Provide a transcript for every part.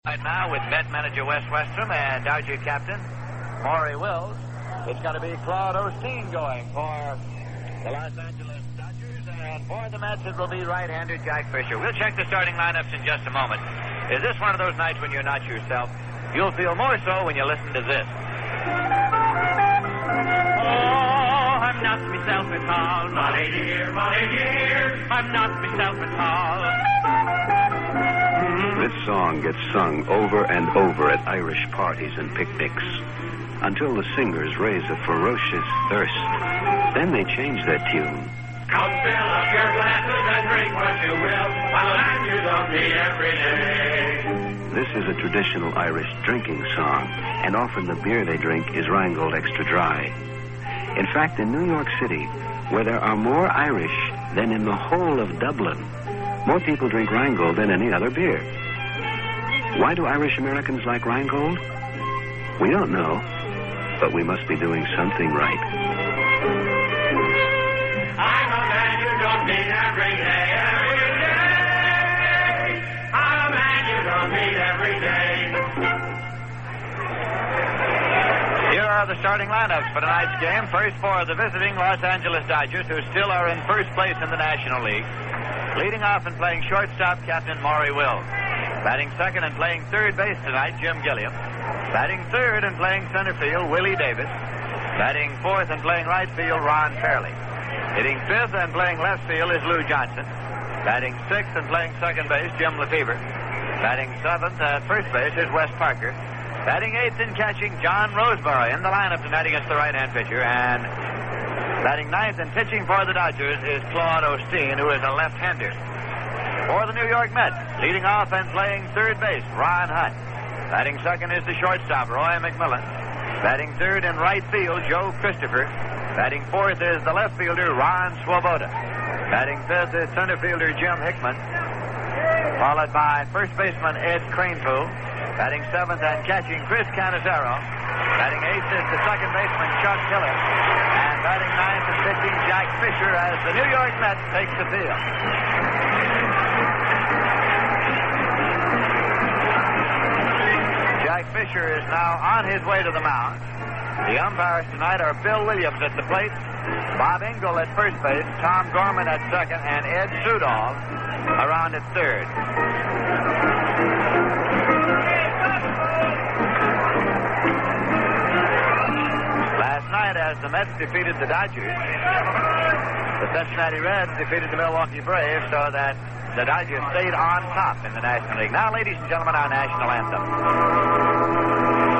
Right now with Met manager Wes Westrom and Dodger captain Maury Wills. It's going to be Claude Osteen going for the Los Angeles Dodgers, and for the Mets it will be right-hander Jack Fisher. We'll check the starting lineups in just a moment. Is this one of those nights when you're not yourself? You'll feel more so when you listen to this. Oh, I'm not myself at all. Molly dear, I'm not myself at all. This song gets sung over and over at Irish parties and picnics until the singers raise a ferocious thirst. Then they change their tune. Come fill up your glasses and drink what you will, while land you don't need every day. This is a traditional Irish drinking song, and often the beer they drink is Rheingold Extra Dry. In fact, in New York City, where there are more Irish than in the whole of Dublin, more people drink Rheingold than any other beer. Why do Irish Americans like Rheingold? We don't know, but we must be doing something right. I'm a man you don't meet every day, every day. I'm a man you don't meet every day. Here are the starting lineups for tonight's game. First for the visiting Los Angeles Dodgers, who still are in first place in the National League. Leading off and playing shortstop, Captain Maury Wills. Batting second and playing third base tonight, Jim Gilliam. Batting third and playing center field, Willie Davis. Batting fourth and playing right field, Ron Fairley. Hitting fifth and playing left field is Lou Johnson. Batting sixth and playing second base, Jim Lefevre. Batting seventh at first base is Wes Parker. Batting eighth and catching, John Roseboro in the lineup tonight against the right-hand pitcher. And batting ninth and pitching for the Dodgers is Claude Osteen, who is a left-hander. For the New York Mets, leading off and playing third base, Ron Hunt. Batting second is the shortstop, Roy McMillan. Batting third in right field, Joe Christopher. Batting fourth is the left fielder, Ron Swoboda. Batting fifth is center fielder, Jim Hickman. Followed by first baseman, Ed Kranepool. Batting seventh and catching, Chris Cannizzaro. Batting eighth is the second baseman, Chuck Hiller. And batting ninth and pitching, Jack Fisher, as the New York Mets takes the field. Jack Fisher is now on his way to the mound. The umpires tonight are Bill Williams at the plate, Bob Engel at first base, Tom Gorman at second, and Ed Sudol around at third. Last night, as the Mets defeated the Dodgers, the Cincinnati Reds defeated the Milwaukee Braves, so that the Dodgers stayed on top in the National League. Now, ladies and gentlemen, our national anthem.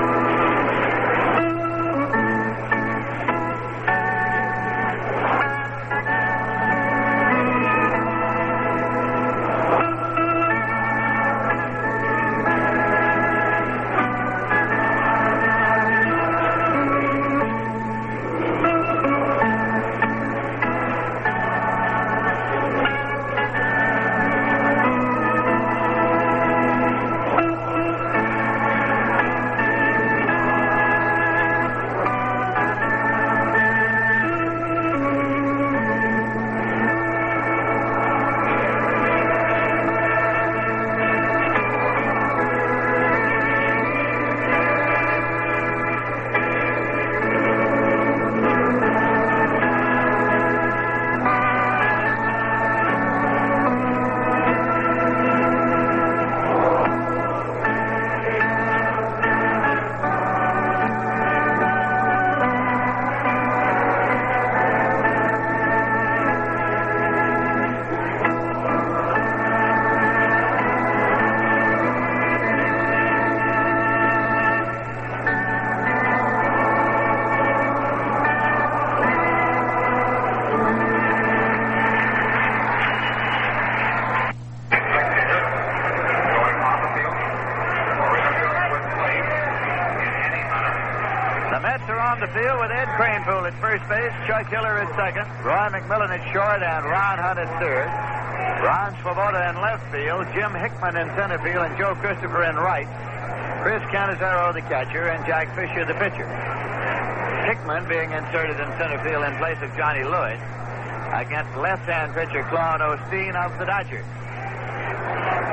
The field with Ed Kranepool at first base, Chuck Hiller at second, Roy McMillan at short, and Ron Hunt at third. Ron Swoboda in left field, Jim Hickman in center field, and Joe Christopher in right. Chris Cannizzaro the catcher, and Jack Fisher the pitcher. Hickman being inserted in center field in place of Johnny Lewis against left-hand pitcher Claude Osteen of the Dodgers.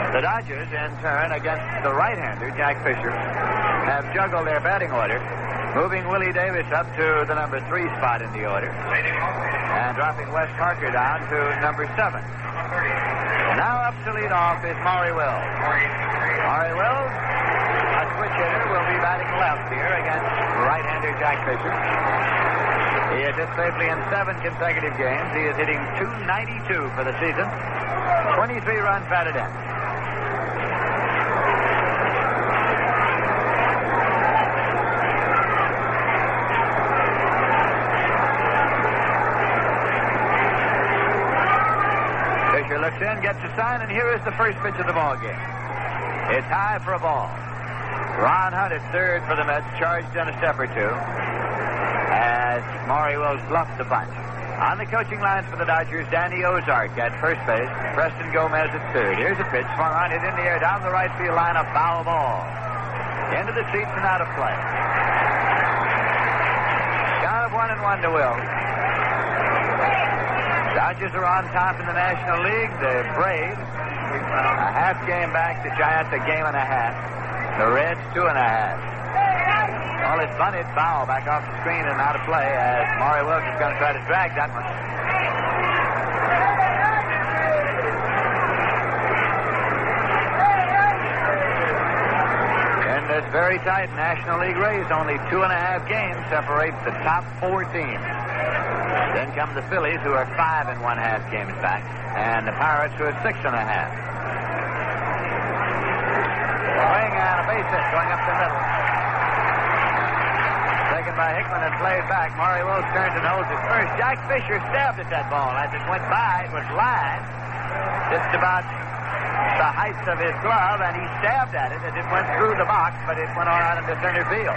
The Dodgers, in turn, against the right-hander, Jack Fisher, have juggled their batting order, moving Willie Davis up to the number 3 spot in the order, and dropping Wes Parker down to number 7. Now up to lead off is Maury Wills. Maury Wills, a switch hitter, will be batting left here against right-hander Jack Fisher. He has hit safely in 7 consecutive games. He is hitting .292 for the season. 23 runs batted in. Fisher looks in, gets a sign, and here is the first pitch of the ball game. It's high for a ball. Ron Hunt at third for the Mets, charged in a step or two as Maury Wills bluffed the bunt. On the coaching lines for the Dodgers, Danny Ozark at first base, Preston Gomez at third. Here's a pitch, swung on, hit in the air, down the right field line, a foul ball. Into the seats and out of play. Count of 1-1 to Wills. Dodgers are on top in the National League. The Braves, a half game back. The Giants, a game and a half. The Reds, 2.5. Well, it's bunted foul back off the screen and out of play as Maury Wills is going to try to drag that one. In this very tight National League race, only 2.5 games separate the top 4 teams. Then come the Phillies, who are 5 1/2 games back, and the Pirates, who are 6.5. Swing and a base hit going up the middle. Taken by Hickman and played back. Maury Wills turns and holds it first. Jack Fisher stabbed at that ball. As it went by, it was lined just about the height of his glove, and he stabbed at it as it went through the box, but it went on out into center field.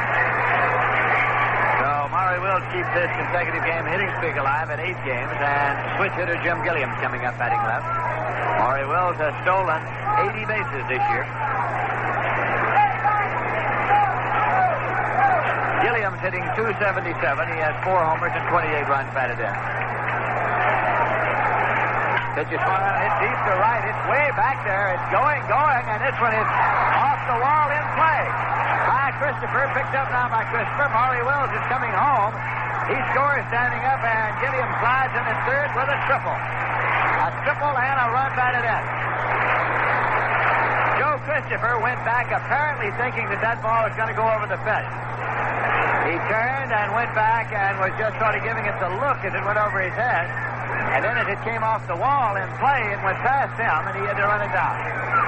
So Maury Wills keeps his consecutive game hitting streak alive at 8 games, and switch hitter Jim Gilliam's coming up batting left. Maury Wills has stolen 80 bases this year. Gilliam's hitting .277. He has 4 homers and 28 runs batted in. Pitch is swung on, hit deep to right. It's way back there. It's going, and this one is off the wall in play. By Christopher, picked up now by Christopher. Maury Wills is coming home. He scores standing up, and Gilliam slides in his third with a triple. A triple and a run batted in. Joe Christopher went back apparently thinking that ball was going to go over the fence. He turned and went back and was just sort of giving it the look as it went over his head. And then as it came off the wall in play, it went past him, and he had to run it down.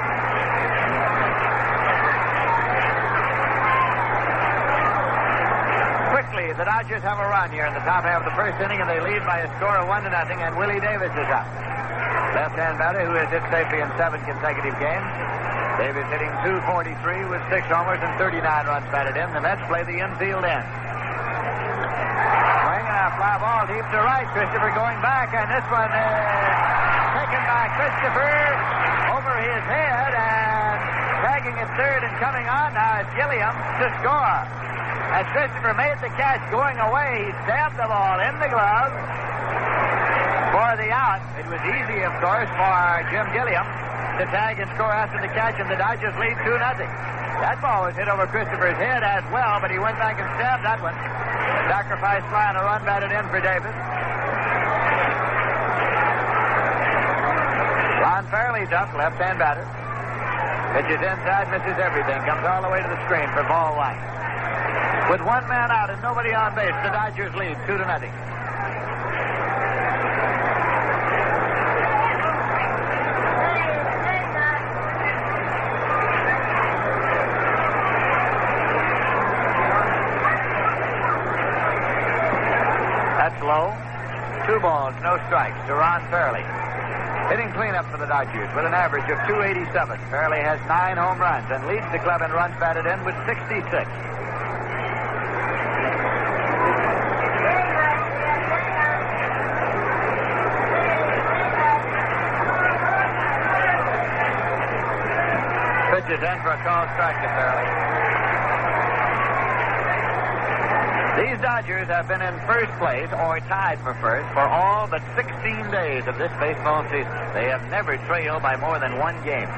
Quickly, the Dodgers have a run here in the top half of the first inning, and they lead by a score of 1-0, and Willie Davis is up. Left-hand batter who has hit safely in 7 consecutive games. Davis hitting .243 with 6 homers and 39 runs batted in. The Mets play the infield end. Swing and a fly ball deep to right. Christopher going back, and this one is taken by Christopher over his head, and tagging at third and coming on now is Gilliam to score. As Christopher made the catch going away, he stabbed the ball in the glove for the out. It was easy, of course, for Jim Gilliam to tag and score after the catch, and the Dodgers lead 2-0. That ball was hit over Christopher's head as well, but he went back and stabbed that one. Sacrifice fly and a run batted in for Davis. Ron Fairley's up, left-hand batter. Pitches inside, misses everything. Comes all the way to the screen for ball 1. With 1 man out and nobody on base, the Dodgers lead 2-0. Low. 2 balls, no strikes to Ron Fairley. Hitting cleanup for the Dodgers with an average of .287. Fairley has 9 home runs and leads the club in runs batted in with 66. Pitches in for a called strike to Fairley. These Dodgers have been in first place or tied for first for all but 16 days of this baseball season. They have never trailed by more than one game.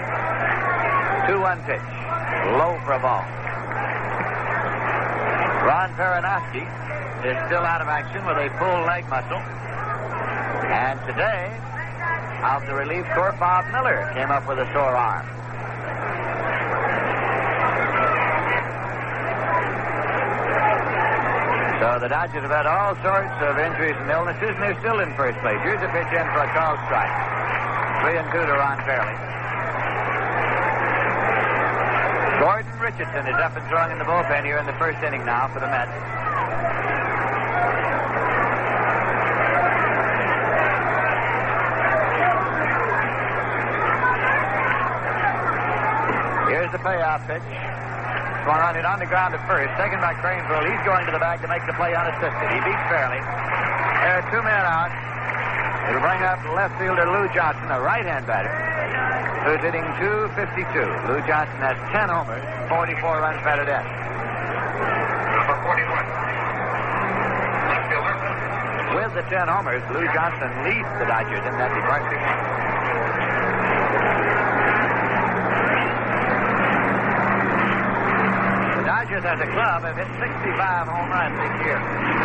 2-1 pitch. Low for a ball. Ron Peronowski is still out of action with a pulled leg muscle. And today, out the relief corps, Bob Miller came up with a sore arm. So the Dodgers have had all sorts of injuries and illnesses, and they're still in first place. Here's a pitch in for a called strike. 3-2 to Ron Fairley. Gordon Richardson is up and throwing in the bullpen here in the first inning now for the Mets. Here's the payoff pitch. Swung on it on the ground at first, taken by Craneville. He's going to the bag to make the play unassisted. He beats Fairley. There are 2 men out. It'll bring up left fielder Lou Johnson, a right-hand batter, who's hitting .252. Lou Johnson has 10 homers, 44 runs batted in. Number 41. Left fielder. With the 10 homers, Lou Johnson leads the Dodgers in that departure. The Dodgers as a club have hit 65 home runs this year.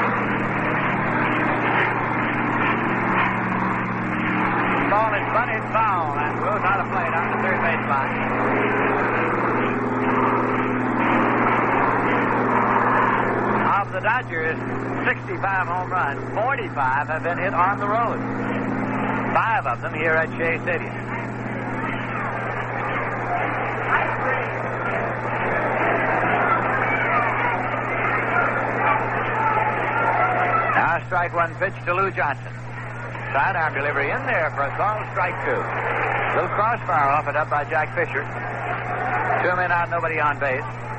Ball is bunted foul and goes out of play down the third base line. Of the Dodgers' 65 home runs, 45 have been hit on the road. 5 of them here at Shea Stadium. Now strike one pitch to Lou Johnson. Sidearm delivery in there for a call, strike 2. Little crossfire off it up by Jack Fisher. 2 men out, nobody on base.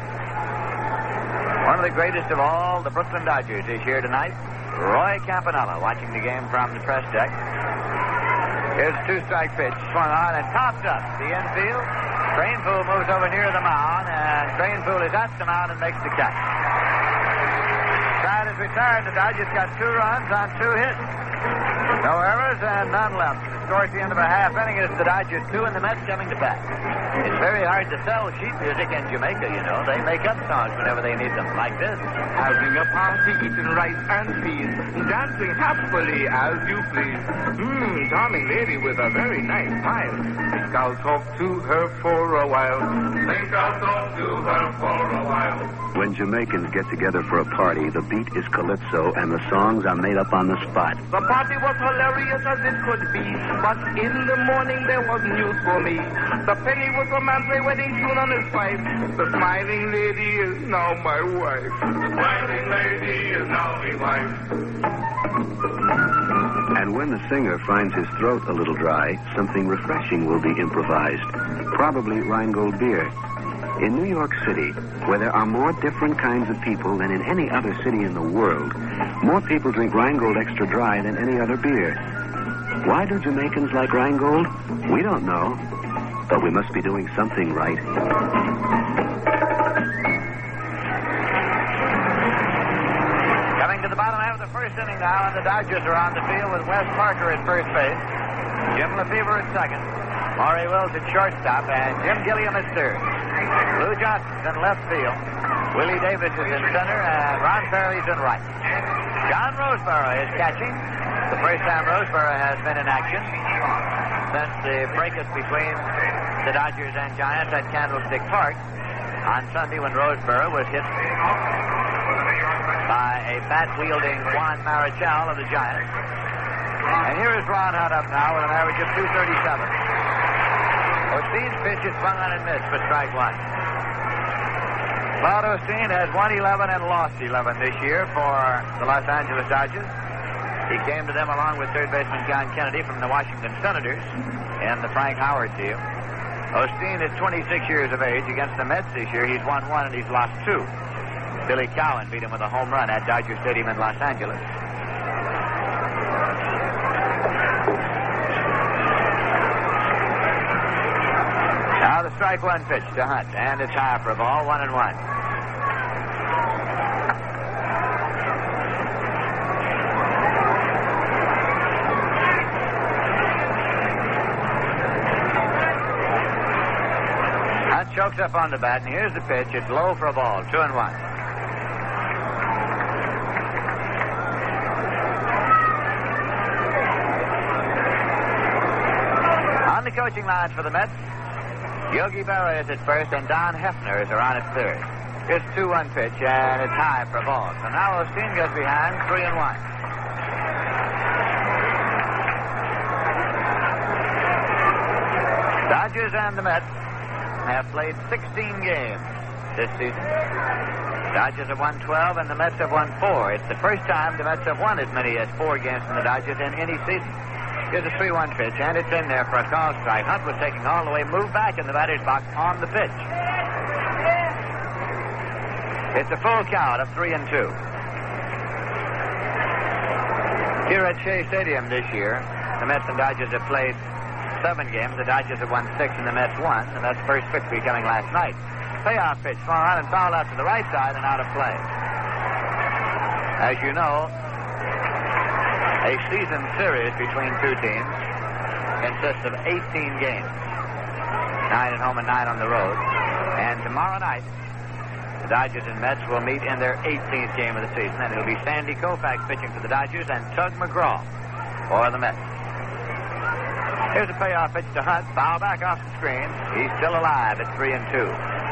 One of the greatest of all the Brooklyn Dodgers is here tonight, Roy Campanella, watching the game from the press deck. Here's a 2-strike pitch, swung on and topped up the infield. Craneville moves over near the mound, and Craneville is at the mound and makes the catch. Side is retired. The Dodgers got 2 runs on 2 hits. No errors and none left. The score at the end of a half inning is the Dodgers 2 and the Mets coming to bat. It's very hard to sell sheet music in Jamaica, you know. They make up songs whenever they need them, like this. Having a party, eating rice and peas, dancing happily as you please. Charming lady with a very nice smile. Think I'll talk to her for a while. Think I'll talk to her for a while. When Jamaicans get together for a party, the beat is calypso and the songs are made up on the spot. The party was hilarious as it could be, but in the morning there was news for me. The penny was a man's wedding tune on his pipe. The smiling lady is now my wife. The smiling lady is now my wife. And when the singer finds his throat a little dry, something refreshing will be improvised. Probably Rheingold beer. In New York City, where there are more different kinds of people than in any other city in the world, more people drink Rheingold Extra Dry than any other beer. Why do Jamaicans like Rheingold? We don't know, but we must be doing something right. Coming to the bottom half of the first inning now, and the Dodgers are on the field with Wes Parker at first base, Jim Lefevre at second, Maury Wills at shortstop, and Jim Gilliam at third. Lou Johnson's in left field. Willie Davis is in center, and Ron Fairley's in right. John Roseboro is catching. The first time Roseboro has been in action since the fracas between the Dodgers and Giants at Candlestick Park on Sunday when Roseboro was hit by a bat-wielding Juan Marichal of the Giants. And here is Ron Hunt up now with an average of .237. Osteen's pitch is swung on and missed for strike 1. Claude Osteen has won 11 and lost 11 this year for the Los Angeles Dodgers. He came to them along with third baseman John Kennedy from the Washington Senators in the Frank Howard deal. Osteen is 26 years of age. Against the Mets this year, he's won 1 and he's lost 2. Billy Cowan beat him with a home run at Dodger Stadium in Los Angeles. Now the strike 1 pitch to Hunt, and it's high for a ball, 1-1. chokes up on the bat, and here's the pitch. It's low for a ball. 2-1. On the coaching lines for the Mets, Yogi Berra is at first, and Don Hefner is around at third. It's 2-1 pitch, and it's high for a ball. So now Osteen goes behind, 3-1. Dodgers and the Mets have played 16 games this season. Dodgers have won 12, and the Mets have won 4. It's the first time the Mets have won as many as 4 games from the Dodgers in any season. Here's a 3-1 pitch, and it's in there for a call strike. Hunt was taking all the way, moved back in the batter's box on the pitch. It's a full count of 3-2. Here at Shea Stadium this year, the Mets and Dodgers have played 7 games. The Dodgers have won 6, and the Mets 1. And that's first victory coming last night. Payoff pitch, swung on and fouled out to the right side and out of play. As you know, a season series between two teams consists of 18 games. 9 at home and 9 on the road. And tomorrow night, the Dodgers and Mets will meet in their 18th game of the season, and it'll be Sandy Koufax pitching for the Dodgers and Tug McGraw for the Mets. Here's a payoff pitch to Hunt. Foul back off the screen. He's still alive at 3-2.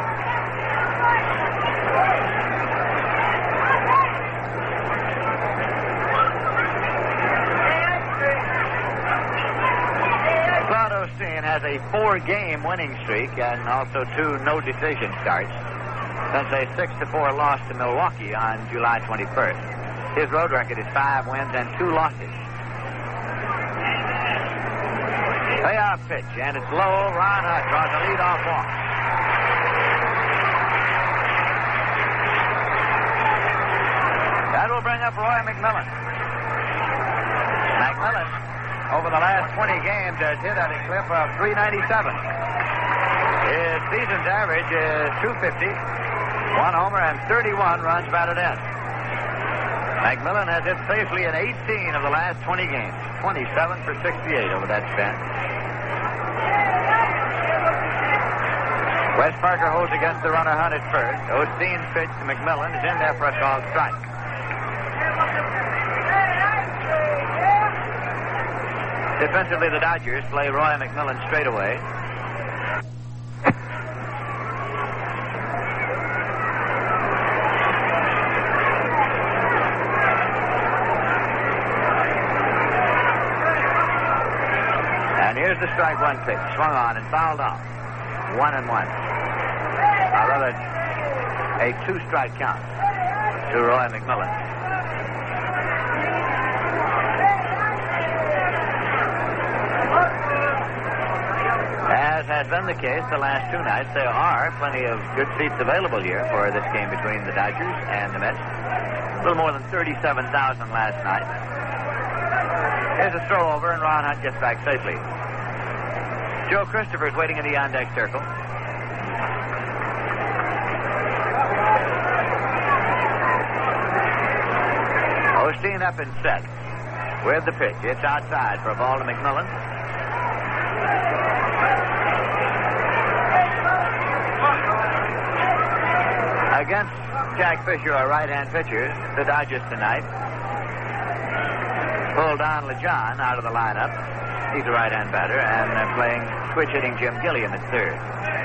Claude Osteen has a 4-game winning streak and also 2 no-decision starts since a 6-4 loss to Milwaukee on July 21st. His road record is 5 wins and 2 losses. Payoff pitch, and it's low. Ron Hunt draws a leadoff walk. That will bring up Roy McMillan. McMillan, over the last 20 games, has hit at a clip of 397. His season's average is 250, 1 homer, and 31 runs batted in. McMillan has hit safely in 18 of the last 20 games. 27 for 68 over that span. Wes Parker holds against the runner Hunt at first. Osteen's pitch to McMillan is in there for a called strike. Defensively, the Dodgers play Roy McMillan straight away. Here's the strike 1 pitch. Swung on and fouled off. 1-1. Or rather, a 2-strike count to Roy McMillan. As has been the case the last 2 nights, there are plenty of good seats available here for this game between the Dodgers and the Mets. A little more than 37,000 last night. Here's a throw over, and Ron Hunt gets back safely. Joe Christopher's waiting in the on-deck circle. Osteen up and set with the pitch. It's outside for a ball to McMillan. Against Jack Fisher, a right-hand pitcher, the Dodgers tonight pulled Don LeJohn out of the lineup. He's a right-hand batter, and they're playing switch-hitting Jim Gilliam at third.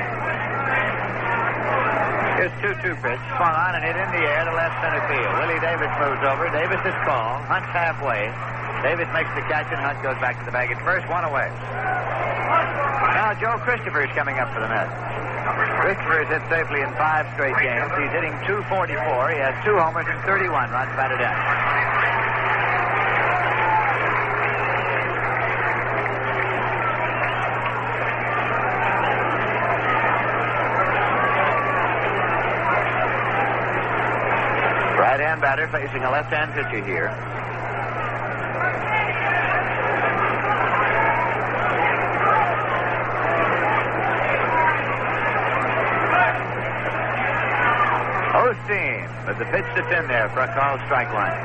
Here's 2-2 pitch, swung on and hit in the air to left center field. Willie Davis moves over. Davis is called. Hunt's halfway. Davis makes the catch, and Hunt goes back to the bag at first. 1 away. Now Joe Christopher is coming up for the Mets. Christopher has hit safely in 5 straight games. He's hitting .244. He has 2 homers and 31 runs batted in. Right-hand batter facing a left-hand pitcher here. Osteen with the pitch that's in there for a called strike line.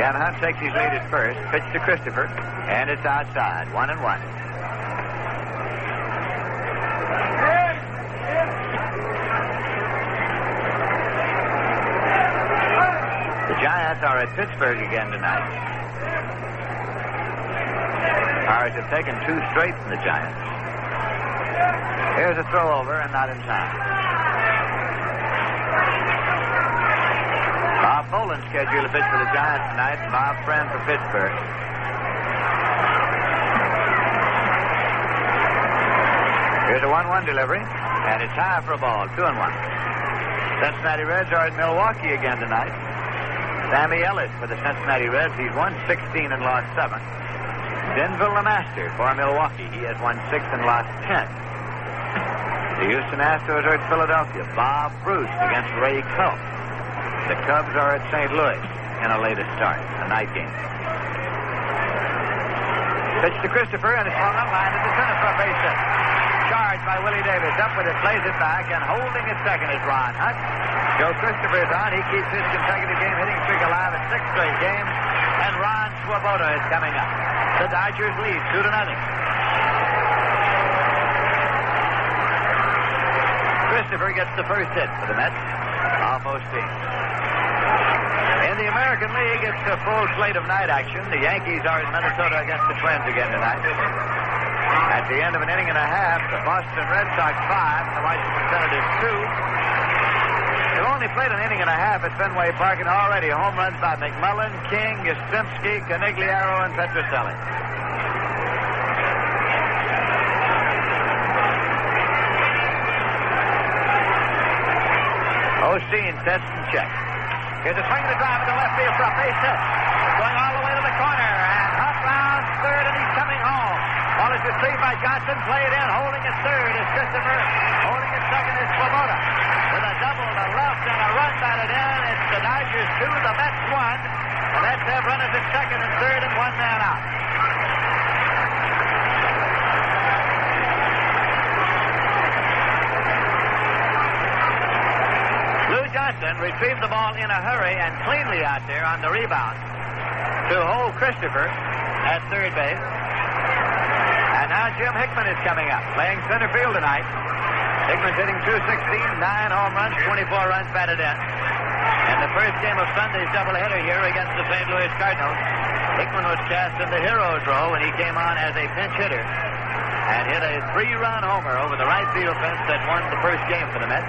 Ken Hunt takes his lead at first. Pitch to Christopher. And it's outside. 1-1. The Giants are at Pittsburgh again tonight. Pirates have taken 2 straight from the Giants. Here's a throw over and not in time. Bob Boland scheduled a pitch for the Giants tonight, and Bob Friend for Pittsburgh. Here's a 1-1 delivery, and it's high for a ball, 2-1. Cincinnati Reds are at Milwaukee again tonight. Sammy Ellis for the Cincinnati Reds. He's won 16 and lost 7. Denville LeMaster for Milwaukee. He has won 6 and lost 10. The Houston Astros are at Philadelphia. Bob Bruce against Ray Culp. The Cubs are at St. Louis in a later start, a night game. Pitch to Christopher, and it's swung on line to the center for a base hit. Charged by Willie Davis. Up with it, plays it back, and holding it second is Ron Hunt. Joe Christopher is on. He keeps his consecutive game hitting streak alive at 6 straight games. And Ron Swoboda is coming up. The Dodgers lead 2-0. Christopher gets the first hit for the Mets. Off Osteen. In the American League, it's a full slate of night action. The Yankees are in Minnesota against the Twins again tonight. At the end of an inning and a half, the Boston Red Sox 5, the Washington Senators 2. They've only played an inning and a half at Fenway Park, and already home runs by McMullen, King, Yastrzemski, Canigliaro, and Petrocelli. Osteen sets and checks. Here's a swing and a drive into left field for a base hit. Going all the way to the corner, and Hunt rounds third, and he's coming home. Ball is retrieved by Johnson, played in, holding at third is Christopher, holding at second is Swoboda. With a double to left and a run batted in, it's the Dodgers 2, the Mets 1. The Mets have runners at second and third and 1 man out. Lou Johnson retrieved the ball in a hurry and cleanly out there on the rebound to hold Christopher at third base. And now Jim Hickman is coming up, playing center field tonight. Hickman's hitting .216, 9 home runs, 24 runs batted in. In the first game of Sunday's doubleheader here against the St. Louis Cardinals, Hickman was cast in the hero's role when he came on as a pinch hitter and hit a 3-run homer over the right field fence that won the first game for the Mets.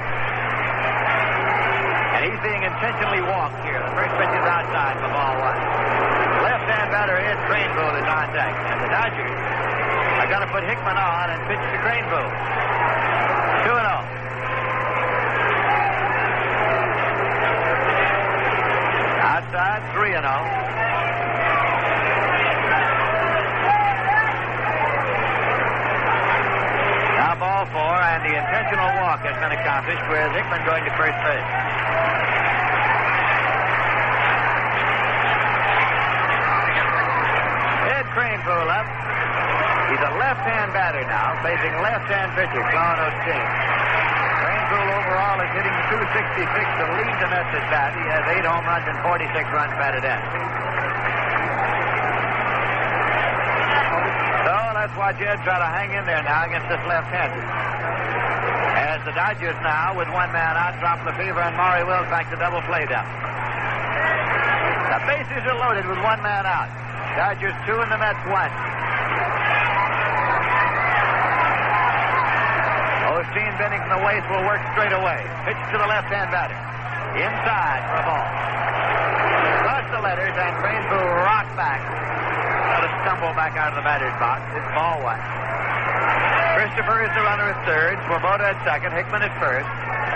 And he's being intentionally walked here. The first pitch is outside for ball 1. The left-hand batter is Craneville is on deck, and the Dodgers are going to put Hickman on and pitch to Craneville. 2-0. Outside, 3-0. Now ball 4, and the intentional walk has been accomplished with Hickman going to first base. Ed Craneville up. He's a left-hand batter now, facing left-hand pitcher, Claude Osteen. Craneville overall is hitting .266 to lead the Mets at bat. He has 8 home runs and 46 runs batted in. So let's watch Ed try to hang in there now against this left-hander. As the Dodgers now, with 1 man out, drop Lefevre and Maury Wills back to double play down. The bases are loaded with 1 man out. Dodgers 2 and the Mets 1. Osteen bending from the waist will work straight away. Pitch to the left-hand batter. Inside for a ball. Across the letters, and Craneville rocked back. Got to stumble back out of the batter's box. It's ball 1. Christopher is the runner at third. Swoboda at second. Hickman at first.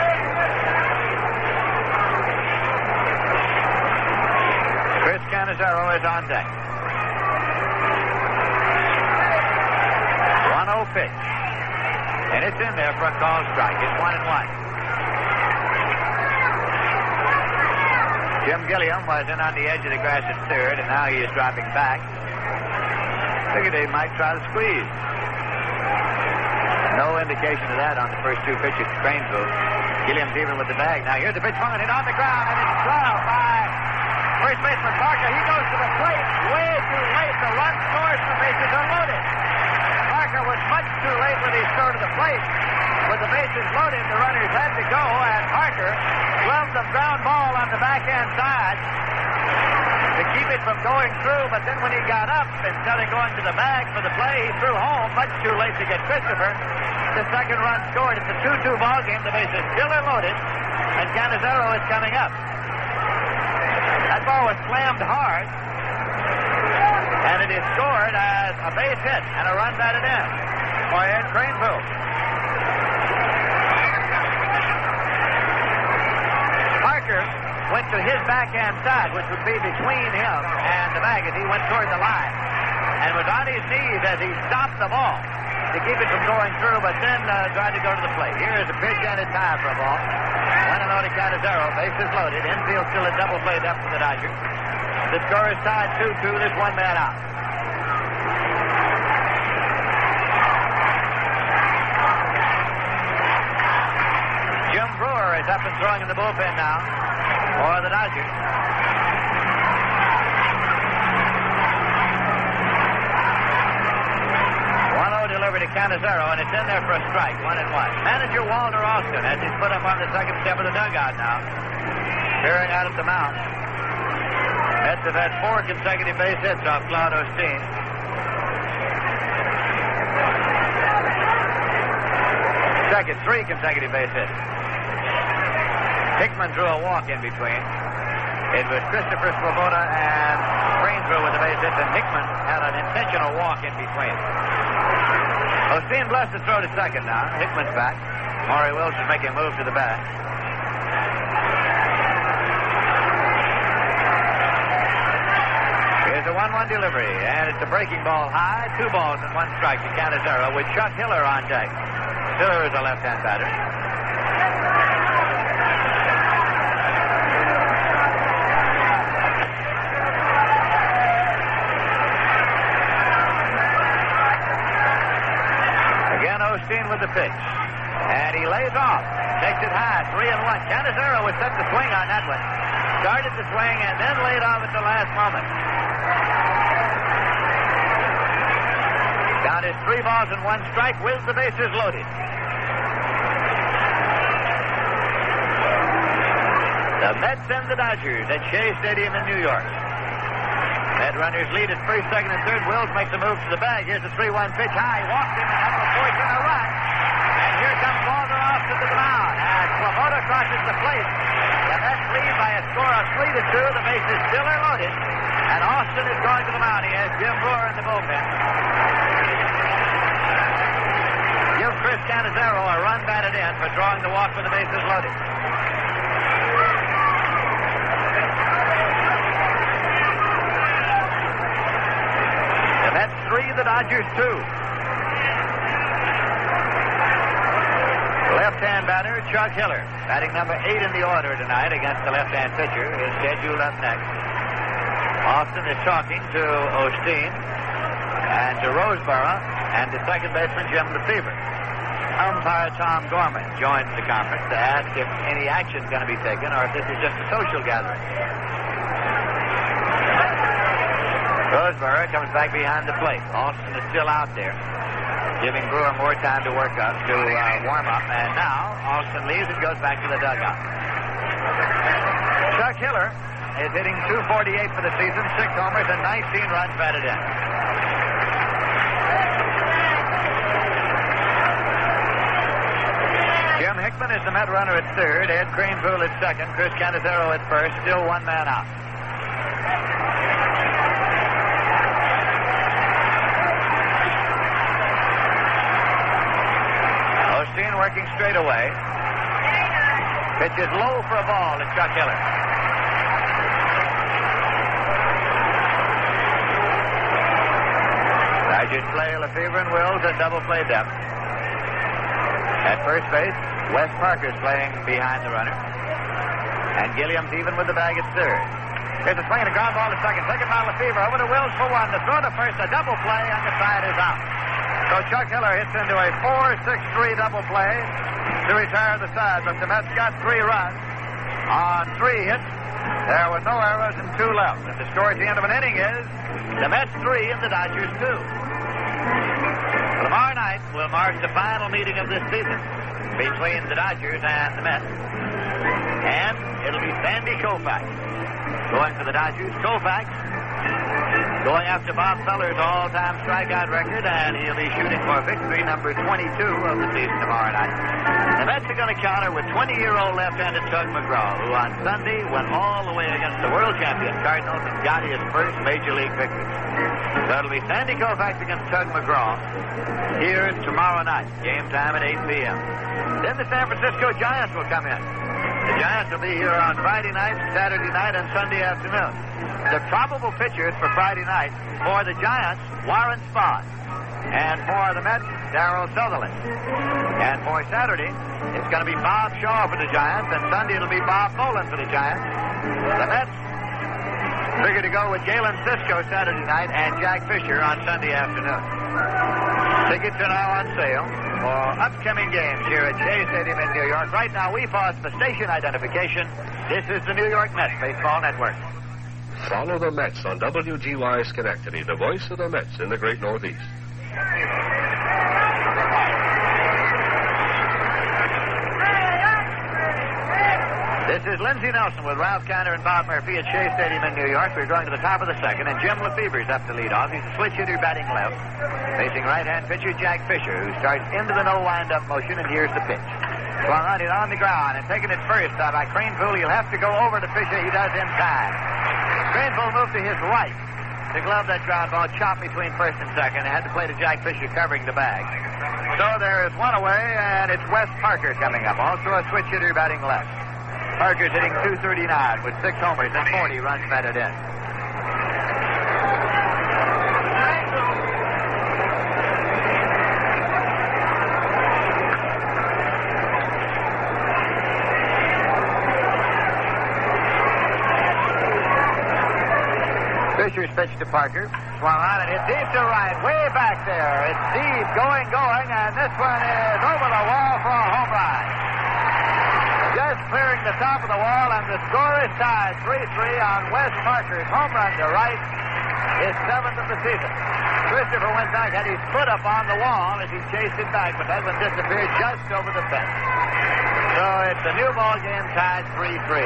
Chris Cannizzaro is on deck. 1-0 pitch. And it's in there for a called strike. It's 1-1. Jim Gilliam was in on the edge of the grass at third, and now he is dropping back. Figured they might try to squeeze. No indication of that on the first 2 pitches to Craneville. Gilliam's even with the bag. Now here's the pitch swung and hit on the ground, and it's swung by First baseman Parker, he goes to the plate. Way too late. The run scores. The bases are loaded. Parker was much too late when he strode to the plate. With the bases loaded, the runners had to go, and Parker gloved the ground ball on the backhand side to keep it from going through, but then when he got up, instead of going to the bag for the play, he threw home, much too late to get Christopher. The second run scored. It's a 2-2 ball game. The bases still are loaded, and Cannizzaro is coming up. That ball was slammed hard, and it is scored as a base hit and a run batted in for Ed Craneville. Parker went to his backhand side, which would be between him and the bag as he went toward the line, and was on his knees as he stopped the ball to keep it from going through, but then tried to go to the plate. Here is a pitch and it's time for a ball. 1-0 to Cannizzaro. Bases loaded. Infield still a double play left for the Dodgers. The score is tied 2-2. There's one man out. Jim Brewer is up and throwing in the bullpen now for the Dodgers. 1-0 delivery to Cannizzaro, and it's in there for a strike. 1-1. Manager Walter Austin has his foot up on the second step of the dugout now, peering out at the mound. Mets have had 4 consecutive base hits off Claude Osteen. Second, 3 consecutive base hits. Hickman drew a walk in between. It was Christopher Svoboda and Craneville with the base hits, and Hickman had an intentional walk in between. Osteen blessed to throw to second now. Hickman's back. Maury Wills is making a move to the bat. Here's a 1-1 delivery, and it's a breaking ball high. 2 balls and 1 strike to Cannizzaro with Chuck Hiller on deck. Hiller is a left-hand batter. Again, Osteen with the pitch. And he lays off. Takes it high. 3-1. Cannizzaro was set to swing on that one. Started to swing and then laid off at the last moment. Count is 3 balls and 1 strike with the bases loaded. The Mets and the Dodgers at Shea Stadium in New York. Met runners lead at first, second, and third. Wills makes a move to the bag. Here's a 3-1 pitch high. He walks in and up before he's going to run. And here comes Walter Austin to the mound. As Svoboda crosses the plate. The Mets lead by a score of 3-2. The bases still are loaded. And Austin is going to the mound. He has Jim Brewer in the bullpen. Give Chris Cannizzaro a run batted in for drawing the walk with the bases loaded. The Mets 3, the Dodgers 2. Left-hand batter Chuck Hiller, batting number 8 in the order tonight against the left-hand pitcher, is scheduled up next. Austin is talking to Osteen and to Roseboro and to second baseman Jim Lefevre. Umpire Tom Gorman joins the conference to ask if any action is going to be taken or if this is just a social gathering. Roseboro comes back behind the plate. Austin is still out there, giving Brewer more time to work up, to warm up. And now Austin leaves and goes back to the dugout. Chuck Hiller is hitting .248 for the season, 6 homers and 19 runs batted in. Jim Hickman is the Met runner at third. Ed Craneville at second. Chris Cannizzaro at first. Still 1 man out. Osteen working straight away. Pitch is low for a ball to Chuck Hiller. Dodgers play Lefevre and Wills at double play depth. At first base, Wes Parker's playing behind the runner. And Gilliam's even with the bag at third. Here's a swing and a ground ball to second. Taken by Lefevre over to Wills for 1. The throw to first, a double play, and the side is out. So Chuck Hiller hits into a 4-6-3 double play to retire the side. But the Mets got 3 runs on 3 hits There were no errors and 2 left. And the score at the end of an inning is the Mets 3 and the Dodgers 2. Tomorrow night will mark the final meeting of this season between the Dodgers and the Mets. And it'll be Sandy Koufax going for the Dodgers. Koufax going after Bob Feller's all-time strikeout record, and he'll be shooting for victory number 22 of the season tomorrow night. The Mets are going to counter with 20-year-old left-handed Tug McGraw, who on Sunday went all the way against the world champion Cardinals and got his first Major League victory. So it'll be Sandy Koufax against Tug McGraw here tomorrow night. Game time at 8 p.m. Then the San Francisco Giants will come in. The Giants will be here on Friday night, Saturday night, and Sunday afternoon. The probable pitchers for Friday night for the Giants, Warren Spahn. And for the Mets, Darryl Sutherland. And for Saturday, it's going to be Bob Shaw for the Giants, and Sunday it'll be Bob Boland for the Giants. The Mets figure to go with Galen Cisco Saturday night and Jack Fisher on Sunday afternoon. Tickets are now on sale for upcoming games here at Shea Stadium in New York. Right now, we pause for station identification. This is the New York Mets Baseball Network. Follow the Mets on WGY Schenectady, the voice of the Mets in the great Northeast. This is Lindsey Nelson with Ralph Kiner and Bob Murphy at Shea Stadium in New York. We're going to the top of the second, and Jim Lefebvre's up to lead off. He's a switch hitter batting left, facing right-hand pitcher Jack Fisher, who starts into the no wind-up motion, and here's the pitch. Swung on it on the ground, and taking it first by Cranepool. He'll have to go over to Fisher. He does in time. Cranepool moved to his right to glove that ground ball, chopped between first and second, and had to play to Jack Fisher covering the bag. So there is one away, and it's Wes Parker coming up, also a switch hitter batting left. Parker's hitting .239 with 6 homers and 40 runs batted in. Fisher's pitch to Parker. Swung on and hit deep to right. Way back there. It's deep, going, and this one is over the wall for a home run. Just clearing the top of the wall, and the score is tied 3-3 on Wes Parker's home run to right. His 7th of the season. Christopher went back, had his foot up on the wall as he chased it back, but that one disappeared just over the fence. So it's a new ball game tied 3-3.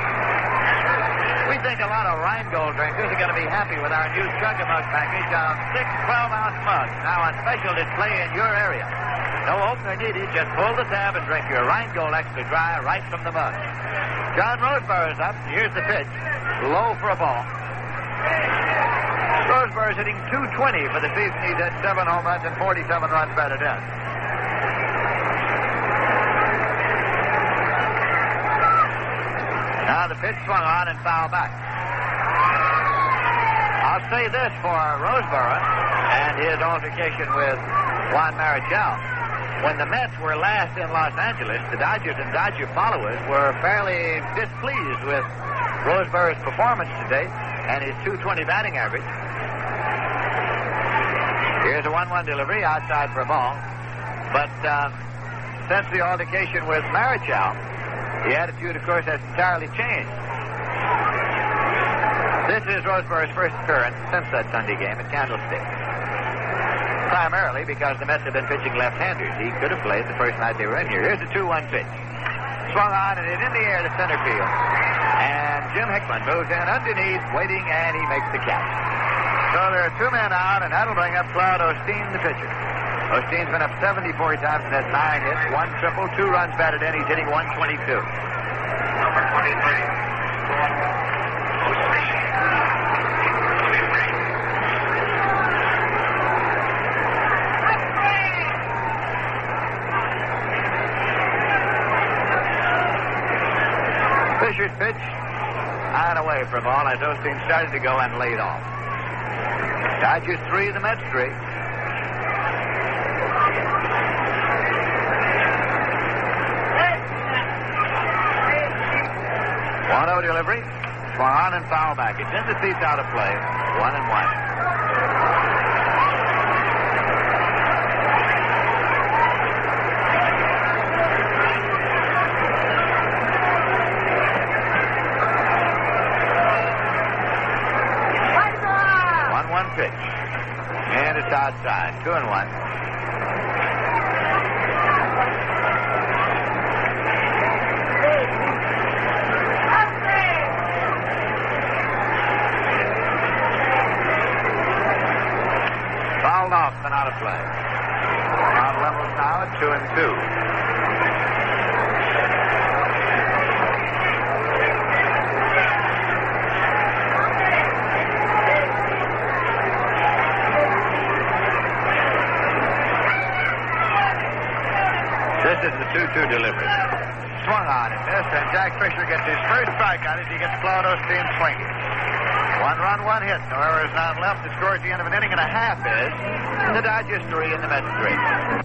We think a lot of Rheingold drinkers are going to be happy with our new Chugga Mug package of 6 12-ounce mugs, now on special display in your area. No opener needed, just pull the tab and drink your Rheingold Extra Dry right from the mug. John Roseborough is up. Here's the pitch. Low for a ball. Roseborough is hitting .220 for the season. He's had 7 home runs and 47 runs batted in. Now the pitch swung on and fouled back. I'll say this for Roseborough and his altercation with Juan Marichal. When the Mets were last in Los Angeles, the Dodgers and Dodger followers were fairly displeased with Roseborough's performance today and his .220 batting average. Here's a 1-1 delivery outside for a ball. But since the altercation with Marichal, the attitude, of course, has entirely changed. This is Roseborough's first appearance since that Sunday game at Candlestick. Primarily because the Mets have been pitching left-handers. He could have played the first night they were in here. Here's a 2-1 pitch. Swung on and hit in the air to center field. And Jim Hickman moves in underneath, waiting, and he makes the catch. So there are 2 men out, and that'll bring up Claude Osteen, the pitcher. Osteen's been up 74 times and has 9 hits, 1 triple, 2 runs batted in. He's hitting .122. Number 23. Fisher's pitch out away for a ball as Osteen started to go and laid off. Dodgers 3, the Mets 3. 1-0 delivery. Swung on and foul back. It's in the seats out of play. 1-1. pitch. And it's outside. 2-1. Fouled off and out of play. Count levels now at 2-2. This is the 2-2 delivery. Swung on and missed, and Jack Fisher gets his first strikeout as he gets Claude Osteen swinging. 1 run, 1 hit. No errors now left. The score at the end of an inning and a half is the Dodgers 3 and the Mets 3.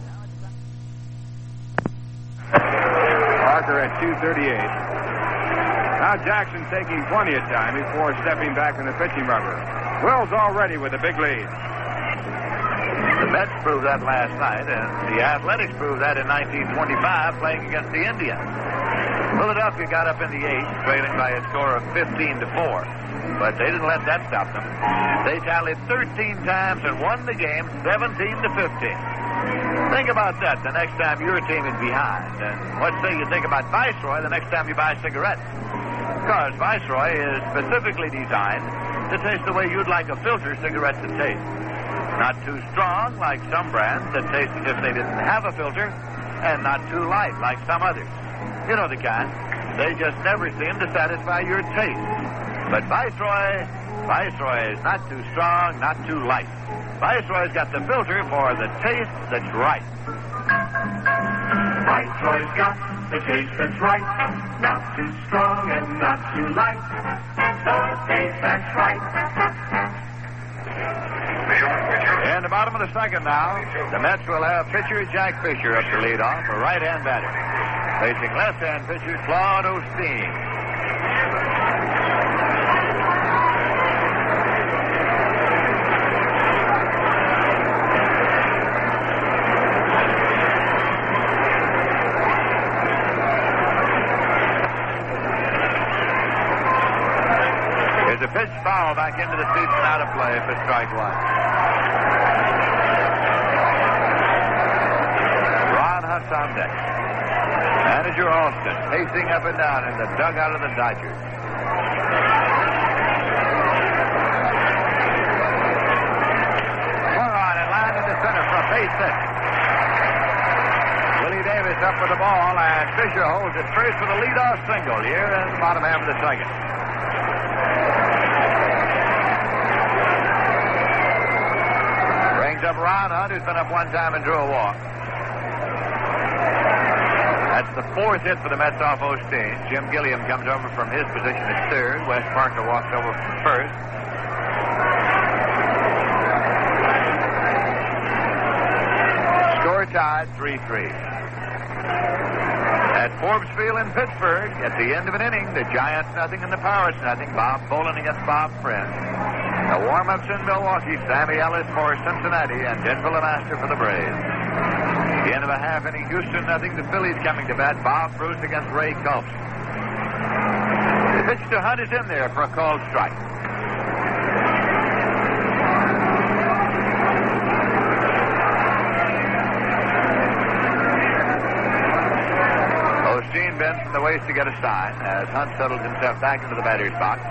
Parker at 2:38. Now Jackson taking plenty of time before stepping back in the pitching rubber. Wills already with a big lead. The Mets proved that last night, and the Athletics proved that in 1925 playing against the Indians. Philadelphia got up in the 8th, trailing by a score of 15-4. But they didn't let that stop them. They tallied 13 times and won the game 17-15. Think about that the next time your team is behind. And let's say you think about Viceroy the next time you buy cigarettes. Because Viceroy is specifically designed to taste the way you'd like a filter cigarette to taste. Not too strong like some brands that taste as if they didn't have a filter, and not too light like some others. You know the kind. They just never seem to satisfy your taste. But Viceroy is not too strong, not too light. Viceroy's got the filter for the taste that's right. Viceroy's got the taste that's right. Not too strong and not too light. The taste that's right. In the bottom of the second now, the Mets will have pitcher Jack Fisher up to lead off, a right-hand batter. Facing left-hand pitcher Claude Osteen. There's a pitch foul back into the seats and out of play for strike one. Ron Hunt's on deck. Manager Alston pacing up and down in the dugout of the Dodgers. Swung on and lined into center for a base hit. Willie Davis up with the ball, and Fisher holds it first with a leadoff single here in the bottom half of the second. Brings up Ron Hunt, who's been up one time and drew a walk. That's the fourth hit for the Mets off Osteen. Jim Gilliam comes over from his position at third. Wes Parker walks over from first. Score tied 3-3. At Forbes Field in Pittsburgh, at the end of an inning, the Giants nothing and the Pirates nothing. Bob Bolin against Bob Friend. The warm-ups in Milwaukee, Sammy Ellis for Cincinnati, and Denver LeMaster for the Braves. The end of a half inning, Houston nothing. The Phillies coming to bat. Bob Bruce against Ray Culp. The pitch to Hunt is in there for a called strike. Osteen bends from the waist to get a sign as Hunt settles himself back into the batter's box.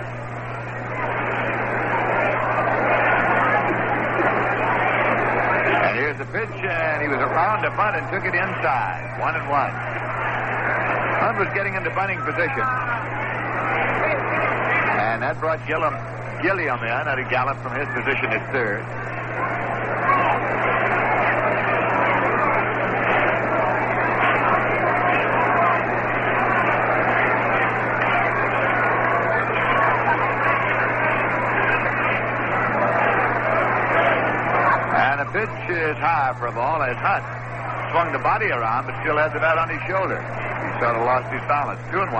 Here's the pitch, and he was around to bunt and took it inside. 1-1. Hunt was getting into bunting position. And that brought Gilliam in at a gallop from his position at third. Pitch is high for a ball as Hunt swung the body around but still had the bat on his shoulder. He sort of lost his balance. 2-1.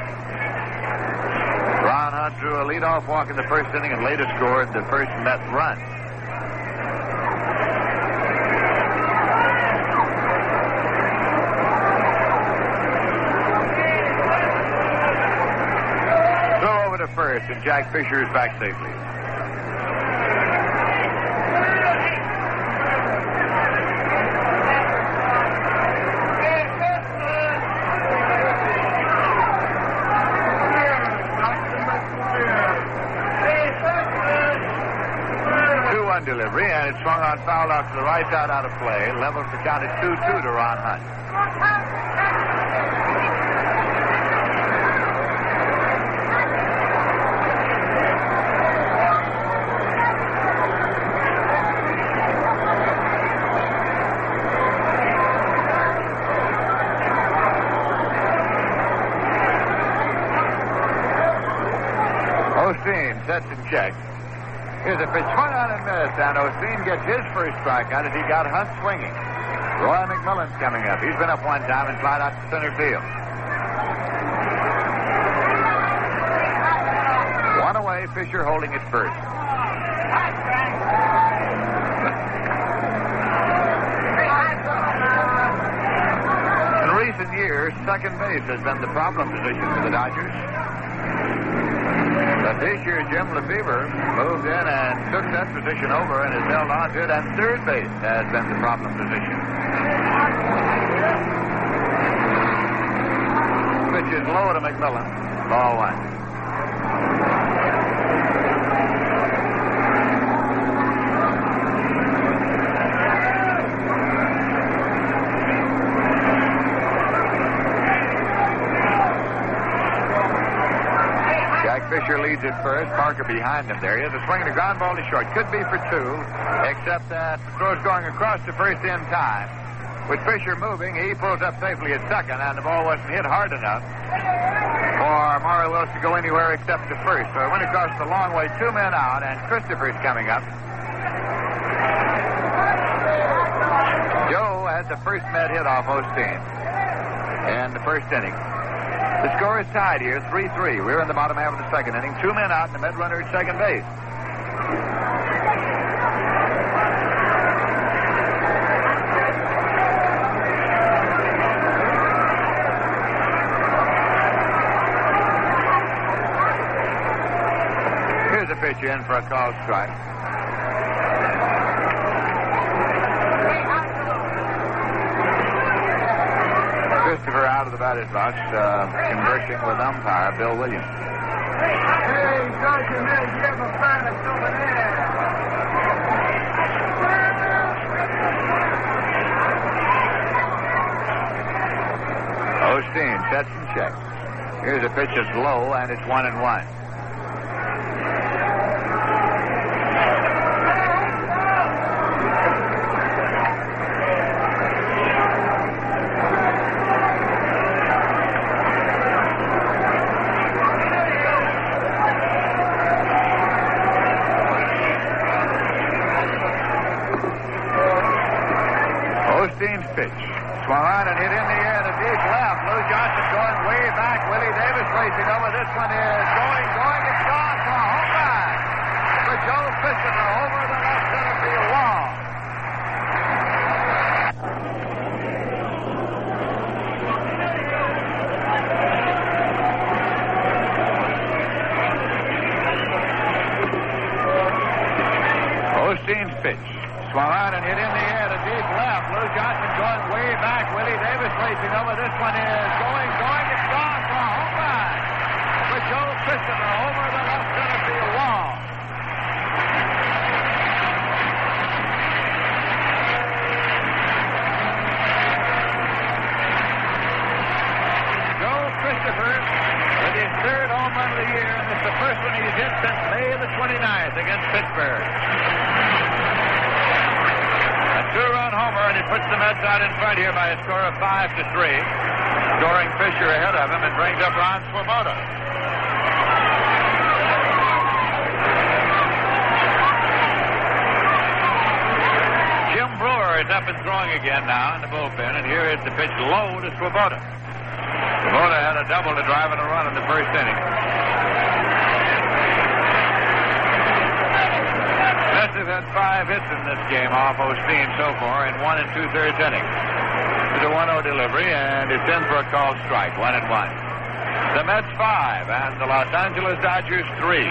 Ron Hunt drew a leadoff walk in the first inning and later scored the first Met run. Throw over to first and Jack Fisher is back safely. 1 delivery, and it's swung on foul out to the right side out of play. Levels the count at 2-2 to Ron Hunt. Osteen sets and checks. Here's a pitch swung on and missed, and Osteen gets his first strikeout as he got Hunt swinging. Roy McMillan's coming up. He's been up one time and flied out to center field. One away, Fisher holding it first. In recent years, second base has been the problem position for the Dodgers. But this year, Jim Lefebvre moved in and took that position over and has held on to it, and third base has been the problem position. Pitch is low to McMillan. Ball 1. Fisher leads at first. Parker behind him there. He has a swing and a ground ball to short. Could be for 2, except that the throw's going across to first in time. With Fisher moving, he pulls up safely at second, and the ball wasn't hit hard enough for Maury Wills to go anywhere except to first. So it went across the long way, 2 men out, and Christopher's coming up. Joe had the first med hit off Osteen in the first inning. The score is tied here, 3-3. We're in the bottom half of the second inning. 2 men out and the Med runner at second base. Here's a pitch in for a called strike. Christopher out of the batter's box, conversing with umpire Bill Williams. Hey, Sergeant, man, you ever find us over there? Osteen sets and checks. Here's a pitch that's low, and it's 1-1. Osteen's pitch. Swung on and hit in the air to deep left. Lou Johnson going way back. Willie Davis racing over. This one is going. It's gone for a home run. For Joe Christopher over the left center field wall. Osteen's pitch. Swung on and hit in the air to deep left. Lou Johnson going way back. Willie Davis racing over. This one is going. It's gone for a home run. For Joe Christopher over the left center field wall. Joe Christopher with his third home run of the year, and it's the first one he's hit since May the 29th against Pittsburgh. 2-run homer, and he puts the Mets out in front here by a score of 5-3. Scoring Fisher ahead of him and brings up Ron Swoboda. Jim Brewer is up and throwing again now in the bullpen, and here is the pitch low to Swoboda. Swoboda had a double to drive in a run in the first inning. Mets have had 5 hits in this game off Osteen so far in 1 2/3 innings. It's a 1-0 delivery, and it's in for a called strike, 1-1. The Mets 5 and the Los Angeles Dodgers 3.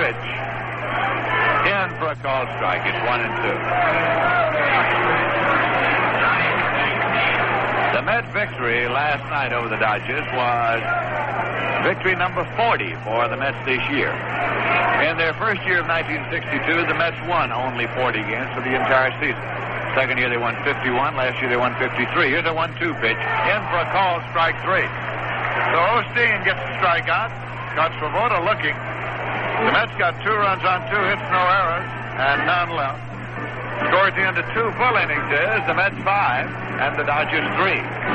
pitch. In for a called strike. It's 1-2. The Mets' victory last night over the Dodgers was victory number 40 for the Mets this year. In their first year of 1962, the Mets won only 40 games for the entire season. Second year they won 51. Last year they won 53. Here's a 1-2 pitch. In for a call, strike 3. So Osteen gets the strikeout. Got Svoboda looking. The Mets got 2 runs on 2 hits, no errors, and none left. Score at the end of 2 full innings is the Mets 5 and the Dodgers 3.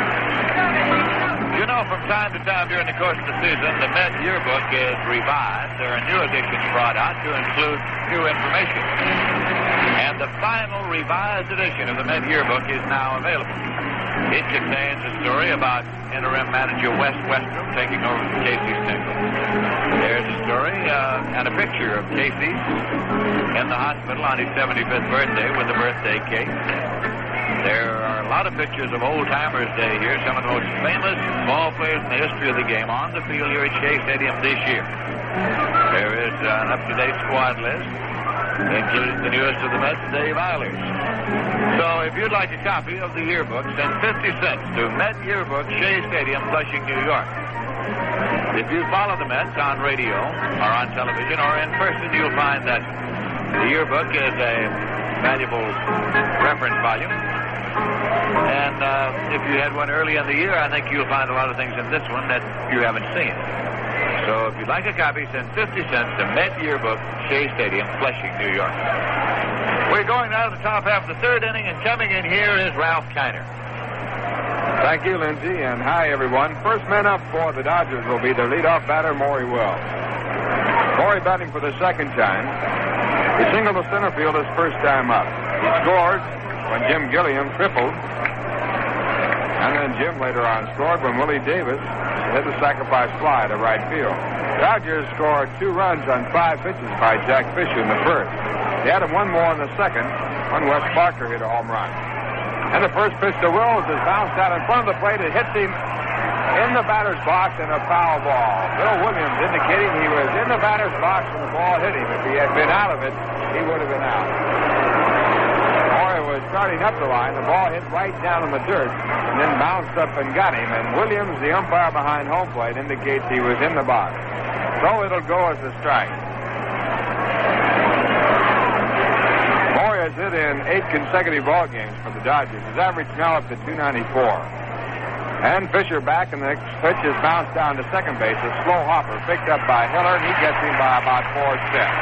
You know, from time to time during the course of the season, the Met yearbook is revised. There are new editions brought out to include new information. And the final revised edition of the Met yearbook is now available. It contains a story about interim manager Wes Westrom taking over from Casey Stengel. There's a story and a picture of Casey in the hospital on his 75th birthday with the birthday cake. There are a lot of pictures of Old Timers Day here, some of the most famous ball players in the history of the game on the field here at Shea Stadium this year. There is an up-to-date squad list, including the newest of the Mets, Dave Eilers. So if you'd like a copy of the yearbook, send 50 cents to Met Yearbook, Shea Stadium, Flushing, New York. If you follow the Mets on radio or on television or in person, you'll find that the yearbook is a valuable reference volume. And if you had one early in the year, I think you'll find a lot of things in this one that you haven't seen. So if you'd like a copy, send 50 cents to Met Yearbook, Shea Stadium, Flushing, New York. We're going now to the top half of the third inning, and coming in here is Ralph Kiner. Thank you, Lindsay, and hi, everyone. First man up for the Dodgers will be their leadoff batter, Maury Wills. Maury batting for the second time. He singled to center field his first time up. He scored when Jim Gilliam tripled, and then Jim later on scored when Willie Davis hit the sacrifice fly to right field. Dodgers scored 2 runs on 5 pitches by Jack Fisher in the first. They added 1 more in the second when Wes Parker hit a home run. And the first pitch to Wills is bounced out in front of the plate. It hits him in the batter's box and a foul ball. Bill Williams indicating he was in the batter's box when the ball hit him. If he had been out of it, he would have been out. Maury was starting up the line. The ball hit right down in the dirt and then bounced up and got him. And Williams, the umpire behind home plate, indicates he was in the box. So it'll go as a strike. Maury has hit in 8 consecutive ball games for the Dodgers. His average now up to 294. And Fisher back, and the next pitch is bounced down to second base. A slow hopper picked up by Hiller, and he gets him by about 4 steps.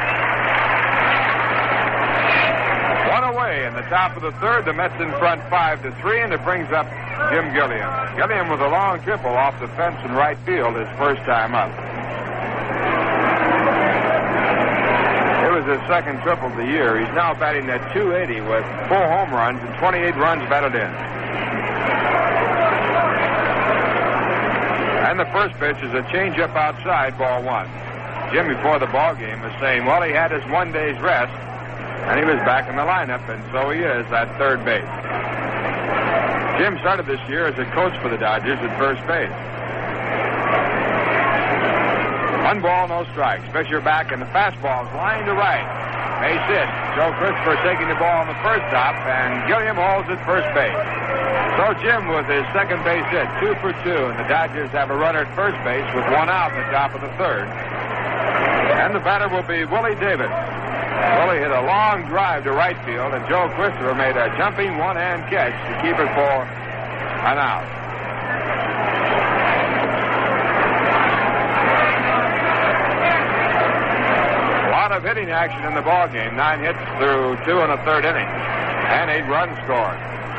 1 away in the top of the third. The Mets in front 5-3, and it brings up Jim Gilliam. Gilliam with a long triple off the fence in right field his first time up. It was his second triple of the year. He's now batting at .280 with 4 home runs and 28 runs batted in. And the first pitch is a changeup outside, ball 1. Jim, before the ball game, was saying, well, he had his 1 day's rest, and he was back in the lineup, and so he is at third base. Jim started this year as a coach for the Dodgers at first base. 1 ball, no strikes. Fisher back, and the fastball is lined to right. Base hit. Joe Christopher taking the ball on the first stop, and Gilliam holds at first base. So Jim with his second base hit, 2 for 2, and the Dodgers have a runner at first base with 1 out in the top of the third. And the batter will be Willie Davis. Willie hit a long drive to right field, and Joe Christopher made a jumping one-hand catch to keep it for an out. A lot of hitting action in the ball game. 9 hits through 2 in the third inning, and 8 runs scored.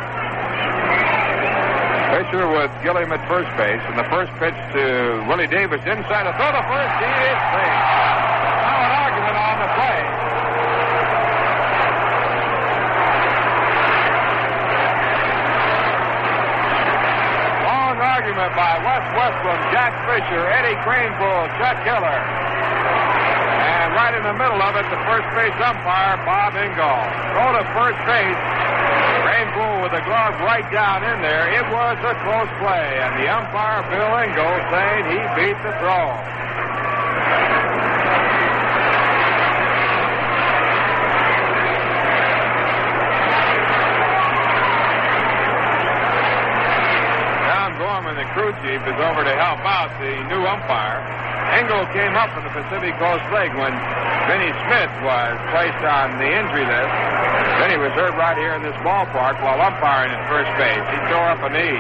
Fisher with Gilliam at first base, and the first pitch to Willie Davis inside to throw to first. He is safe. Now an argument on the play. Long argument by Wes Westrom, Jack Fisher, Eddie Kranepool, Chuck Hiller. And right in the middle of it, the first base umpire, Bob Ingall. Throw to first base. Kranepool with the glove right down in there. It was a close play, and the umpire, Bill Ingall, saying he beat the throw. crew chief is over to help out the new umpire. Engel came up from the Pacific Coast League when Vinny Smith was placed on the injury list. Vinny was hurt right here in this ballpark while umpiring at first base. He tore up a knee.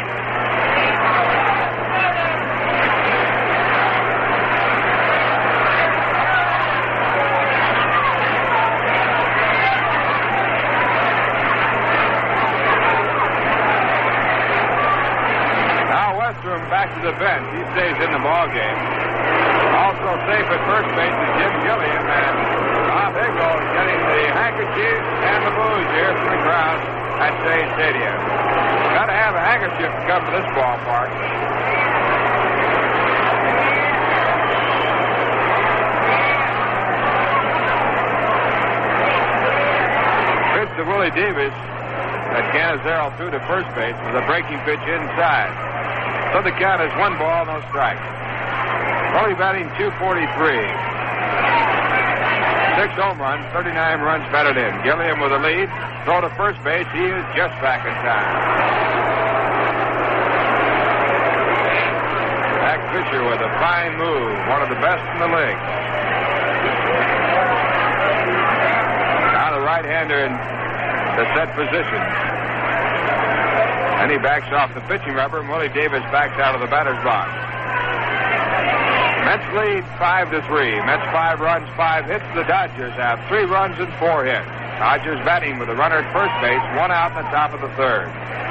Back to the bench. He stays in the ball game. Also safe at first base is Jim Gilliam, and Bob Engel is getting the handkerchiefs and the booze here from the crowd at Shea Stadium. Got to have a handkerchief to come to this ballpark. Pitch to Willie Davis. That Canizero threw to first base with a breaking pitch inside. So the count is 1 ball, no strikes. Willie batting .243. 6 home runs, 39 runs batted in. Gilliam with a lead. Throw to first base. He is just back in time. Jack Fisher with a fine move. One of the best in the league. Now the right-hander in the set position. And he backs off the pitching rubber, and Willie Davis backs out of the batter's box. Mets lead 5-3. Mets 5 runs, 5 hits. The Dodgers have 3 runs and 4 hits. Dodgers batting with a runner at first base, 1 out in the top of the third.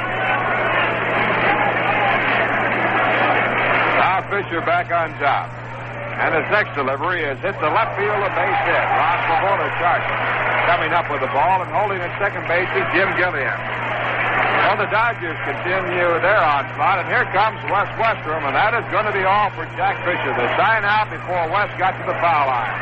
Now Fisher back on top. And his next delivery is hit the left field, a base hit. Ron Pavola charging. Coming up with the ball and holding at second base is Jim Gilliam. Well, the Dodgers continue their onslaught, and here comes Wes Westrom, and that is going to be all for Jack Fisher. The sign out before Wes got to the foul line.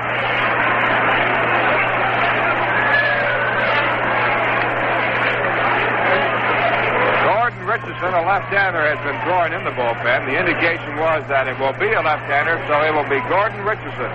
Gordon Richardson, a left-hander, has been throwing in the bullpen. The indication was that it will be a left-hander, so it will be Gordon Richardson.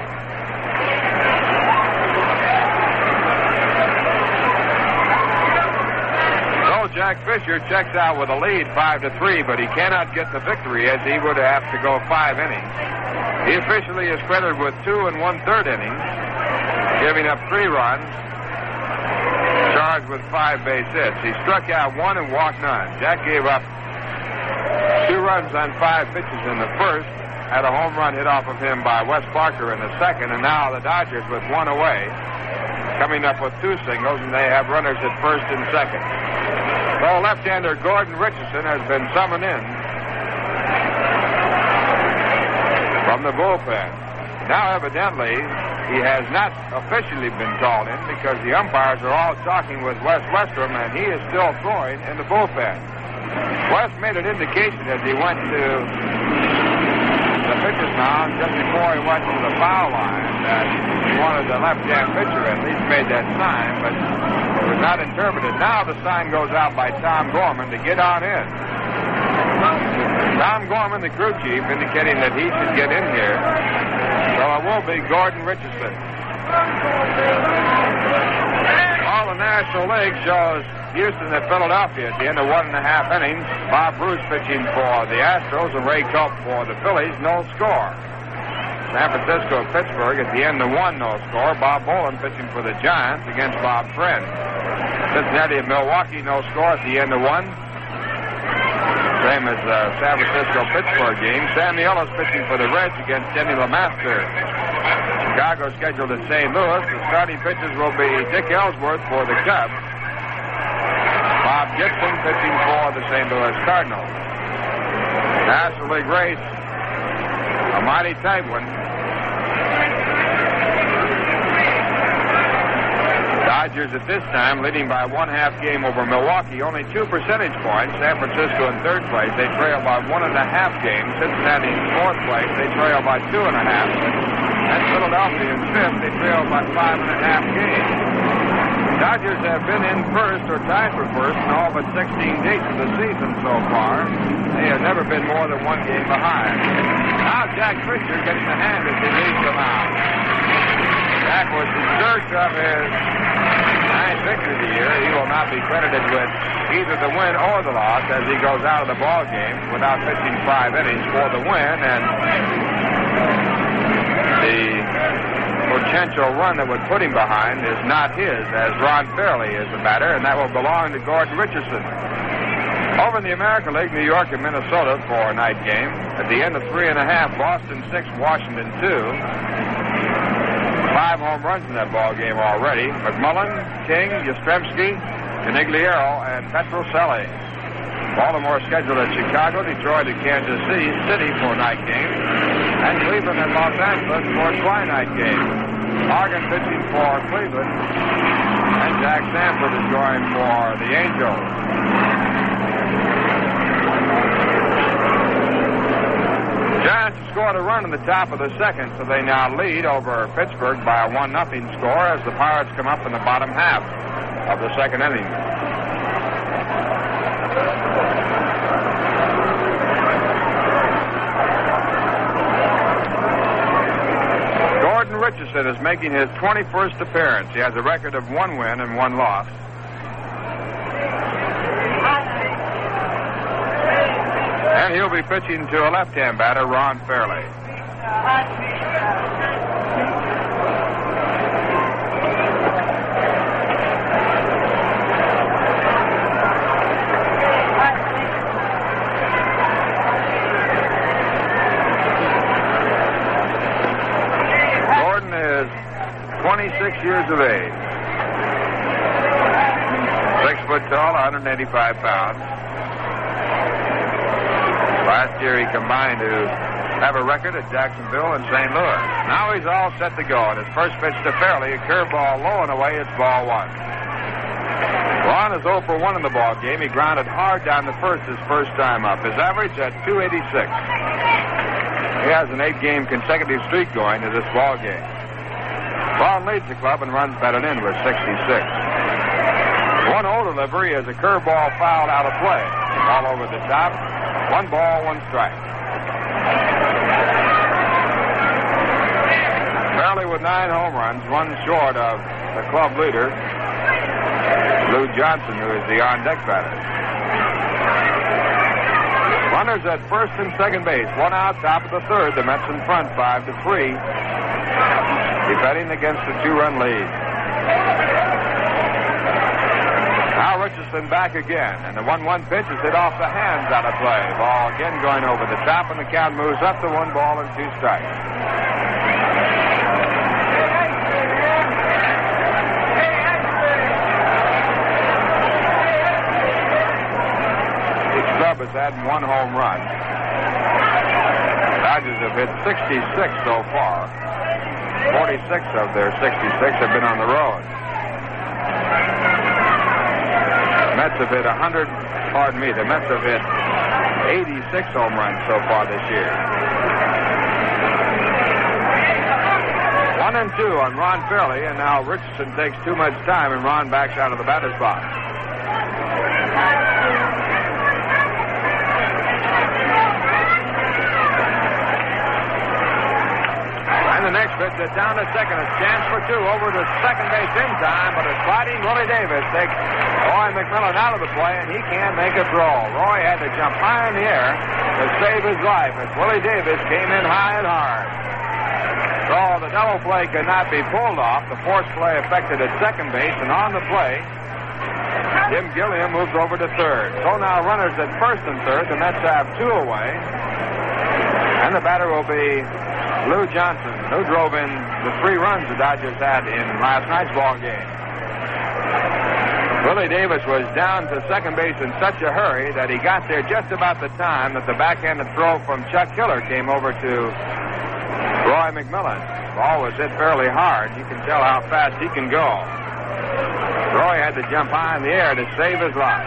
Jack Fisher checks out with a lead 5-3, but he cannot get the victory as he would have to go 5 innings. He officially is credited with 2 1/3 innings, giving up 3 runs, charged with 5 base hits. He struck out 1 and walked none. Jack gave up 2 runs on 5 pitches in the first, had a home run hit off of him by Wes Parker in the second, and now the Dodgers with 1 away, coming up with 2 singles, and they have runners at first and second. So left-hander Gordon Richardson has been summoned in from the bullpen. Now, evidently, he has not officially been called in because the umpires are all talking with Wes Westrom, and he is still throwing in the bullpen. Wes made an indication as he went to the pitcher's mound just before he went to the foul line that he wanted the left-hand pitcher, at least made that sign, but it was not interpreted. Now the sign goes out by Tom Gorman to get on in. Tom Gorman, the crew chief, indicating that he should get in here. So it will be Gordon Richardson. All the National League shows Houston at Philadelphia at the end of 1.5 innings. Bob Bruce pitching for the Astros and Ray Culp for the Phillies. No score. San Francisco at Pittsburgh at the end of 1, no score. Bob Boland pitching for the Giants against Bob Friend. Cincinnati at Milwaukee, no score at the end of 1. Same as the San Francisco-Pittsburgh game. Sammy Ellis pitching for the Reds against Kenny LeMaster. Chicago scheduled at St. Louis. The starting pitchers will be Dick Ellsworth for the Cubs. Bob Gibson pitching for the St. Louis Cardinals. National League race, a mighty tight one. Dodgers at this time leading by 1/2 game over Milwaukee, only 2 percentage points. San Francisco in 3rd place, they trail by 1.5 games. Cincinnati in 4th place, they trail by 2.5. And Philadelphia in 5th, they trail by 5.5 games. Dodgers have been in first or tied for first in all but 16 days of the season so far. They have never been more than 1 game behind. Now Jack Fisher getting the hand as he leaves the mound. That was the search of his ninth victory of the year. He will not be credited with either the win or the loss as he goes out of the ball game without pitching 5 innings for the win, and the potential run that would put him behind is not his, as Ron Fairley is the batter, and that will belong to Gordon Richardson. Over in the American League, New York and Minnesota for a night game. At the end of 3.5, Boston 6, Washington 2. 5 home runs in that ball game already. McMullen, King, Yastrzemski, Canigliaro, and Petrocelli. Baltimore scheduled at Chicago, Detroit at Kansas City for night games, and Cleveland and Los Angeles for a twilight game. Morgan pitching for Cleveland, and Jack Sanford is going for the Angels. Giants scored a run in the top of the second, so they now lead over Pittsburgh by a 1-0 score as the Pirates come up in the bottom half of the second inning. Gordon Richardson is making his 21st appearance. He has a record of 1 win and 1 loss. And he'll be pitching to a left-hand batter, Ron Fairley. Gordon is 26 years of age. 6 foot tall, 185 pounds. Last year he combined to have a record at Jacksonville and St. Louis. Now he's all set to go, and his first pitch to Fairley, a curveball low and away, it's ball 1. Ron is 0 for 1 in the ball game. He grounded hard down the first his first time up. His average at .286. He has an 8-game consecutive streak going to this ball game. Ron leads the club and runs batted in with 66. 1-0 delivery is a curveball fouled out of play. All over the top. 1 ball, 1 strike. Fairley with 9 home runs, 1 short of the club leader, Lou Johnson, who is the on-deck batter. Runners at first and second base, 1 out, top of the third. The Mets in front, 5-3, defending against the 2-run lead. Now Richardson back again, and the 1-1 pitch is hit off the hands out of play. Ball again going over the top, and the count moves up to 1 ball and 2 strikes. Each club has had 1 home run. Dodgers have hit 66 so far. 46 of their 66 have been on the road. Mets have hit 100, pardon me, the Mets have hit 86 home runs so far this year. 1-2 on Ron Fairley, and now Richardson takes too much time, and Ron backs out of the batter's box. And the next pitch is down to second. A chance for 2 over to second base in time, but a sliding Willie Davis takes Roy McMillan out of the play, and he can't make a throw. Roy had to jump high in the air to save his life as Willie Davis came in high and hard. So the double play could not be pulled off. The force play affected at second base, and on the play, Jim Gilliam moves over to third. So now runners at first and third. The Mets have 2 away, and the batter will be Lou Johnson, who drove in the 3 runs the Dodgers had in last night's ball game. Willie Davis was down to second base in such a hurry that he got there just about the time that the backhanded throw from Chuck Hiller came over to Roy McMillan. The ball was hit fairly hard. You can tell how fast he can go. Roy had to jump high in the air to save his life.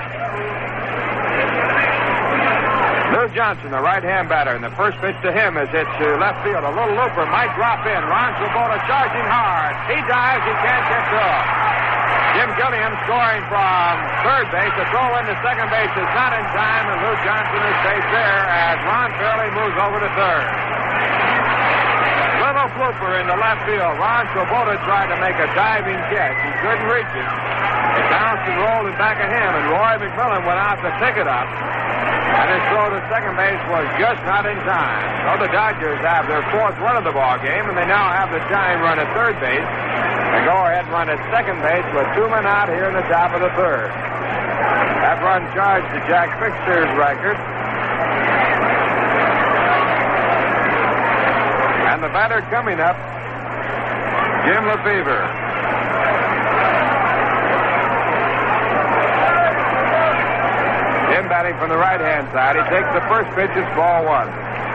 Lou Johnson, the right-hand batter, and the first pitch to him is hit to left field. A little looper might drop in. Ron Swoboda charging hard. He dives. He can't get through. Jim Gilliam scoring from third base. The throw into second base is not in time, and Lou Johnson is safe there as Ron Fairley moves over to third. Little fluke Looper into left field. Ron Swoboda tried to make a diving catch. He couldn't reach it. It bounced and rolled in back of him, and Roy McMillan went out to pick it up. And his throw to second base was just not in time. So the Dodgers have their fourth run of the ball game, and they now have the tying run at third base. The go-ahead run at second base with 2 men out here in the top of the third. That run charged to Jack Fixter's record. And the batter coming up, Jim Lefevre. Jim batting from the right-hand side. He takes the first pitch. It's ball one.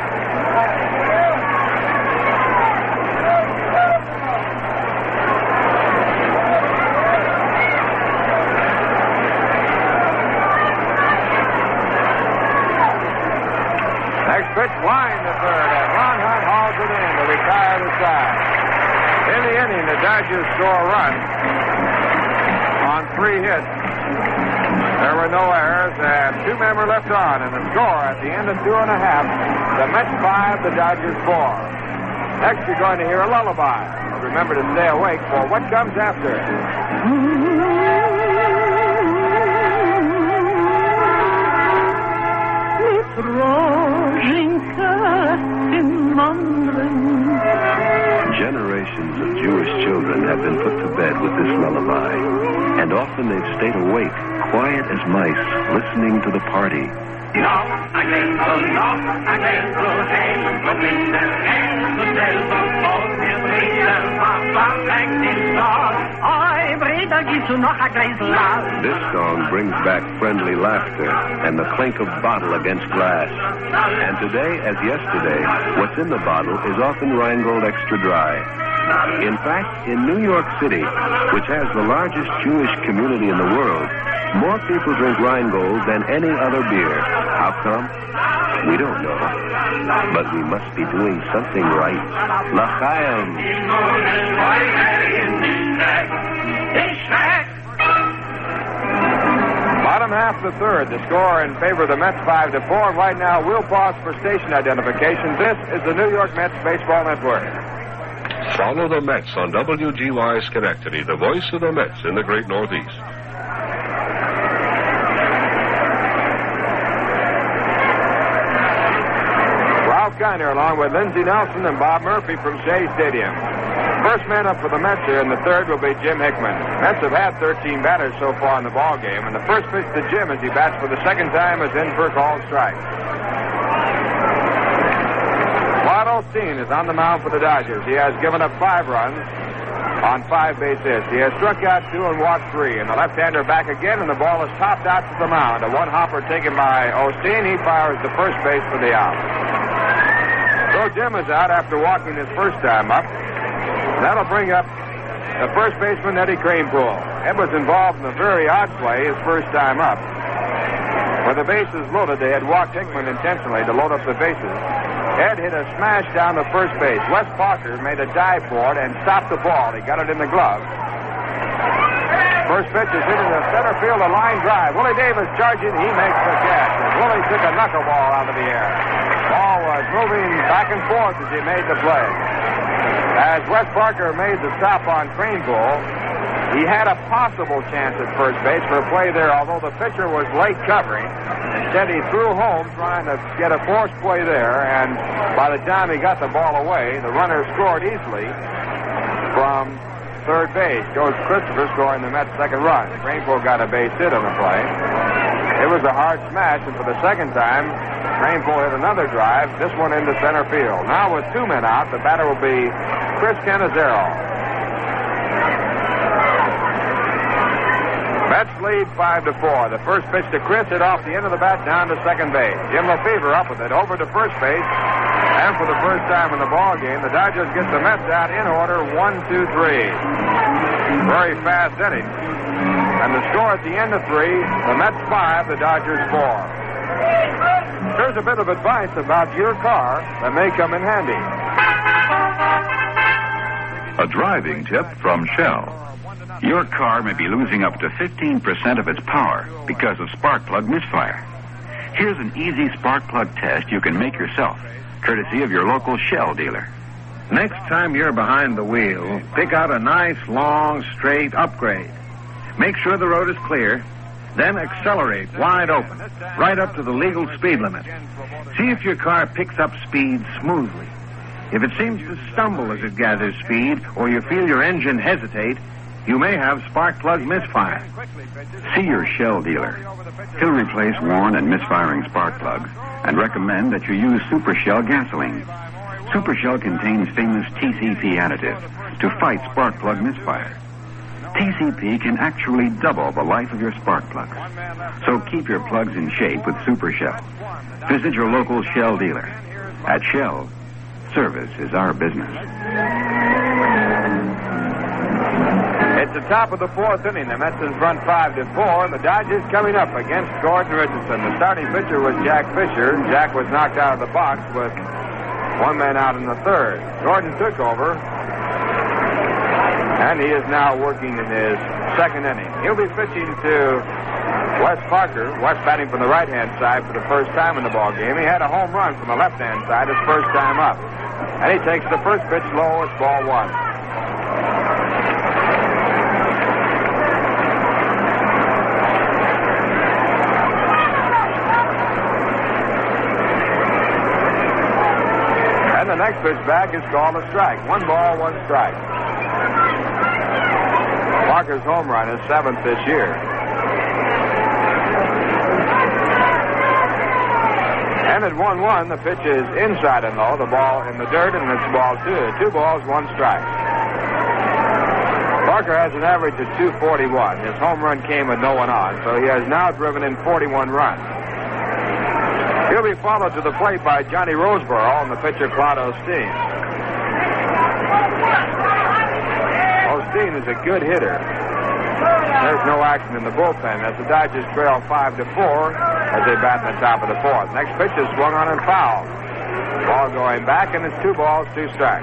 Next pitch, line to third, and Ron Hunt hauls it in to retire the side. In the inning, the Dodgers score a run on 3 hits. There were no errors, and 2 men were left on, and the score at the end of 2.5, the Mets 5, the Dodgers 4. Next, you're going to hear a lullaby. Remember to stay awake for what comes after. Generations of Jewish children have been put to bed with this lullaby, and often they've stayed awake, quiet as mice, listening to the party. This song brings back friendly laughter and the clink of bottle against glass. And today, as yesterday, what's in the bottle is often Rheingold Extra Dry. In fact, in New York City, which has the largest Jewish community in the world, more people drink Rheingold than any other beer. How come? We don't know. But we must be doing something right. L'chaim. Bottom half of the third, the score in favor of the Mets 5-4. Right now, we'll pause for station identification. This is the New York Mets Baseball Network. Follow the Mets on WGY Schenectady, the voice of the Mets in the great Northeast. Ralph Kiner along with Lindsey Nelson and Bob Murphy from Shea Stadium. First man up for the Mets here in the third will be Jim Hickman. Mets have had 13 batters so far in the ball game, and the first pitch to Jim as he bats for the second time is in for a called strike. Rod Osteen is on the mound for the Dodgers. He has given up 5 runs on 5 base hits. He has struck out 2 and walked 3, and the left-hander back again, and the ball is popped out to the mound. A one-hopper taken by Osteen. He fires the first base for the out. So Jim is out after walking his first time up. That'll bring up the first baseman, Eddie Kranepool. Ed was involved in a very odd play his first time up. When the bases loaded, they had walked Hickman intentionally to load up the bases. Ed hit a smash down the first base. Wes Parker made a dive for it and stopped the ball. He got it in the glove. First pitch is hit in the center field, a line drive. Willie Davis charging. He makes the catch. And Willie took a knuckleball out of the air. Ball was moving back and forth as he made the play. As Wes Parker made the stop on Kranepool, he had a possible chance at first base for a play there, although the pitcher was late covering. Instead, he threw home trying to get a forced play there, and by the time he got the ball away, the runner scored easily from third base. George Christopher scoring the Mets' second run. Kranepool got a base hit on the play. It was a hard smash, and for the second time, Kranepool hit another drive, this one into center field. Now with 2 men out, the batter will be Chris Cannizzaro. Mets lead 5-4. The first pitch to Chris hit off the end of the bat down to second base. Jim Lefevre up with it over to first base. And for the first time in the ball game, the Dodgers get the Mets out in order 1-2-3. Very fast inning. And the score at the end of 3, the Mets 5, the Dodgers 4. Here's a bit of advice about your car that may come in handy. A driving tip from Shell. Your car may be losing up to 15% of its power because of spark plug misfire. Here's an easy spark plug test you can make yourself, courtesy of your local Shell dealer. Next time you're behind the wheel, pick out a nice, long, straight upgrade. Make sure the road is clear, then accelerate wide open, right up to the legal speed limit. See if your car picks up speed smoothly. If it seems to stumble as it gathers speed, or you feel your engine hesitate, you may have spark plug misfire. See your Shell dealer. He'll replace worn and misfiring spark plugs and recommend that you use Super Shell gasoline. Super Shell contains famous TCP additive to fight spark plug misfire. TCP can actually double the life of your spark plugs. So keep your plugs in shape with Super Shell. Visit your local Shell dealer. At Shell, service is our business. It's the top of the fourth inning. The Mets in front 5-4. The Dodgers coming up against Gordon Richardson. The starting pitcher was Jack Fisher. Jack was knocked out of the box with one man out in the third. Gordon took over, and he is now working in his second inning. He'll be pitching to Wes Parker. Wes batting from the right-hand side for the first time in the ball game. He had a home run from the left-hand side his first time up. And he takes the first pitch low. It's ball one. And the next pitch back is called a strike. 1 ball, 1 strike. Parker's home run is 7th this year. And at 1-1, the pitch is inside and low. The ball in the dirt, and it's ball 2. 2 balls, 1 strike. Parker has an average of 241. His home run came with no one on, so he has now driven in 41 runs. He'll be followed to the plate by Johnny Roseboro and the pitcher Claude Osteen. Osteen is a good hitter. There's no action in the bullpen as the Dodgers trail 5-4 as they bat in the top of the fourth. Next pitch is swung on and fouled. Ball going back, and it's 2 balls, 2 strikes.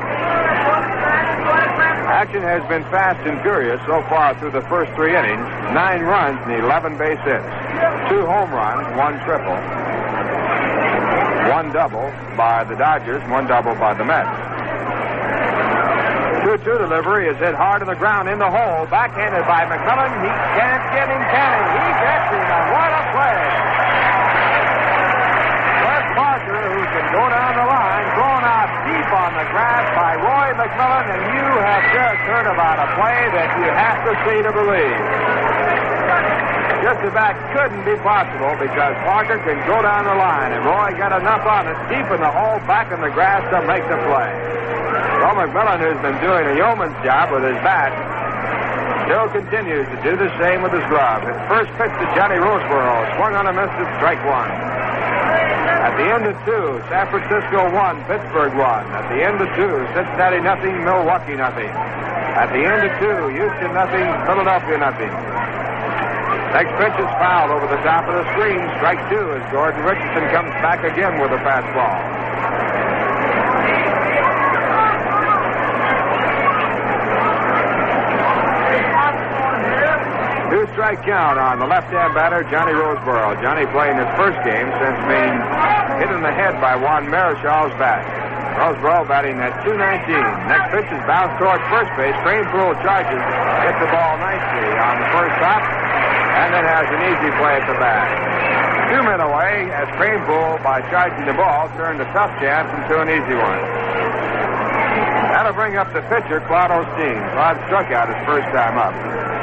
Action has been fast and furious so far through the first 3 innings. 9 runs and 11 base hits. 2 home runs, 1 triple. 1 double by the Dodgers, 1 double by the Mets. 2-2 delivery is hit hard to the ground in the hole. Backhanded by McMillan. He can't get him, can he? He gets him, and what a play. Wes Parker, who can go down the line, thrown out deep on the grass by Roy McMillan, and you have just heard about a play that you have to see to believe. Just about couldn't be possible because Parker can go down the line, and Roy got enough on it deep in the hole, back in the grass to make the play. Well, McMillan, who's been doing a yeoman's job with his bat, still continues to do the same with his glove. His first pitch to Johnny Roseboro, swung on a miss at strike 1. At the end of 2, San Francisco 1, Pittsburgh 1. At the end of 2, Cincinnati nothing, Milwaukee nothing. At the end of 2, Houston nothing, Philadelphia nothing. Next pitch is fouled over the top of the screen. Strike 2 as Gordon Richardson comes back again with a fastball. 2-strike count on the left-hand batter, Johnny Roseboro. Johnny playing his first game since being hit in the head by Juan Marichal's bat. Roseboro batting at 219. Next pitch is bounced towards first base. Kranepool charges, hits the ball nicely on the first hop, and then has an easy play at the bat. 2 men away as Kranepool, by charging the ball, turned a tough chance into an easy one. That'll bring up the pitcher, Claude Osteen. Claude struck out his first time up.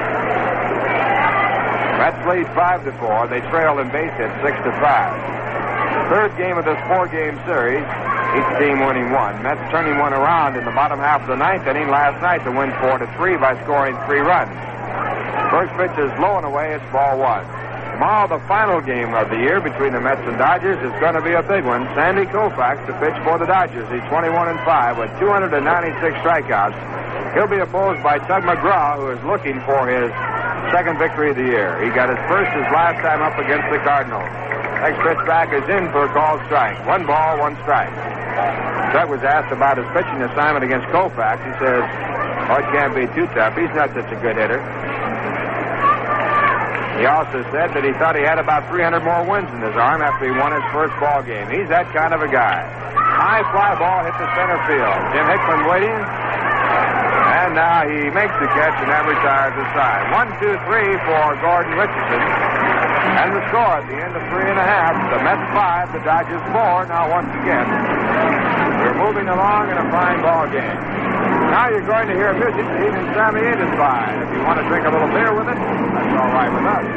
Mets lead 5-4. They trail in base hits 6-5. Third game of this 4-game series. Each team winning 1. Mets turning one around in the bottom half of the 9th inning last night to win 4-3 by scoring 3 runs. First pitch is low and away. It's ball 1. Tomorrow, the final game of the year between the Mets and Dodgers is going to be a big one. Sandy Koufax to pitch for the Dodgers. He's 21-5 with 296 strikeouts. He'll be opposed by Tug McGraw, who is looking for his second victory of the year. He got his first his last time up against the Cardinals. Next pitch back is in for a called strike. 1 ball, 1 strike. Tug was asked about his pitching assignment against Koufax. He says, oh, it can't be too tough. He's not such a good hitter. He also said that he thought he had about 300 more wins in his arm after he won his first ball game. He's that kind of a guy. High fly ball hit the center field. Jim Hickman waiting. And now he makes the catch and that retires the side. 1-2-3 for Gordon Richardson. And the score at the end of 3 1/2. The Mets 5, the Dodgers 4. Now once again, we're moving along in a fine ball game. Now you're going to hear music to even Sammy Davis by. If you want to drink a little beer with it, that's all right with us.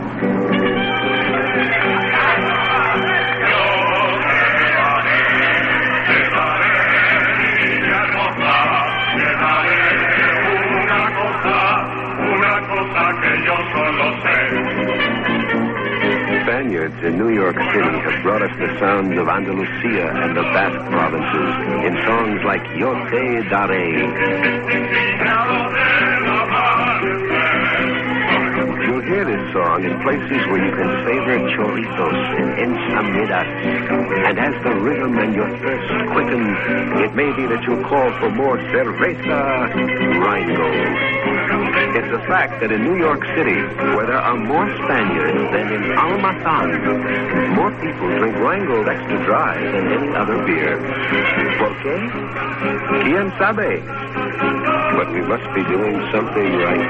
Spaniards in New York City have brought us the sounds of Andalusia and the Basque provinces in songs like Yo Te Daré. You'll hear this song in places where you can savor choritos and ensamidas. And as the rhythm and your thirst quicken, it may be that you'll call for more cerveza Rheingold. It's a fact that in New York City, where there are more Spaniards than in Almazan, more people drink Rheingold Extra Dry than any other beer. ¿Por qué? ¿Quién sabe? But we must be doing something right.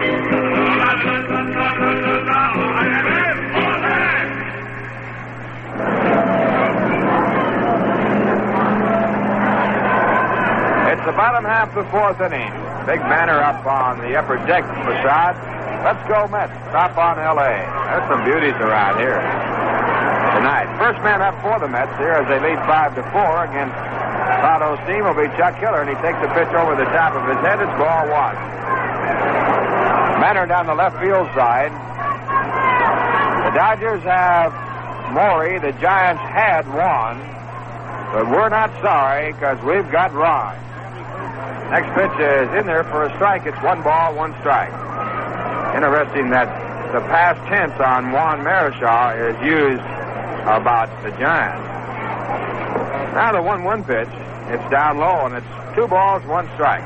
It's the bottom half of the 4th inning. Big banner up on the upper deck facade. Let's go Mets. Stop on L.A. There's some beauties around here tonight. First man up for the Mets here as they lead 5-4 against Todd Osteen will be Chuck Hiller, and he takes a pitch over the top of his head. It's ball 1. Banner down the left field side. The Dodgers have Maury. The Giants had Juan. But we're not sorry because we've got Ron. Next pitch is in there for a strike. It's 1 ball, 1 strike. Interesting that the past tense on Juan Marichal is used about the Giants. Now the 1-1 pitch. It's down low, and it's 2 balls, 1 strike.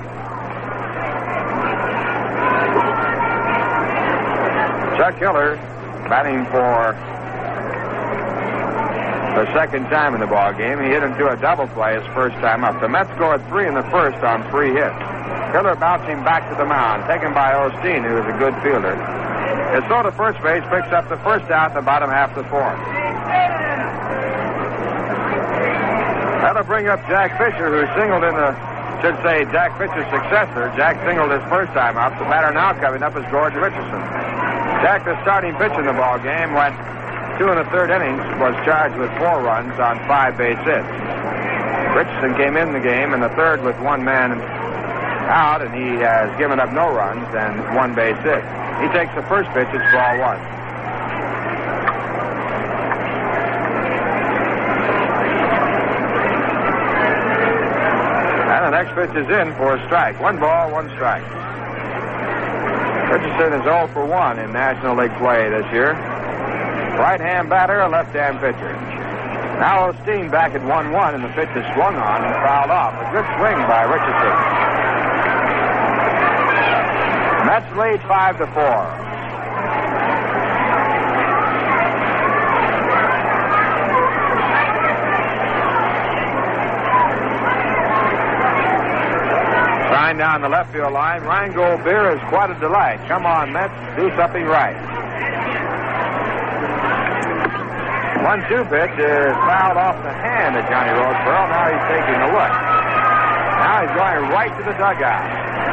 Chuck Hiller batting for the second time in the ball game. He hit into a double play his first time up. The Mets scored 3 in the first on 3 hits. Hiller bouncing back to the mound, taken by Osteen, who is a good fielder. His throw to first base picks up the first out in the bottom half of the 4th. That'll bring up Jack Fisher, who singled in the, Jack Fisher's successor. Jack singled his first time up. The batter now coming up is Gordon Richardson. Jack, the starting pitcher in the ball game, went 2 1/3 innings, was charged with 4 runs on 5 base hits. Richardson came in the game in the 3rd with 1 man out, and he has given up no runs and 1 base hit. He takes the first pitch. It's ball 1. And the next pitch is in for a strike. 1 ball, 1 strike. Richardson is 0 for 1 in National League play this year. Right-hand batter, a left-hand pitcher. Now Osteen back at 1-1, and the pitch is swung on and fouled off. A good swing by Richardson. Mets lead 5-4. Sign down the left field line. Rheingold beer is quite a delight. Come on, Mets, do something right. 1-2 pitch is fouled off the hand of Johnny Roseboro. Now he's taking a look. Now he's going right to the dugout.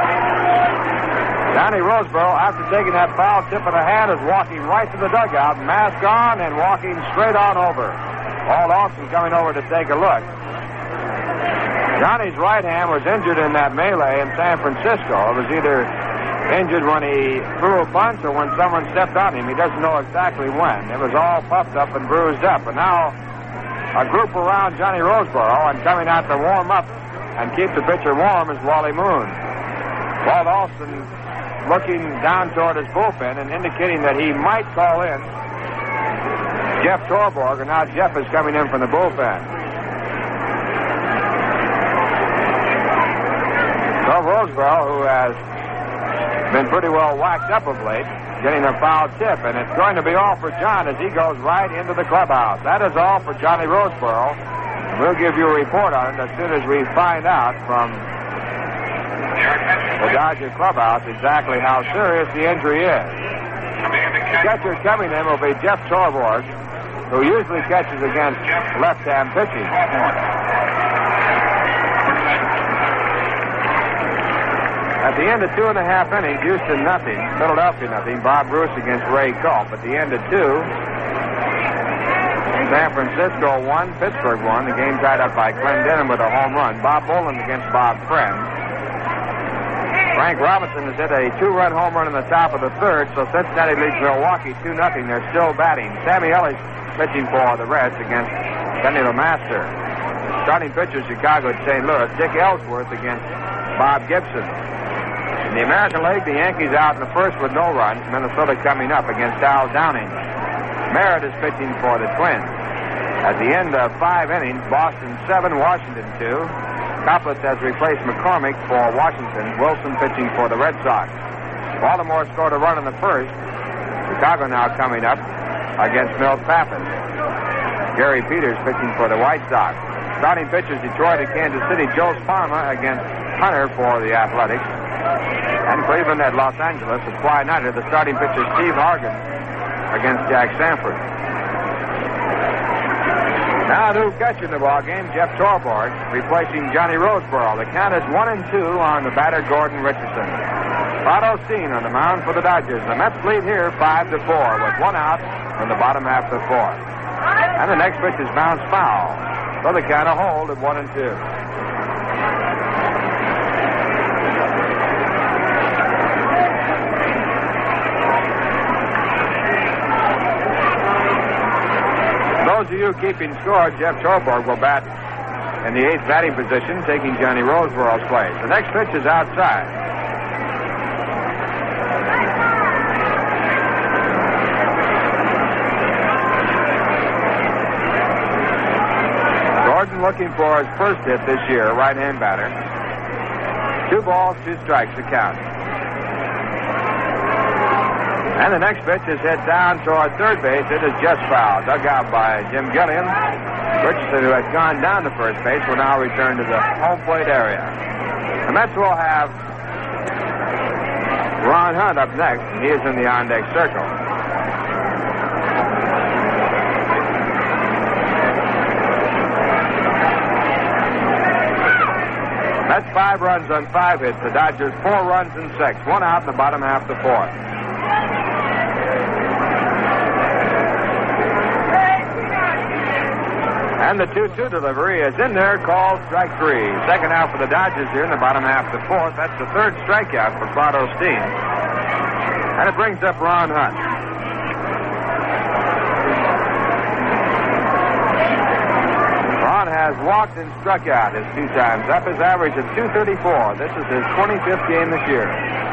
Johnny Roseboro, after taking that foul tip of the hand, is walking right to the dugout, mask on, and walking straight on over. Paul Austin coming over to take a look. Johnny's right hand was injured in that melee in San Francisco. It was either injured when he threw a punch or when someone stepped on him. He doesn't know exactly when. It was all puffed up and bruised up. And now a group around Johnny Roseboro and coming out to warm up and keep the pitcher warm is Wally Moon. Walt Austin looking down toward his bullpen and indicating that he might call in Jeff Torborg, and now Jeff is coming in from the bullpen. So Roseboro, who has been pretty well whacked up of late, getting a foul tip, and it's going to be all for John as he goes right into the clubhouse. That is all for Johnny Roseboro. And we'll give you a report on it as soon as we find out from the Dodger clubhouse exactly how serious the injury is. The catcher coming in will be Jeff Torborg, who usually catches against left-hand pitching. At the end of 2.5 innings, Houston nothing, Philadelphia nothing. Bob Bruce against Ray Culp. At the end of 2, San Francisco won, Pittsburgh won. The game tied up by Clendenin with a home run. Bob Boland against Bob Friend. Frank Robinson has hit a 2-run home run in the top of the 3rd, so Cincinnati leads Milwaukee 2-0. They're still batting. Sammy Ellis pitching for the Reds against Kenny LeMaster. Starting pitcher Chicago at St. Louis, Dick Ellsworth against Bob Gibson. In the American League, the Yankees out in the 1st with no runs. Minnesota coming up against Al Downing. Merritt is pitching for the Twins. At the end of 5 innings, Boston 7, Washington 2. Coplett has replaced McCormick for Washington. Wilson pitching for the Red Sox. Baltimore scored a run in the 1st. Chicago now coming up against Milt Pappas. Gary Peters pitching for the White Sox. Starting pitchers Detroit at Kansas City. Joe Sparma against Hunter for the Athletics. And Cleveland at Los Angeles at Kawhi Nighter. The starting pitcher Steve Hargan against Jack Sanford. Now to catch in the ball game, Jeff Torborg replacing Johnny Roseboro. The count is 1-2 on the batter Gordon Richardson. Rod Osteen on the mound for the Dodgers. The Mets lead here 5-4 with 1 out in the bottom half of the 4th. And the next pitch is bounced foul. So the count will hold at 1-2. Those of you keeping score, Jeff Torborg will bat in the 8th batting position, taking Johnny Roseboro's place. The next pitch is outside. Gordon looking for his first hit this year, right-hand batter. 2 balls, 2 strikes to count. And the next pitch is hit down toward third base. It is just foul. Dug out by Jim Gilliam. Richardson, who had gone down to first base, will now return to the home plate area. The Mets will have Ron Hunt up next, and he is in the on-deck circle. Mets 5 runs on 5 hits. The Dodgers 4 runs and 6. 1 out in the bottom half of the 4th. And the 2-2 delivery is in there, called strike 3. Second out for the Dodgers here in the bottom half of the 4th. That's the 3rd strikeout for Rod Osteen. And it brings up Ron Hunt. Ron has walked and struck out his 2 times. Up his average of .234. This is his 25th game this year.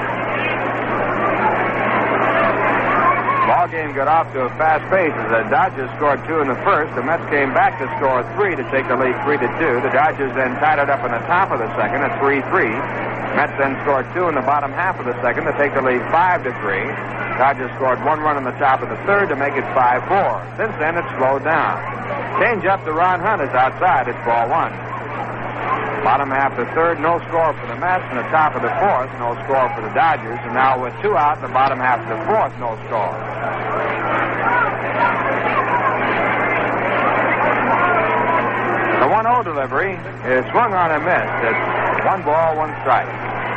Ball game got off to a fast pace as the Dodgers scored 2 in the 1st. The Mets came back to score 3 to take the lead 3-2. The Dodgers then tied it up in the top of the 2nd at 3-3. Mets then scored 2 in the bottom half of the 2nd to take the lead 5-3. Dodgers scored 1 run in the top of the 3rd to make it 5-4. Since then, it's slowed down. Change up to Ron Hunt is outside. It's ball 1. Bottom half of the 3rd, no score for the Mets. In the top of the 4th, no score for the Dodgers. And now with 2 out in the bottom half of the 4th, no score. The 1-0 delivery is swung on and missed. It's 1 ball, 1 strike.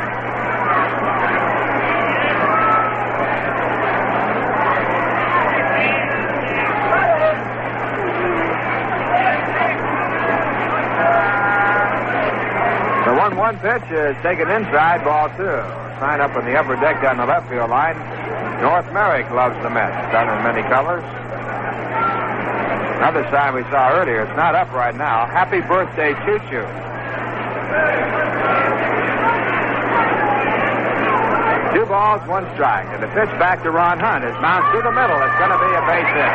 The 1-1 pitch is taken inside, ball 2. Sign up on the upper deck down the left field line. North Merrick loves the Mets, done in many colors. Another sign we saw earlier, it's not up right now. Happy birthday, Choo Choo. Two balls, 1 strike. And the pitch back to Ron Hunt is bounced through the middle. It's going to be a base hit.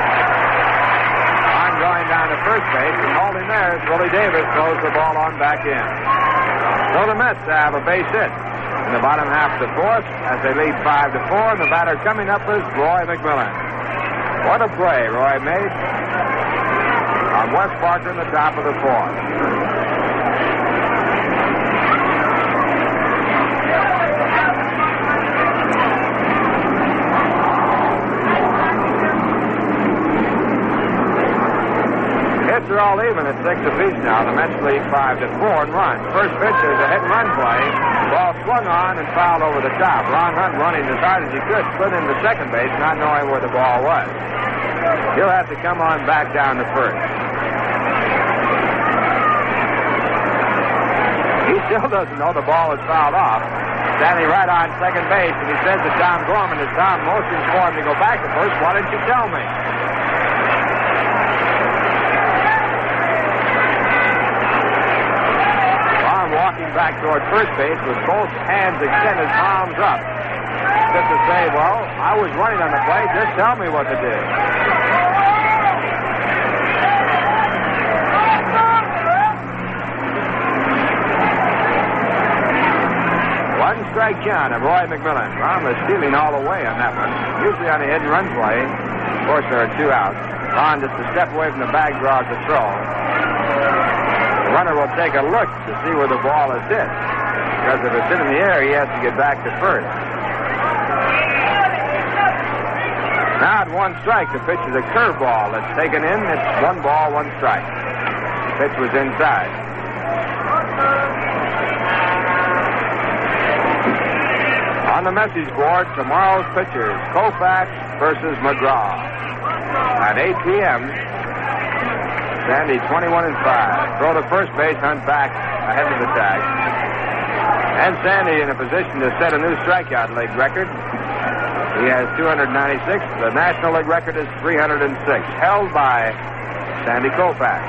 On going down to first base, and holding there is Willie Davis, throws the ball on back in. So the Mets have a base hit in the bottom half of the fourth as they lead 5-4. And the batter coming up is Roy McMillan. What a play Roy made on Wes Parker in the top of the fourth. Hits are all even at 6 apiece now. The Mets lead 5-4 and run. First pitch is a hit and run play. Ball swung on and fouled over the top. Ron Hunt running as hard as he could, slid into second base, not knowing where the ball was. He'll have to come on back down to first. He still doesn't know the ball is fouled off. Standing right on second base, and he says to Tom Gorman as Tom motions for him to go back to first, why didn't you tell me? Walking back toward first base with both hands extended, palms up. Just to say, well, I was running on the plate. Just tell me what to do. One strike count of Roy McMillan. Ron was stealing all the way on that one. Usually on a hit and run play. Of course, there are 2 outs. Ron just a step away from the bag draws the throw. The runner will take a look to see where the ball is hit. Because if it's hit in the air, he has to get back to first. Now at 1 strike, the pitch is a curveball that's taken in. It's 1 ball, 1 strike. The pitch was inside. On the message board, tomorrow's pitchers, Koufax versus McGraw. At 8 p.m., Sandy 21-5. Throw to first base, Hunt back ahead of the tag. And Sandy in a position to set a new strikeout league record. He has 296. The National League record is 306. Held by Sandy Koufax.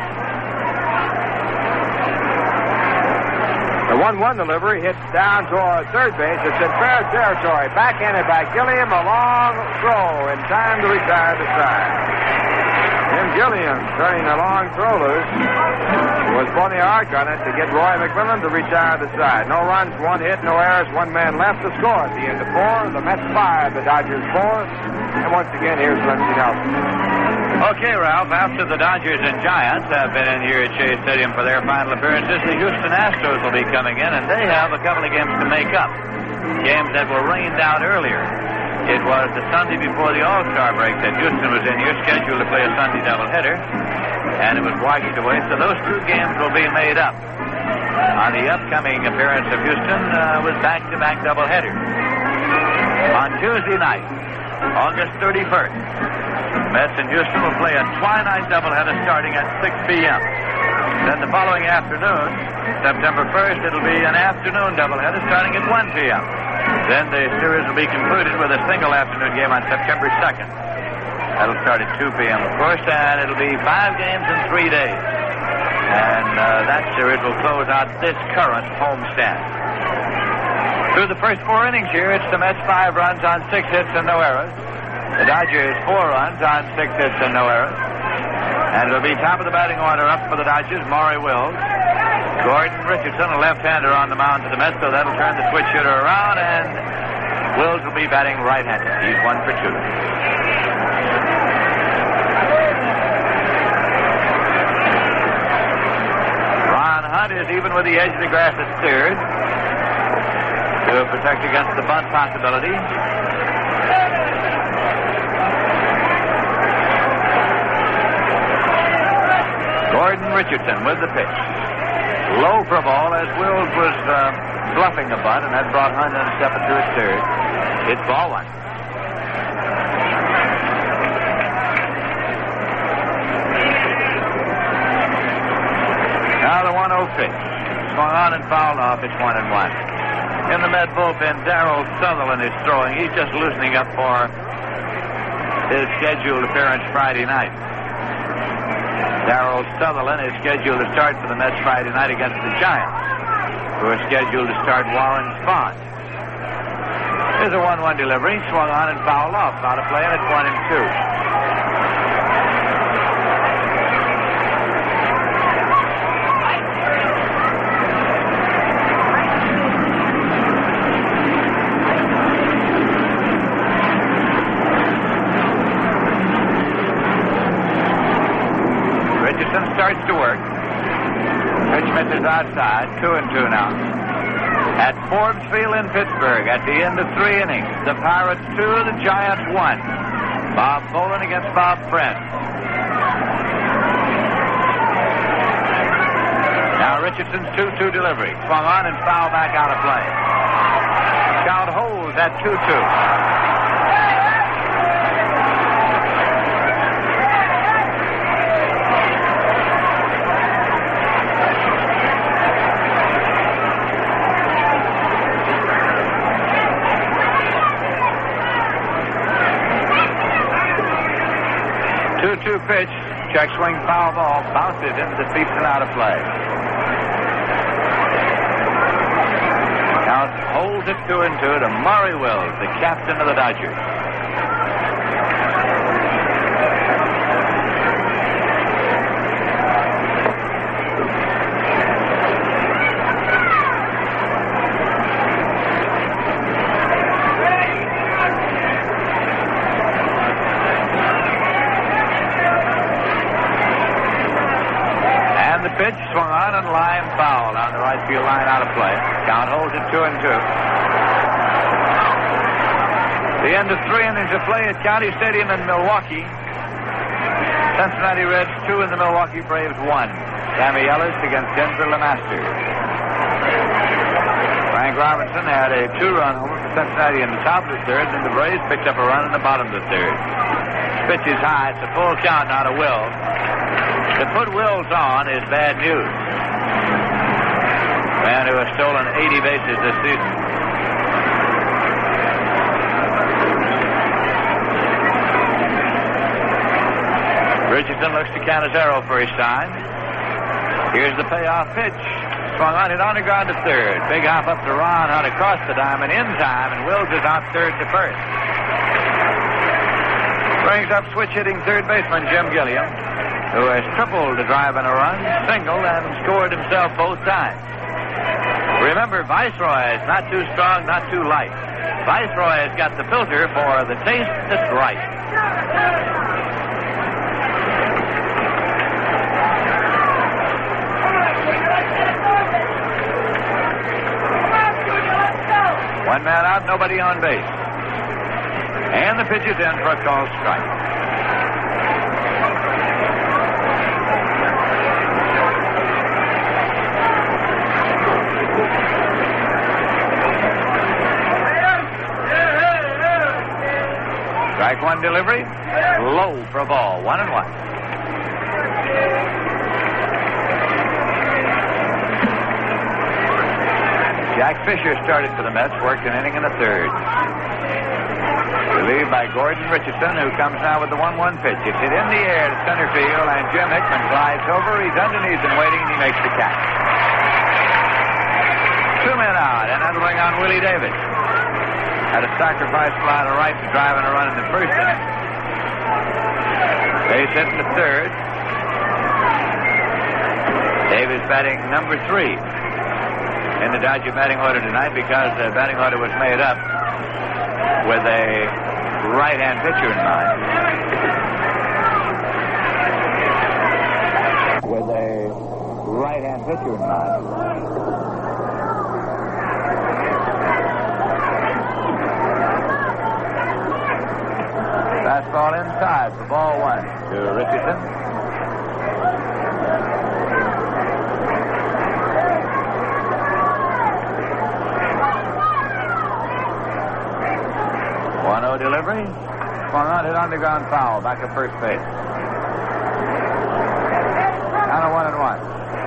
The 1-1 delivery hits down toward third base. It's in fair territory. Backhanded by Gilliam. A long throw in time to retire the side. Jim Gilliam turning a long throw loose. Was plenty of arc on it to get Roy McMillan to retire the side. No runs, 1 hit, no errors, 1 man left to score at the end of 4. The Mets 5, the Dodgers 4. And once again, here's Lindsey Nelson. Okay, Ralph, after the Dodgers and Giants have been in here at Shea Stadium for their final appearances, the Houston Astros will be coming in, and they have a couple of games to make up. Games that were rained out earlier. It was the Sunday before the All-Star break that Houston was in here, scheduled to play a Sunday doubleheader, and it was washed away, so those 2 games will be made up on the upcoming appearance of Houston with back-to-back doubleheaders. On Tuesday night, August 31st, Mets and Houston will play a twilight doubleheader starting at 6 p.m. Then the following afternoon, September 1st, it'll be an afternoon doubleheader starting at 1 p.m. Then the series will be concluded with a single afternoon game on September 2nd. That'll start at 2 p.m., of course, and it'll be 5 games in 3 days. And that series will close out this current homestand. Through the first 4 innings here, it's the Mets 5 runs on 6 hits and no errors. The Dodgers 4 runs on 6 hits and no errors. And it'll be top of the batting order up for the Dodgers, Maury Wills. Gordon Richardson, a left-hander on the mound for the Mets, so that'll turn the switch hitter around, and Wills will be batting right-handed. He's 1 for 2. Ron Hunt is even with the edge of the grass at third to protect against the bunt possibility. Gordon Richardson with the pitch. Low for a ball as Wills was bluffing the bunt, and that brought Hunt in stepping to his third. It's ball 1. Now the 1-0 pitch. Swung on and fouled off. It's 1-1. In the Met bullpen, Darryl Sutherland is throwing. He's just loosening up for his scheduled appearance Friday night. Darryl Sutherland is scheduled to start for the Mets Friday night against the Giants, who are scheduled to start Warren Spahn. Here's a 1-1 delivery, swung on and fouled off. Out of play, and it's 1-2. is outside. 2-2 now. At Forbes Field in Pittsburgh, at the end of 3 innings, the Pirates 2, the Giants 1. Bob Bolen against Bob Friend. Now Richardson's 2-2 delivery. Swung on and foul back out of play. Count holds at 2-2. 2-2 pitch. Check swing, foul ball. Bounces into the seats and out of play. Now holds it 2-2 to Maury Wills, the captain of the Dodgers. Pitch swung on and line foul down the right field line, out of play. Count holds it 2-2. The end of 3 innings of play at County Stadium in Milwaukee. Cincinnati Reds 2 and the Milwaukee Braves 1. Sammy Ellis against Denver LeMaster. Frank Robinson had a 2-run homer for Cincinnati in the top of the third, and the Braves picked up a run in the bottom of the third. Pitch is high. It's a full count now to Wills. To put Wills on is bad news. Man who has stolen 80 bases this season. Richardson looks to Cannizzaro for his sign. Here's the payoff pitch. Swung on it on the ground to third. Big hop up to Ron Hunt across the diamond in time, and Wills is out third to first. Brings up switch hitting third baseman Jim Gilliam, who has tripled a drive and a run, singled, and scored himself both times. Remember, Viceroy is not too strong, not too light. Viceroy has got the filter for the taste that's right. One man out, nobody on base. And the pitch is in for a called strike. Strike one delivery. Low for a ball. 1-1. Jack Fisher started for the Mets, worked an inning and a third. Relieved by Gordon Richardson, who comes now with the 1-1 pitch. It's hit in the air to center field, and Jim Hickman glides over. He's underneath and waiting, and he makes the catch. 2 men out, and that'll bring on Willie Davis. Had a sacrifice fly to right to drive and a run in the first inning. Base hit in the third. Davis batting number 3 in the Dodger batting order tonight, because the batting order was made up with a right-hand pitcher in mind. With a right-hand pitcher in mind. Fastball inside for ball 1 to Richardson. Delivery. Swung on, hit underground foul. Back at first base. Down to 1-1.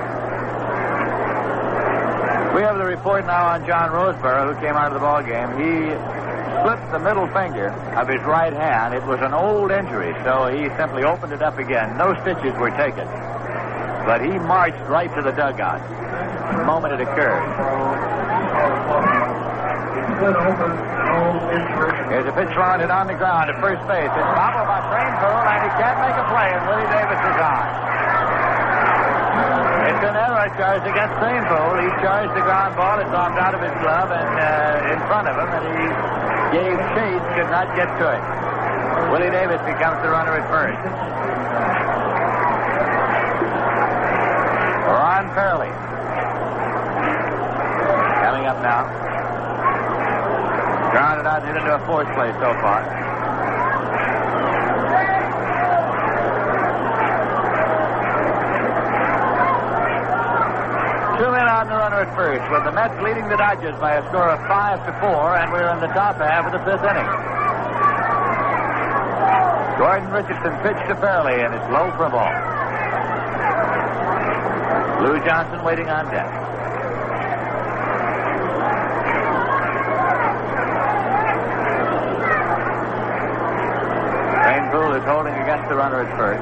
We have the report now on John Roseborough, who came out of the ball game. He slipped the middle finger of his right hand. It was an old injury, so he simply opened it up again. No stitches were taken. But he marched right to the dugout the moment it occurred. Here's a pitch rounded on the ground at first base. It's bobbled by Cranepool, and he can't make a play, and Willie Davis is on. It's an error charged against Cranepool. He charged the ground ball. It dropped out of his glove and in front of him, and he gave chase, could not get to it. Willie Davis becomes the runner at first. Ron Fairley up now. Grounded out and hit into a fourth place so far. Two men out and the runner at first, with the Mets leading the Dodgers by a score of 5-4, and we're in the top half of the fifth inning. Gordon Richardson pitched to Fairley, and it's low for a ball. Lou Johnson waiting on deck. Wayne Poole is holding against the runner at first.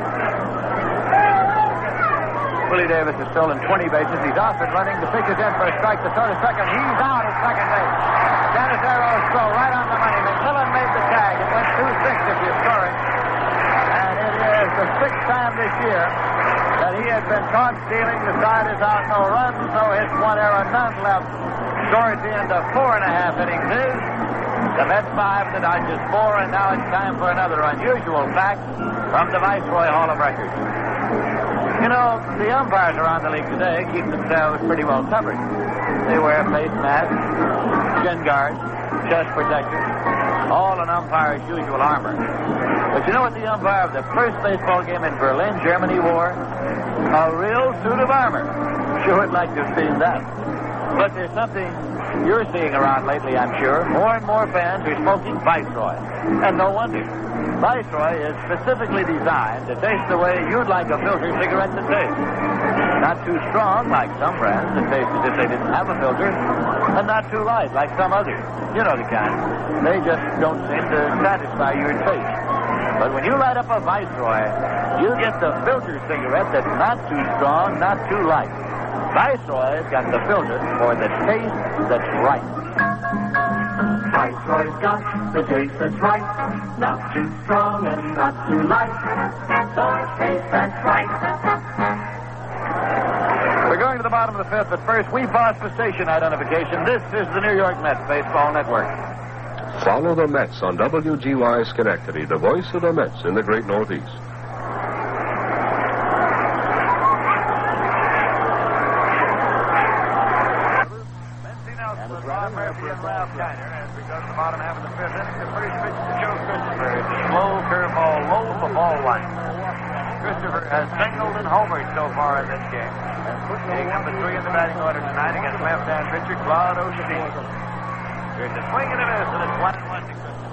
Willie Davis has stolen 20 bases. He's off and running. The pitch is in for a strike. The throw to second. He's out at second base. Canizaro's throw right on the money. McMillan made the tag. It went 2-6 if you're scoring. And it is the sixth time this year that he has been caught stealing. The side is out, no runs, no hits, one error, none left. Score at the end of 4.5 innings is the Mets 5 and the Dodgers 4, and now it's time for another unusual fact from the Viceroy Hall of Records. You know, the umpires around the league today keep themselves pretty well covered. They wear face masks, shin guards, chest protectors, all an umpire's usual armor. But you know what the umpire of the first baseball game in Berlin, Germany wore? A real suit of armor. Sure would like to have seen that. But there's something you're seeing around lately, I'm sure. More and more fans are smoking Viceroy. And no wonder. Viceroy is specifically designed to taste the way you'd like a filter cigarette to taste. Not too strong, like some brands that taste as if they didn't have a filter, and not too light, like some others. You know the kind. They just don't seem to satisfy your taste. But when you light up a Viceroy, you get the filter cigarette that's not too strong, not too light. Viceroy's got the filter for the taste that's right. Viceroy's got the taste that's right. Not too strong and not too light. The taste that's right. We're going to the bottom of the fifth, but first we pause for station identification. This is the New York Mets Baseball Network. Follow the Mets on WGY Schenectady, the voice of the Mets in the great Northeast. Christopher has singled and homered so far in this game. Hitting number 3 in the batting order tonight against left-hand pitcher Claude O'Steen. Here's a swing and a miss, and it's 1-1 to Christopher.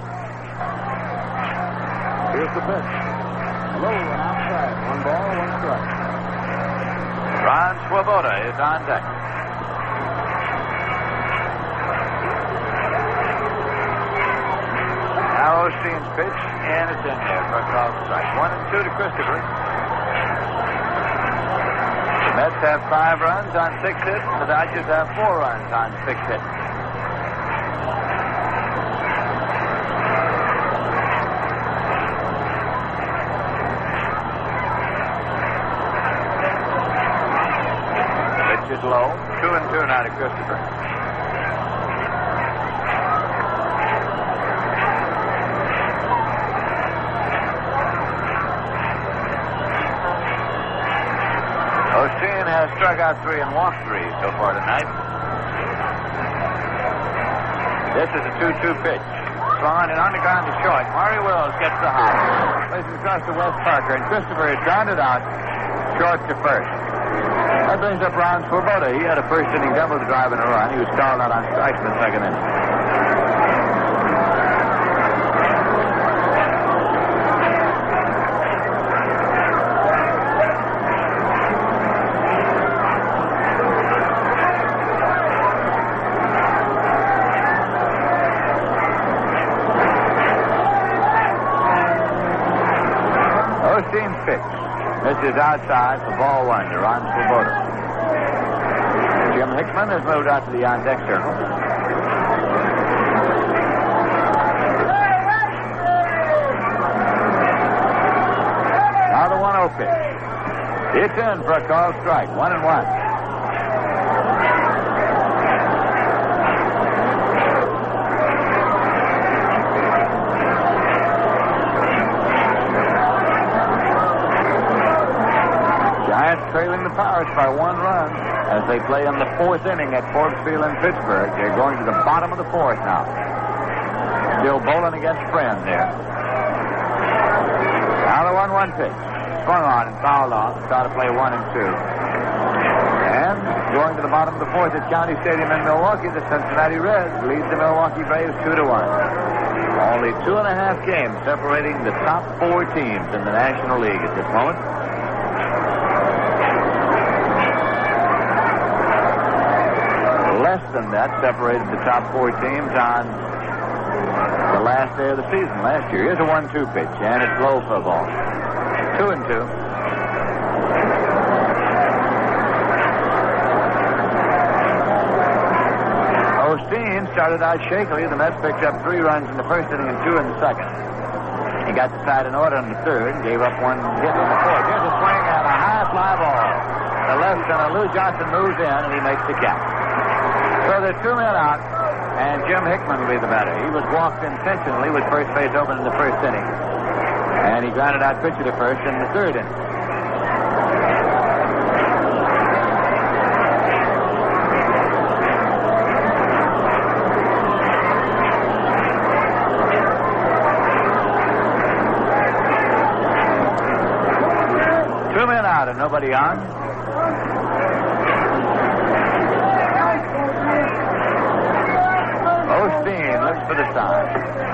Here's the pitch. Low and outside. 1 ball, 1 strike. Ron Swoboda is on deck. Now O'Steen's pitch, and it's in there for a called strike. 1-2 to Christopher. The Mets have 5 runs on 6 hits. The Dodgers have 4 runs on 6 hits. Pitch is low. 2-2 now to Christopher. O'Steen has struck out 3 and walked 3 so far tonight. This is a 2-2 pitch. Swung and on the ground to short. Maury Wills gets the hop. Places across to Wes Parker, and Christopher is grounded out short to first. That brings up Ron Swoboda. He had a first inning double to drive in a run. He was called out on strikes in the second inning. This is outside for ball 1 to Ron Swoboda. Jim Hickman has moved out to the on-deck circle. Now the 1-0 pitch. It's in for a called strike. 1-1. Trailing the Pirates by 1 run. as they play in the fourth inning at Forbes Field in Pittsburgh. They're going to the bottom of the fourth now. Still bowling against Friend there. Now the 1-1 pitch. Swung on and fouled off. Try to play 1 and 2. And going to the bottom of the fourth at County Stadium in Milwaukee, the Cincinnati Reds lead the Milwaukee Braves 2-1. Only 2.5 games separating the top 4 teams in the National League at this moment. Less than that separated the top 4 teams on the last day of the season last year. Here's a 1-2 pitch, and it's low for a ball. 2 and 2. Osteen started out shakily. The Mets picked up 3 runs in the first inning and 2 in the second. He got the side in order in the third, gave up 1 hit in the fourth. Here's a swing at a high fly ball. The left center, Lou Johnson, moves in, and he makes the catch. So there's 2 men out, and Jim Hickman will be the batter. He was walked intentionally with first base open in the first inning, and he grounded out pitcher to first in the third inning. And nobody on. Osteen looks for the sign.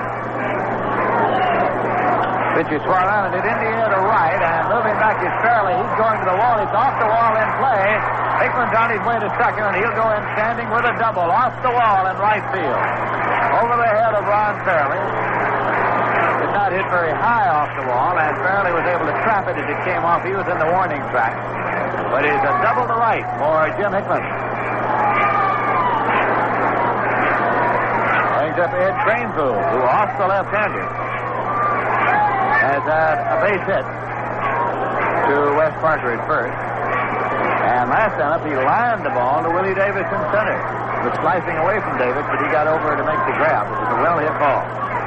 Pitch is swung on, and it in the air to right, and moving back is Fairley. He's going to the wall. He's off the wall in play. Hickman's on his way to second, and he'll go in standing with a double off the wall in right field. Over the head of Ron Fairley. Did not hit very high off the wall, and Fairley was able to trap it as it came off. He was in the warning track. But it's a double to right for Jim Hickman. Brings up Ed Cranepool, who off the left-hander has had a base hit to Wes Parker at first. And last time up, he lined the ball to Willie Davis in center. He was slicing away from Davis, but he got over to make the grab. It was a well-hit ball.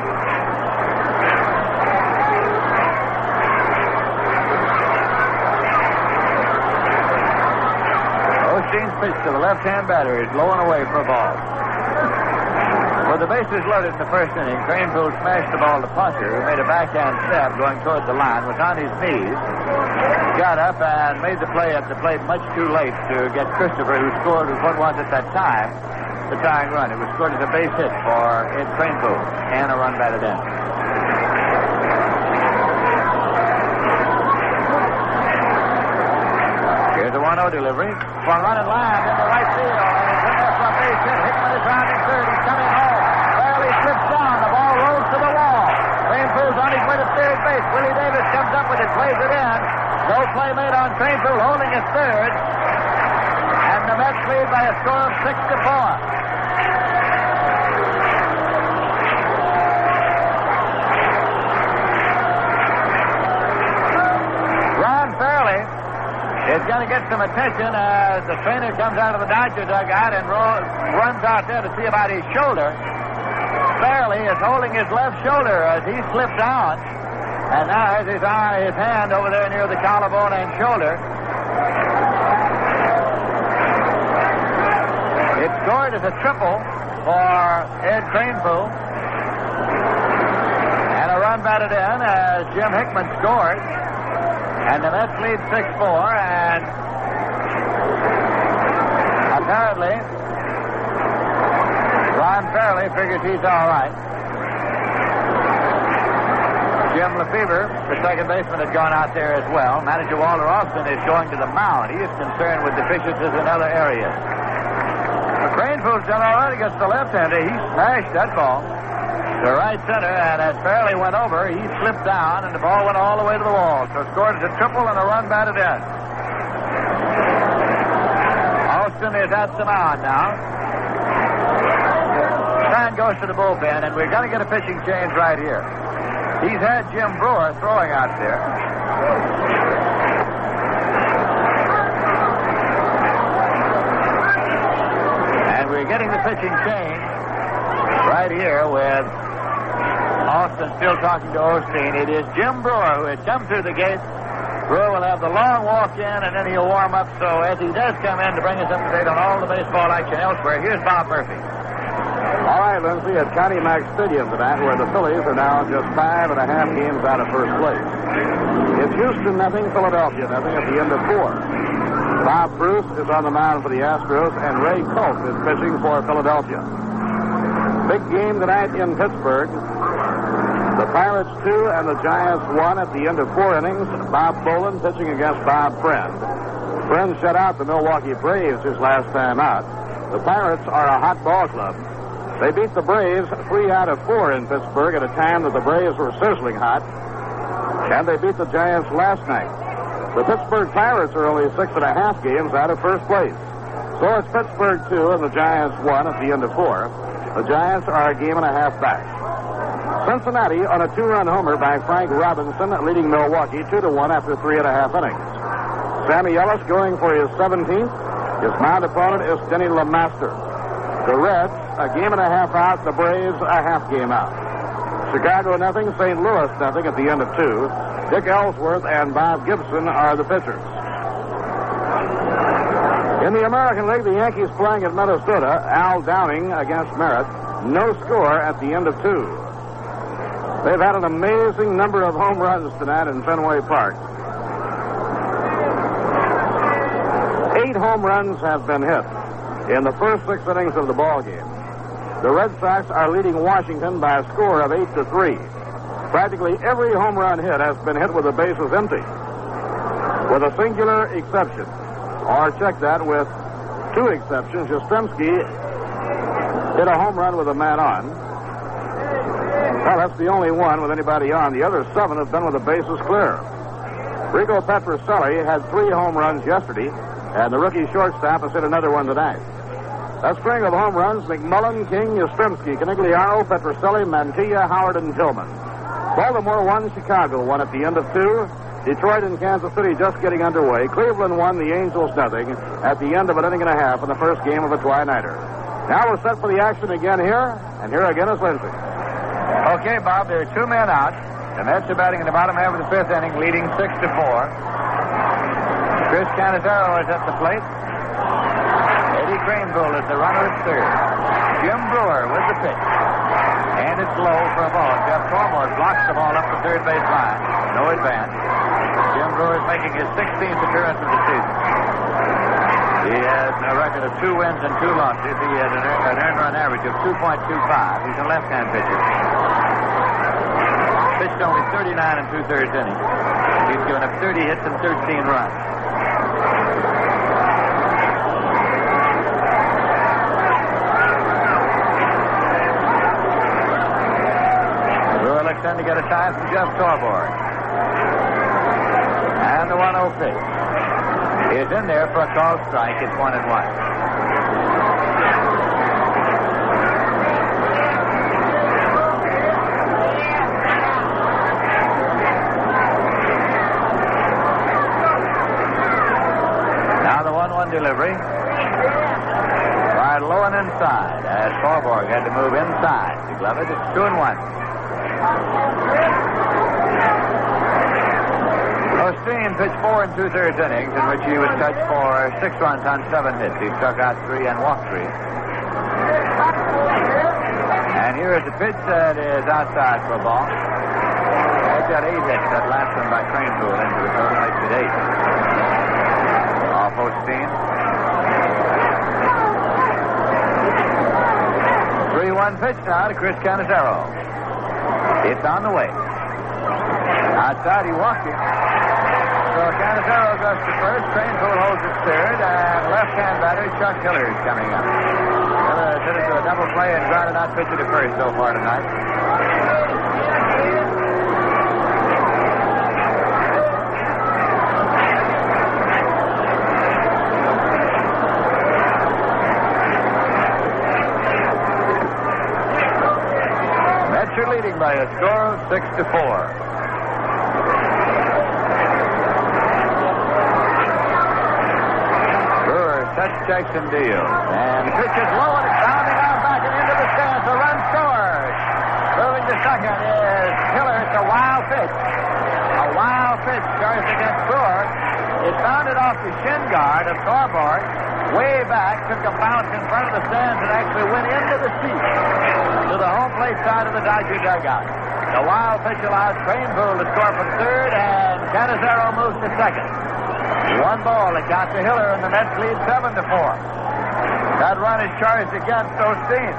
Osteen's pitch to the left-hand batter is low and away for a ball. With the bases loaded in the first inning, Cranepool smashed the ball to Puncher, who made a backhand stab going toward the line, was on his knees, got up and made the play at the plate much too late to get Christopher, who scored with what was at that time the tying run. It was scored as a base hit for Ed Cranepool, and a run batted in. Here's a 1-0 delivery. Swung on and line into right field, and it's in there for a base hit. Hickman is rounding third. He's coming home. Fairley slips down. The ball rolls to the wall. Cranepool's on his way to third base. Willie Davis comes up with it, plays it in. No play made on Cranepool, holding his third. And the Mets lead by a score of 6-4. It's going to get some attention as the trainer comes out of the Dodger dugout and runs out there to see about his shoulder. Fairley is holding his left shoulder as he slipped down, and now has his hand over there near the collarbone and shoulder. It's scored as a triple for Ed Cranepool, and a run batted in as Jim Hickman scored. And the Mets lead 6-4, and apparently Ron Fairley figures he's all right. Jim Lefebvre, the second baseman, had gone out there as well. Manager Walter Austin is going to the mound. He is concerned with deficiencies in other areas. Cranepool's done all right against the left-hander. He smashed that ball to right center, and as Fairley went over, he slipped down, and the ball went all the way to the wall. So scored as a triple and a run batted in. Austin is at the mound now. Stein goes to the bullpen, and we're going to get a pitching change right here. He's had Jim Brewer throwing out there. And we're getting the pitching change right here with Austin still talking to Osteen. It is Jim Brewer who had come through the gate Brewer will have the long walk in, and then he'll warm up. So as he does come in to bring us up to date on all the baseball action elsewhere, here's Bob Murphy. All right, Lindsay, at Connie Mack Stadium tonight, where the Phillies are now just 5.5 games out of first place. It's Houston nothing, Philadelphia nothing at the end of 4. Bob Bruce is on the mound for the Astros, and Ray Colt is pitching for Philadelphia. Big game tonight in Pittsburgh. The Pirates 2 and the Giants 1 at the end of 4 innings. Bob Boland pitching against Bob Friend. Friend shut out the Milwaukee Braves his last time out. The Pirates are a hot ball club. They beat the Braves 3 out of 4 in Pittsburgh at a time that the Braves were sizzling hot. And they beat the Giants last night. The Pittsburgh Pirates are only 6.5 games out of first place. So it's Pittsburgh 2 and the Giants 1 at the end of 4. The Giants are a game and a half back. Cincinnati on a 2-run homer by Frank Robinson, leading Milwaukee 2-1 after 3.5 innings. Sammy Ellis going for his 17th. His mound opponent is Denny LeMaster. The Reds, a game and a half out. The Braves, a half game out. Chicago nothing, St. Louis nothing at the end of 2. Dick Ellsworth and Bob Gibson are the pitchers. In the American League, the Yankees playing at Minnesota. Al Downing against Merritt. No score at the end of 2. They've had an amazing number of home runs tonight in Fenway Park. 8 home runs have been hit in the first 6 innings of the ball game. The Red Sox are leading Washington by a score of 8-3. Practically every home run hit has been hit with the bases empty, with a singular exception. Or check that, with 2 exceptions. Yastrzemski hit a home run with a man on. Well, that's the only one with anybody on. The other 7 have been with the bases clear. Rico Petrocelli had 3 home runs yesterday, and the rookie shortstop has hit another one tonight. A string of home runs: McMullen, King, Yastrzemski, Canigliaro, Petrocelli, Mantilla, Howard, and Tillman. Baltimore won, Chicago won at the end of 2. Detroit and Kansas City just getting underway. Cleveland won, the Angels nothing at the end of an inning and a half in the first game of a twilighter. Now we're set for the action again here, and here again is Lindsay. Okay, Bob, there are 2 men out. The Mets are batting in the bottom half of the 5th inning, leading 6-4. Chris Cannizzaro is at the plate. Eddie Craneville is the runner at third. Jim Brewer with the pitch. And it's low for a ball. Jeff Tormore blocks the ball up the third base line. No advance. Jim Brewer is making his 16th appearance of the season. He has a record of 2 wins and 2 losses. He has an earned run average of 2.25. He's a left-hand pitcher. Pitched only 39 2/3 innings. He's given up 30 hits and 13 runs. Brewer looks in to get a tie from Jeff Torborg. And the 1-0 pitch is in there for a called strike. It's 1-1. Delivery. Right low and inside as Torborg had to move inside to glove it. It's 2-1. Osteen pitched 4 2/3 innings in which he was touched for 6 runs on 7 hits. He struck out 3 and walked 3. And here is a pitch that is outside for a ball. They've got 8 hits. That last one by Craneville into the total makes it 8. Off Osteen. 3-1 pitch now to Chris Cannizzaro. It's on the way. Outside, he walked him. So Cannizzaro goes to first. Craneville holds his third, and left-hand batter Chuck Hiller is coming up. Hiller has hit it to a double play and grounded out pitcher to first so far tonight. Mets are leading by a score of 6-4. Touch, checks, and deals. And the pitch is low, and it's bounding out back and into the stands. A run scores. Moving to second is Hiller. It's a wild pitch. A wild pitch charged against Brewer. It bounded off the shin guard of Thorborg, way back, took a bounce in front of the stands, and actually went into the seat to the home plate side of the Dodger dugout. The wild pitch allows Craneville to score from third, and Canizero moves to second. One ball, it got to Hiller, and the Mets lead 7-4. That run is charged against Osteen.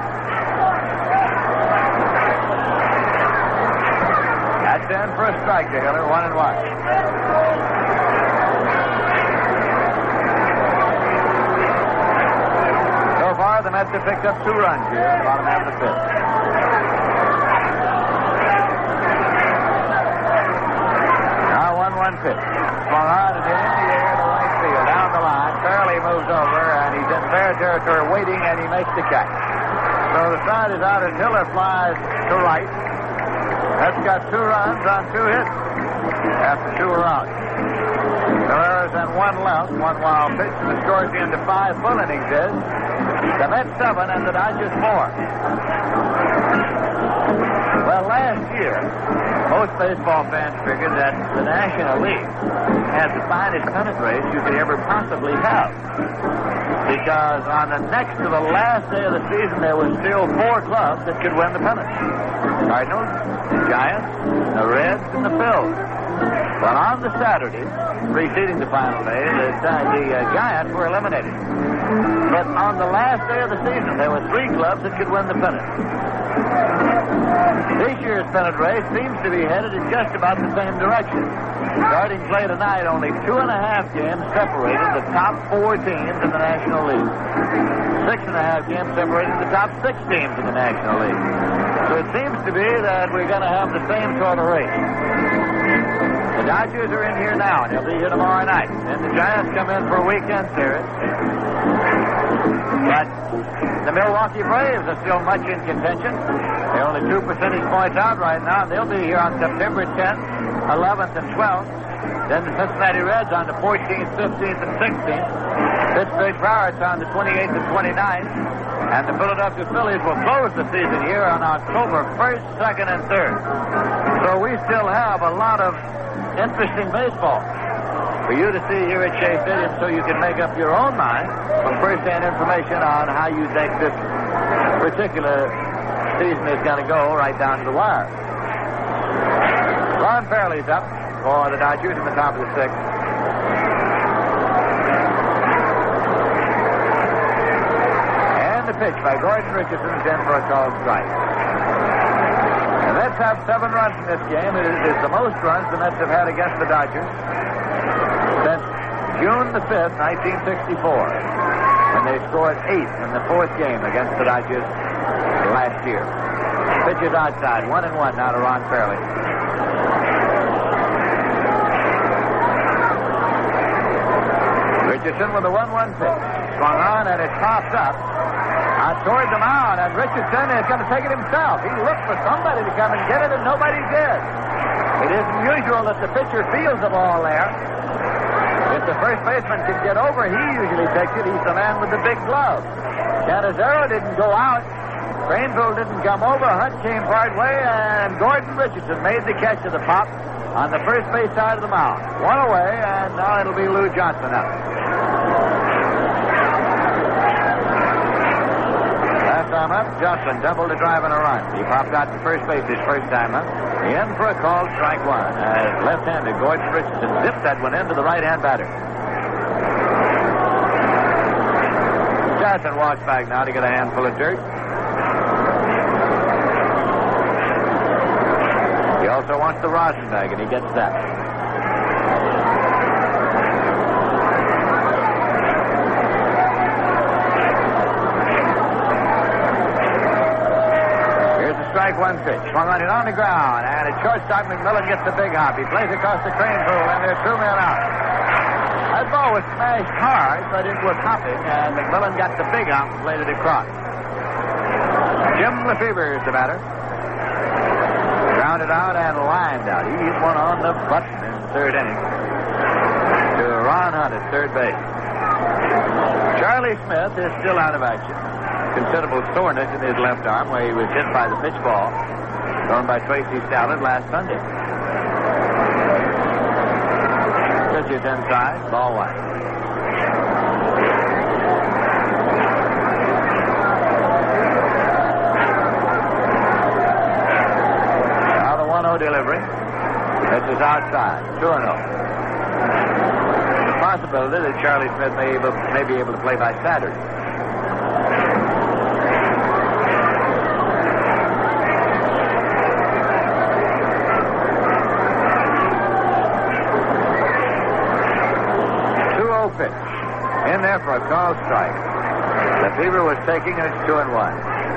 That's in for a strike to Hiller, 1-1. So far, the Mets have picked up 2 runs here in the bottom half of the fifth. Now 1-1 pitch. Swung on and hit in the air to right field. Down the line, Fairley moves over, and he's in fair territory waiting, and he makes the catch. So the side is out as Hiller flies to right. That's got 2 runs on 2 hits after 2 are out. No errors and 1 left, 1 wild pitch, and the score's into 5 full innings is the Mets 7 and the Dodgers 4. Well, last year, most baseball fans figured that the National League had the finest pennant race you could ever possibly have. Because on the next to the last day of the season, there were still 4 clubs that could win the pennant. The Cardinals, the Giants, the Reds, and the Phils. Well, on the Saturday preceding the final day, the Giants were eliminated. But on the last day of the season, there were 3 clubs that could win the pennant. This year's pennant race seems to be headed in just about the same direction. Starting play tonight, only 2.5 games separated the top 4 teams in the National League. 6.5 games separated the top 6 teams in the National League. So it seems to be that we're going to have the same sort of race. The Dodgers are in here now, and they'll be here tomorrow night. Then the Giants come in for a weekend series. But the Milwaukee Braves are still much in contention. They're only 2 percentage points out right now. They'll be here on September 10th, 11th, and 12th. Then the Cincinnati Reds on the 14th, 15th, and 16th. Pittsburgh Pirates on the 28th and 29th. And the Philadelphia Phillies will close the season here on October 1st, 2nd, and 3rd. So we still have a lot of interesting baseball for you to see here at Shea Stadium, so you can make up your own mind from first-hand information on how you think this particular season is going to go right down to the wire. Ron Fairley's up for the Dodgers in the top of the 6th. And the pitch by Gordon Richardson is in for a called strike. The Mets have 7 runs in this game. It is the most runs the Mets have had against the Dodgers since June the 5th, 1964, when they scored 8 in the 4th game against the Dodgers last year. Pitch is outside, 1-1 now to Ron Fairley. Richardson with a 1-1 pitch. Swung on, and it popped up toward the mound, and Richardson is going to take it himself. He looked for somebody to come and get it, and nobody did. It isn't usual that the pitcher fields the ball there. If the first baseman can get over, he usually takes it. He's the man with the big glove. Canizero didn't go out. Craneville didn't come over. Hunt came part way, and Gordon Richardson made the catch of the pop on the first base side of the mound. 1 away, and now it'll be Lou Johnson up. Last time up, Johnson doubled a drive and a run. He popped out to first base his first time up. In for a called strike 1. As left-hander Gordon Richardson zipped that one into the right-hand batter. Johnson walks back now to get a handful of dirt. He also wants the rosin bag, and he gets that. Here's the strike 1 pitch. Swung on it on the ground, and at shortstop, McMillan gets the big hop. He plays across the Craneville, and there's 2 men out. That ball was smashed hard, but it was hopping, and McMillan got the big hop and played it across. Jim Lefebvre is the batter. Grounded out and lined out. He hit one on the button in the 3rd inning to Ron Hunt at third base. Charlie Smith is still out of action. Considerable soreness in his left arm where he was hit by the pitch ball thrown by Tracy Stallard last Sunday. Pitch is inside. Ball one. Now the 1-0 delivery. Pitch is outside. 2-0. The possibility that Charlie Smith may be able to play by Saturday. Pitch. In there for a call strike. The Fever was taking, and it's 2-1.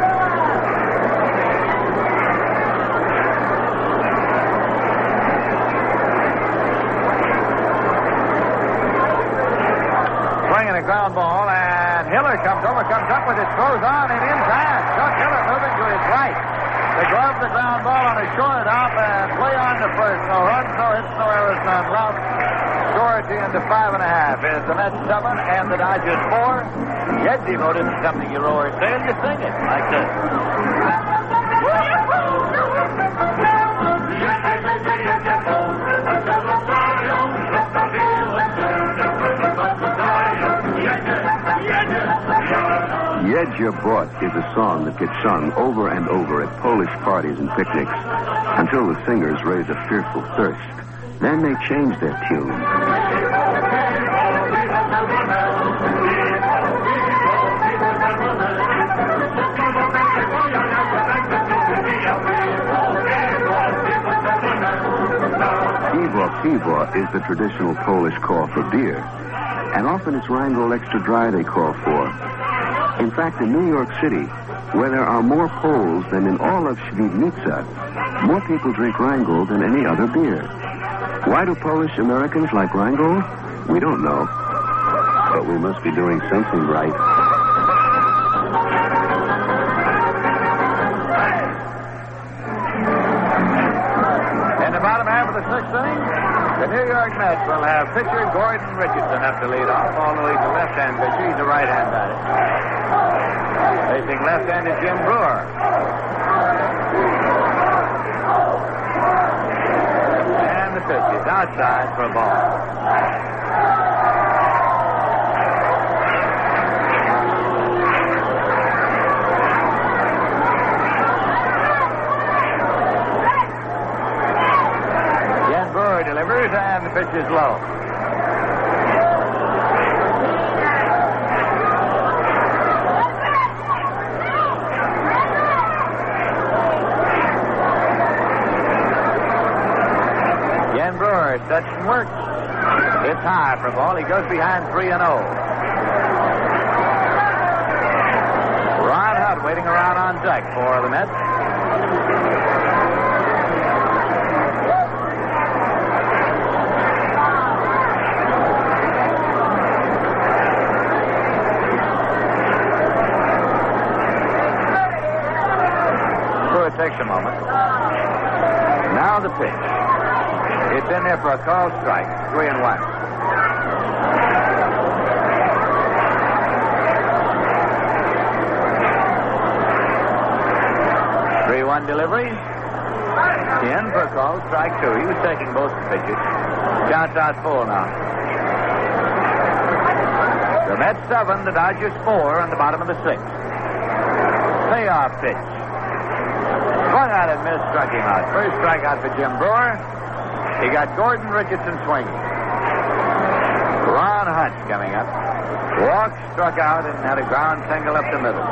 Swinging a ground ball, and Hiller comes up with it, throws on, and in time. Chuck Hiller moving to his right. They glove the ground ball on a shortstop and play on to first. No runs, no hits, no errors, none left. Scority into 5.5 is the Mets 7 and the Dodgers 4. Yet devoted to something you roar and say, and you sing it like this. Jedzie Bot is a song that gets sung over and over at Polish parties and picnics until the singers raise a fearful thirst. Then they change their tune. Piwo is the traditional Polish call for beer, and often it's Rheingold Extra Dry they call for. In fact, in New York City, where there are more Poles than in all of Świdnica, more people drink Rheingold than any other beer. Why do Polish Americans like Rheingold? We don't know. But we must be doing something right. In the bottom half of the sixth inning, the New York Mets will have pitcher Gordon Richardson up to lead off, although he's a left-hand pitcher. He's a right-hand batter. Facing left-handed Jim Brewer. The pitch is outside for a ball. Jan Brewer delivers, and the pitch is low. Touch and work. It's high for a ball. He goes behind 3-0. Ron Hutt waiting around on deck for the Mets. So it takes a moment. Now the pitch. It's in there for a called strike. 3-1. Delivery. In for a call. Strike 2. He was taking both the pitches. Counts out full now. The Mets 7, the Dodgers 4 on the bottom of the 6th. Payoff pitch. Swung out and missed, struck him out. First strikeout for Jim Brewer. He got Gordon Richardson swinging. Ron Hunt coming up. Walked, struck out, and had a ground single up the middle.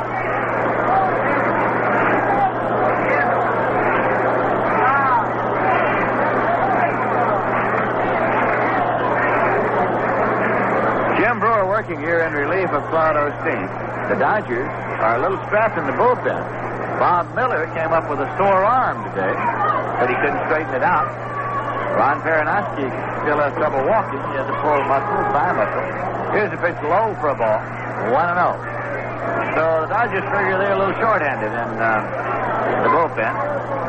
Jim Brewer working here in relief of Claude Osteen. The Dodgers are a little strapped in the bullpen. Bob Miller came up with a sore arm today, but he couldn't straighten it out. Ron Peronoski still has trouble walking. He has a pulled muscle, thigh muscle. Here's a pitch low for a ball. 1-0. So the Dodgers figure they're a little short-handed in the bullpen.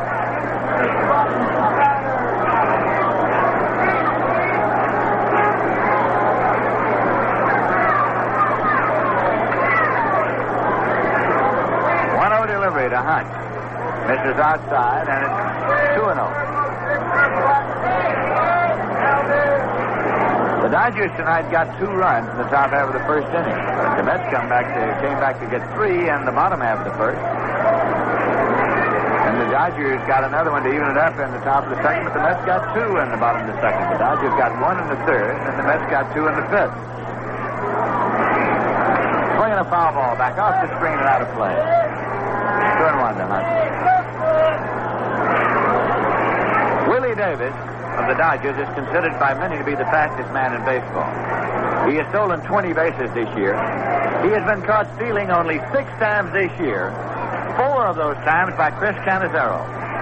Delivery to Hunt. Misses outside, and it's 2-0. The Dodgers tonight got 2 runs in the top half of the first inning. But the Mets came back to get 3 in the bottom half of the first. And the Dodgers got another one to even it up in the top of the second, but the Mets got 2 in the bottom of the second. The Dodgers got 1 in the third, and the Mets got 2 in the fifth. Swinging a foul ball back off the screen and out of play. 2-1 to Hunt. Willie Davis of the Dodgers is considered by many to be the fastest man in baseball. He has stolen 20 bases this year. He has been caught stealing only 6 times this year. 4 of those times by Chris Cannizzaro.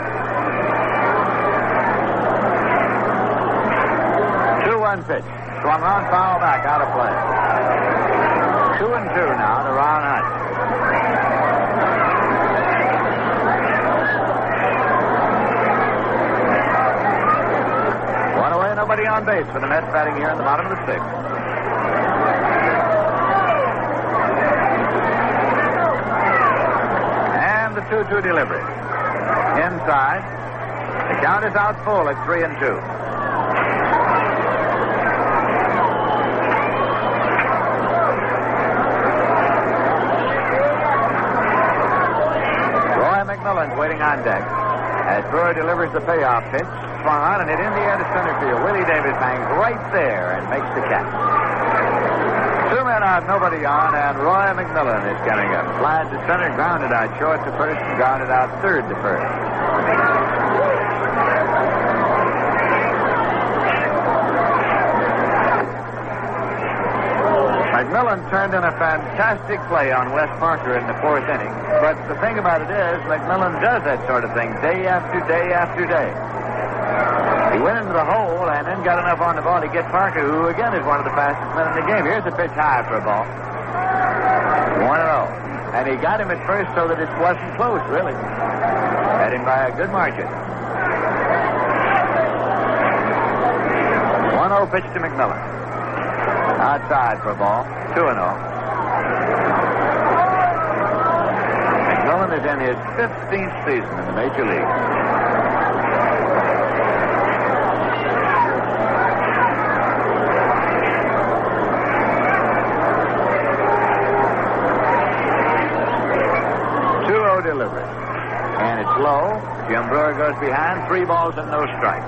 2-1 pitch. Swung on, foul back, out of play. 2-2 now to Ron Hunt. One away, nobody on base for the Mets batting here in the bottom of the 6th. The 2-2 delivery. Inside. The count is out full at 3-2. Roy McMillan's waiting on deck as Brewer delivers the payoff pitch. Swung on and hit in the air to center field. Willie Davis hangs right there and makes the catch. 2 men out, nobody on, and Roy McMillan is coming up. Flies to center, grounded out short to first, and grounded out third to first. McMillan turned in a fantastic play on Wes Parker in the 4th inning, but the thing about it is McMillan does that sort of thing day after day after day. He went into the hole and then got enough on the ball to get Parker, who again is one of the fastest men in the game. Here's a pitch high for a ball. 1-0. And he got him at first so that it wasn't close, really. Had him by a good margin. 1-0 pitch to McMillan. Outside for a ball. 2-0. McMillan is in his 15th season in the Major League. Delivery. And it's low. Jim Brewer goes behind. 3 balls and no strikes.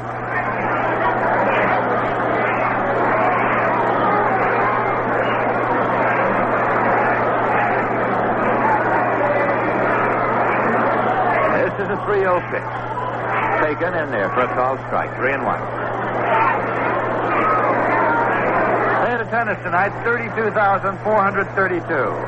This is a 3-0 pitch. Taken in there for a called strike. 3-1. They had attendance tonight, 32,432.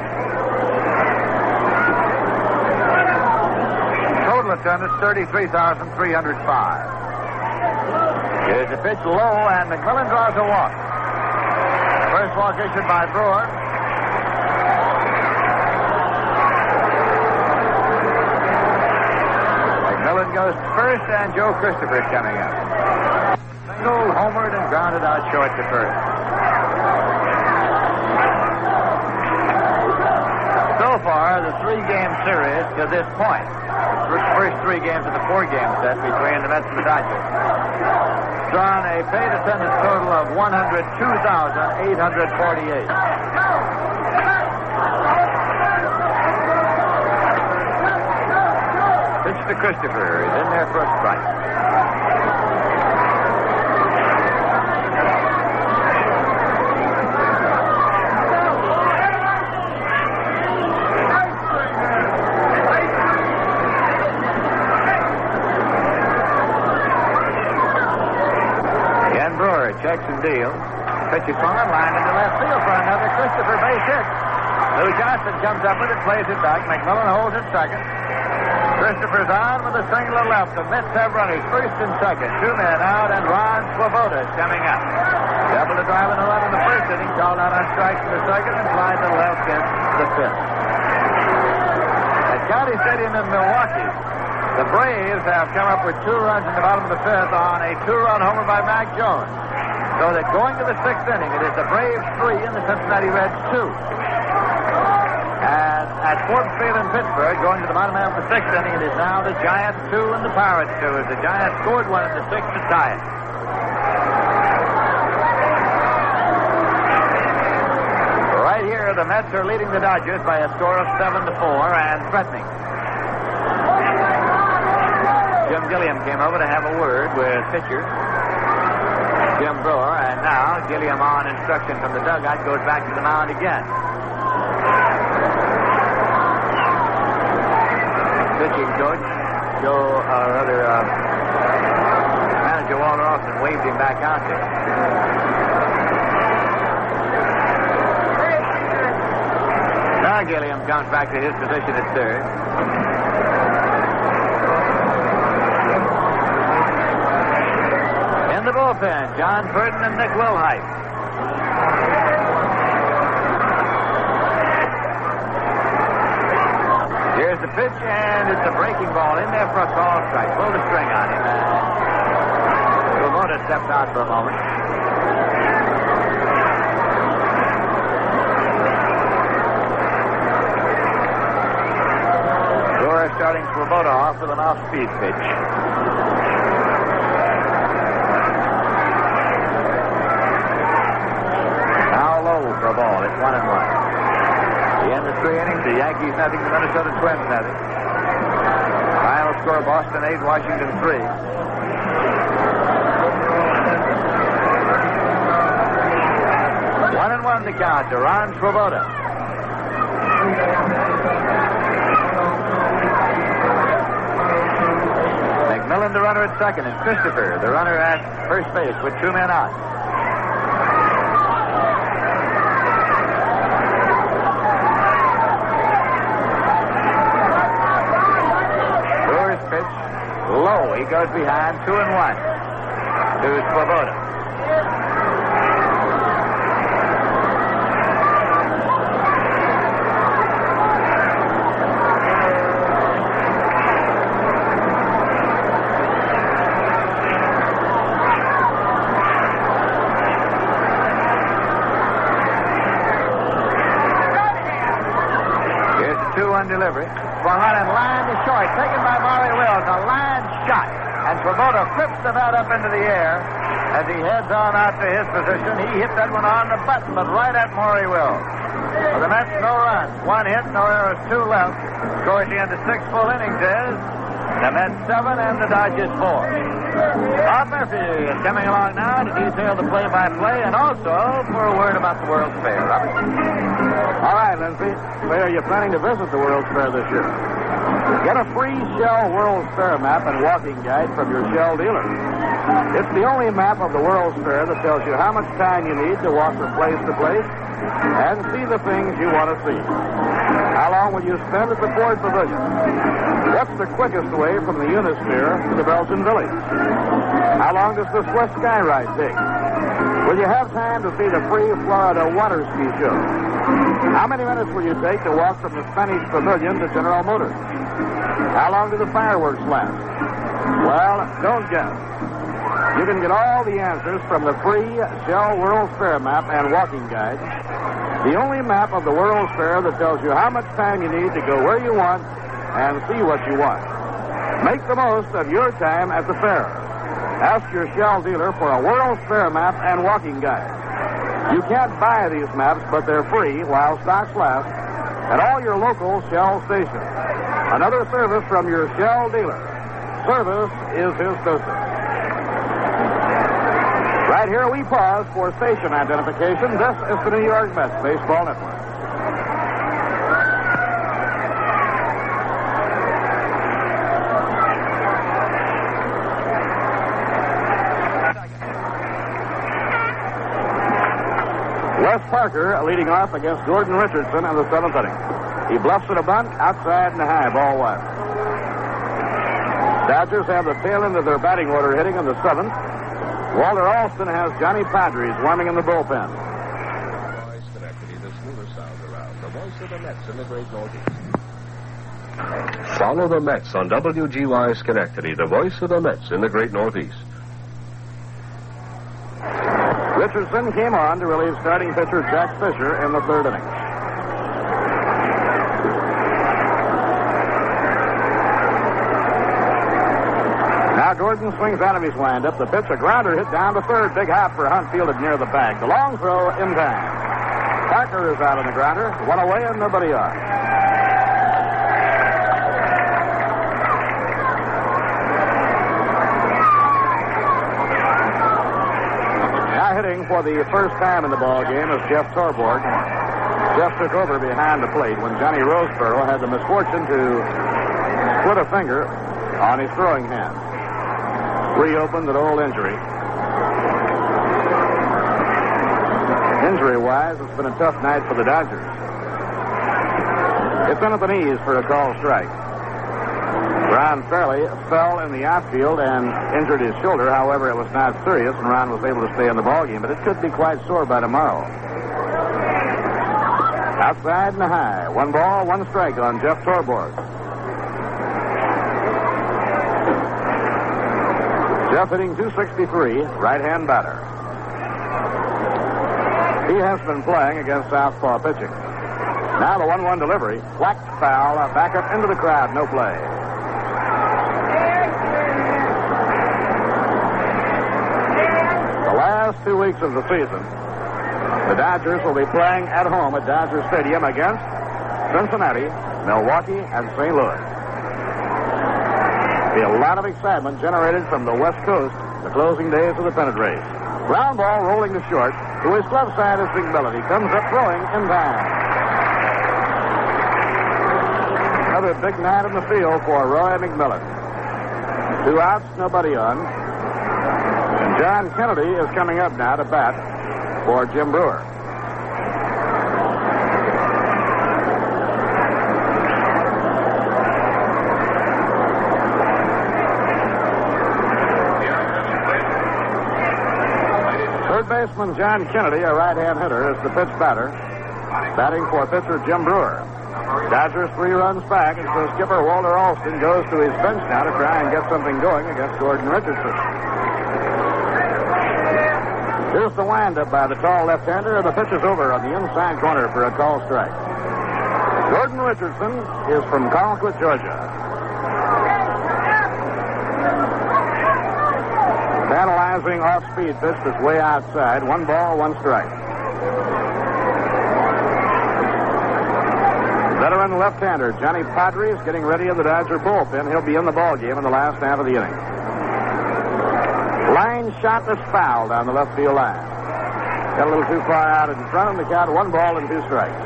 Attendance 33,305. Here's a pitch low, and McMillan draws a walk. First walk issued by Brewer. McMillan goes first, and Joe Christopher is coming up. Single, homered, and grounded out short to first. So far, the 3-game series to this point. First 3 games of the 4-game set between the Mets and the Dodgers. Drawn a paid attendance total of 102,848. Pitch to Christopher. He's in there for a strike. Checks and deals. Pitch is on, line into left field for another Christopher base hit. Lou Johnson comes up with it, plays it back. McMillan holds it second. Christopher's on with a single to left. The Mets have runners first and second. 2 men out, and Ron Swoboda is coming up. Double to drive in the run in the first inning. Called out on strikes in the second and flies to the left in the 5th. At County Stadium in Milwaukee, the Braves have come up with 2 runs in the bottom of the 5th on a 2-run homer by Mac Jones. So that going to the 6th inning, it is the Braves 3 and the Cincinnati Reds 2. And at Ford Field in Pittsburgh, going to the bottom half of the 6th inning, it is now the Giants 2 and the Pirates 2, as the Giants scored 1 in the 6th to tie it. Right here, the Mets are leading the Dodgers by a score of 7-4 and threatening. Jim Gilliam came over to have a word with pitcher Jim Brewer, and now Gilliam, on instruction from the dugout, goes back to the mound again. Pitching coach, manager Walter Austin waved him back out there. Now Gilliam comes back to his position at third. In the bullpen, John Burton and Nick Wilhite. Here's the pitch, and it's a breaking ball in there for a call strike. Pulled the string on him, and Swoboda stepped out for a moment. Brewer starting Swoboda off with an off-speed pitch. For a ball. It's 1-1. The end of 3 innings. The Yankees nothing. The Minnesota Twins nothing. Final score: Boston 8, Washington 3. One and one to count to Ron Swoboda. McMillan, the runner at second, and Christopher, the runner at first base, with 2 men out. Low. He goes behind 2-1 to Swoboda. Here's the 2-1 delivery. For Hunt, line to short, taken by Maury Wills. A line shot. And Swoboda flips the bat up into the air as he heads on out to his position. He hit that one on the button, but right at Maury Wills. For the Mets, no runs. 1 hit, no errors, 2 left. Score at the end of 6 full innings is the Mets 7 and the Dodgers 4. Bob Murphy is coming along now to detail the play-by-play and also for a word about the World's Fair. Robert? All right, Lindsay. Where are you planning to visit the World's Fair this year? Get a free Shell World's Fair map and walking guide from your Shell dealer. It's the only map of the World's Fair that tells you how much time you need to walk from place to place and see the things you want to see. How long will you spend at the Ford Pavilion? What's the quickest way from the Unisphere to the Belgian Village? How long does the Swiss Sky Ride take? Will you have time to see the free Florida water ski show? How many minutes will you take to walk from the Spanish Pavilion to General Motors? How long do the fireworks last? Well, don't guess. You can get all the answers from the free Shell World's Fair map and walking guide. The only map of the World's Fair that tells you how much time you need to go where you want and see what you want. Make the most of your time at the fair. Ask your Shell dealer for a World's Fair map and walking guide. You can't buy these maps, but they're free while stocks last at all your local Shell stations. Another service from your Shell dealer. Service is his business. Right here we pause for station identification. This is the New York Mets Baseball Network. Wes Parker leading off against Gordon Richardson in the 7th inning. He bluffs at a bunt, outside and a high, ball one. Dodgers have the tail end of their batting order hitting in the 7th. Walter Alston has Johnny Padres warming in the bullpen. The smoother sound around. The voice of the Mets in the great Northeast. Follow the Mets on WGY Schenectady, the voice of the Mets in the great Northeast. Richardson came on to relieve starting pitcher Jack Fisher in the 3rd inning. Now Gordon swings out of his windup. The pitch, a grounder hit down to 3rd. Big hop for Hunt, fielded near the bag. The long throw in time. Parker is out on the grounder. One away and nobody on. Now hitting for the first time in the ball game is Jeff Torborg. Jeff took over behind the plate when Johnny Roseborough had the misfortune to split a finger on his throwing hand. Reopened an old injury. Injury-wise, it's been a tough night for the Dodgers. It's in at the knees for a called strike. Ron Fairley fell in the outfield and injured his shoulder. However, it was not serious, and Ron was able to stay in the ballgame, but it could be quite sore by tomorrow. Outside and high. 1 ball, 1 strike on Jeff Torborg. Jeff hitting .263, right-hand batter. He has been playing against southpaw pitching. Now the 1-1 delivery. Whacked foul, back up into the crowd, no play. The last 2 weeks of the season, the Dodgers will be playing at home at Dodger Stadium against Cincinnati, Milwaukee, and St. Louis. There'll be a lot of excitement generated from the West Coast, the closing days of the pennant race. Ground ball rolling to short. To his glove side is McMillan. He comes up throwing in time. Another big night in the field for Roy McMillan. 2 outs, nobody on. And John Kennedy is coming up now to bat for Jim Brewer. Baseman John Kennedy, a right-hand hitter, is the pitch batter. Batting for pitcher Jim Brewer. Dodgers 3 runs back, and so skipper Walter Alston goes to his bench now to try and get something going against Gordon Richardson. Here's the windup by the tall left-hander, and the pitch is over on the inside corner for a call strike. Gordon Richardson is from Colquitt, Georgia. Analyzing off-speed pitch that's way outside. 1 ball, 1 strike. Veteran left-hander Johnny Padre is getting ready in the Dodger bullpen. He'll be in the ball game in the last half of the inning. Line shot that's foul down the left field line. Got a little too far out in front of the count. 1 ball and 2 strikes.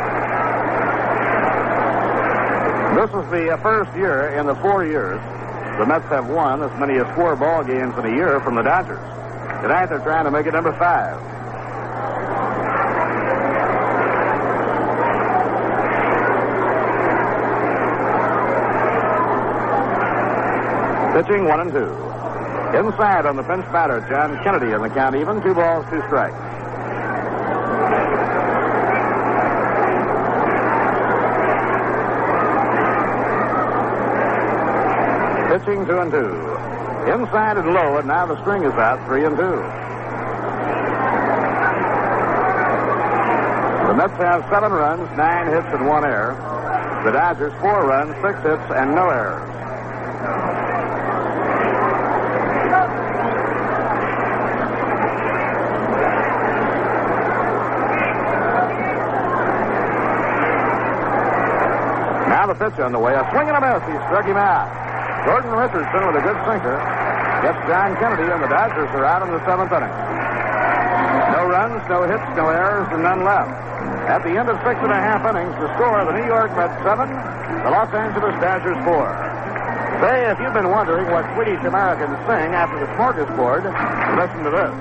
This is the first year in the 4 years the Mets have won as many as 4 ball games in a year from the Dodgers. Tonight they're trying to make it number 5. Pitching 1 and 2. Inside on the pinch batter, John Kennedy in the count even. 2 balls, 2 strikes. Pitching 2 and 2. Inside and low, and now the string is out, 3 and 2. The Mets have 7 runs, 9 hits, and 1 error. The Dodgers 4 runs, 6 hits, and no errors. Now the pitch on the way. A swing and a miss. He struck him out. Gordon Richardson with a good sinker gets John Kennedy, and the Dodgers are out in the 7th inning. No runs, no hits, no errors, and none left. At the end of 6.5 innings, the score of the New York Mets 7, the Los Angeles Dodgers 4. Say, if you've been wondering what Swedish Americans sing after the smorgasbord, listen to this.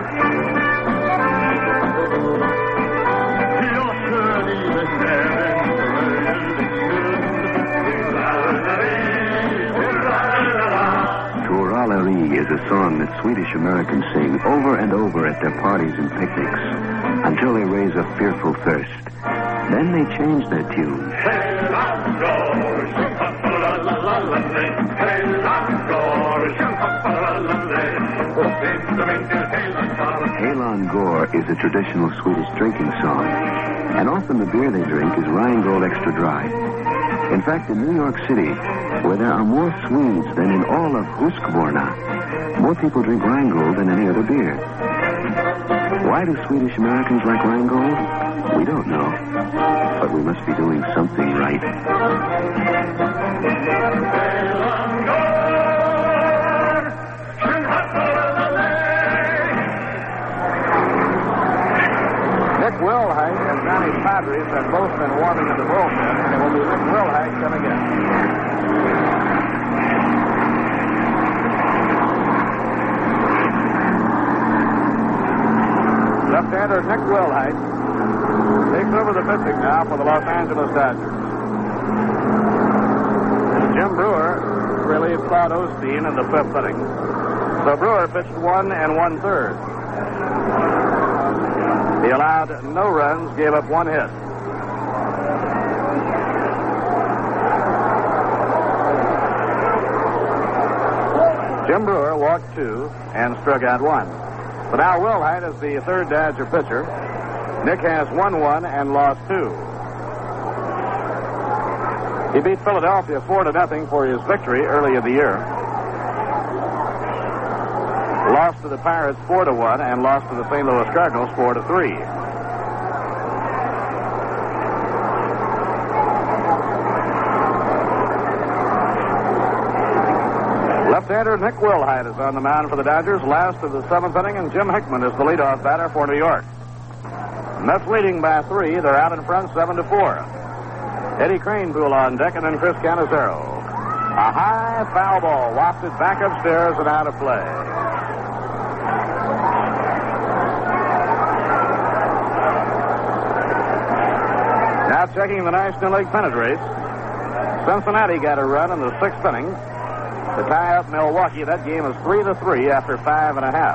Is a song that Swedish Americans sing over and over at their parties and picnics until they raise a fearful thirst. Then they change their tune. Halon Gore is a traditional Swedish drinking song, and often the beer they drink is Rheingold Extra Dry. In fact, in New York City, where there are more Swedes than in all of Husqvarna, more people drink Rheingold than any other beer. Why do Swedish Americans like Rheingold? We don't know, but we must be doing something right. Nick Wilhite and Johnny Padres have both been warming in the bullpen, and it will be Nick Wilhite coming in. Left-hander Nick Wilhite takes over the pitching now for the Los Angeles Dodgers. Jim Brewer relieved Claude Osteen in the fifth inning. So Brewer pitched 1 1/3. He allowed no runs, gave up 1 hit. Jim Brewer walked 2 and struck out 1. But now Wilhite is the third Dodger pitcher. Nick has won 1 and lost 2. He beat Philadelphia 4-0 for his victory early in the year. Lost to the Pirates 4-1 and lost to the St. Louis Cardinals 4-3. Left-hander Nick Wilhite is on the mound for the Dodgers, last of the 7th inning, and Jim Hickman is the leadoff batter for New York. Mets leading by 3. They're out in front 7-4. Eddie Kranepool on deck, and then Chris Cannizzaro. A high foul ball wafted back upstairs and out of play. Now checking the National League pennant race. Cincinnati got a run in the 6th inning to tie up Milwaukee. That game is 3-3 after 5.5.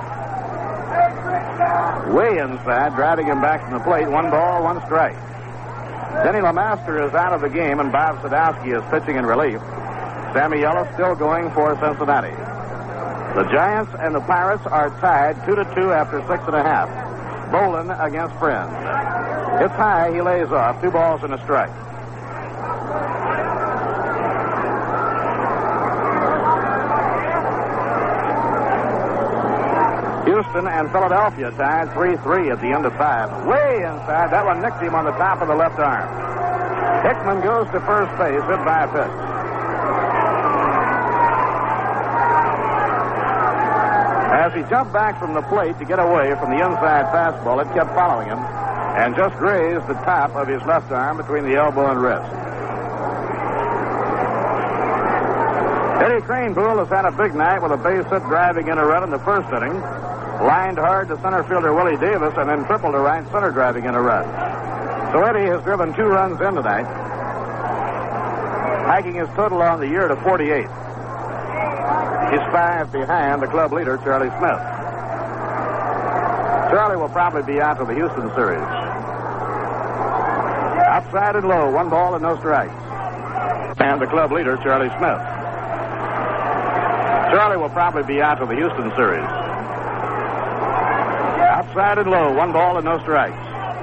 Way inside, driving him back from the plate. 1 ball, 1 strike. Denny LeMaster is out of the game, and Bob Sadowski is pitching in relief. Sammy Ellis still going for Cincinnati. The Giants and the Pirates are tied 2-2 after 6.5. Bolin against Friend. It's high, he lays off. 2 balls and a strike. Houston and Philadelphia tied 3-3 at the end of 5. Way inside. That one nicked him on the top of the left arm. Hickman goes to first base, hit by a pitch. As he jumped back from the plate to get away from the inside fastball, it kept following him and just grazed the top of his left arm between the elbow and wrist. Eddie Kranepool has had a big night with a base hit driving in a run in the 1st inning. Lined hard to center fielder Willie Davis and then tripled to right center driving in a run. So Eddie has driven 2 runs in tonight, hiking his total on the year to 48. He's 5 behind the club leader, Charlie Smith. Charlie will probably be out of the Houston series. Outside and low, 1 ball and no strikes. And the club leader, Charlie Smith. Charlie will probably be out of the Houston series. Outside and low, 1 ball and no strikes.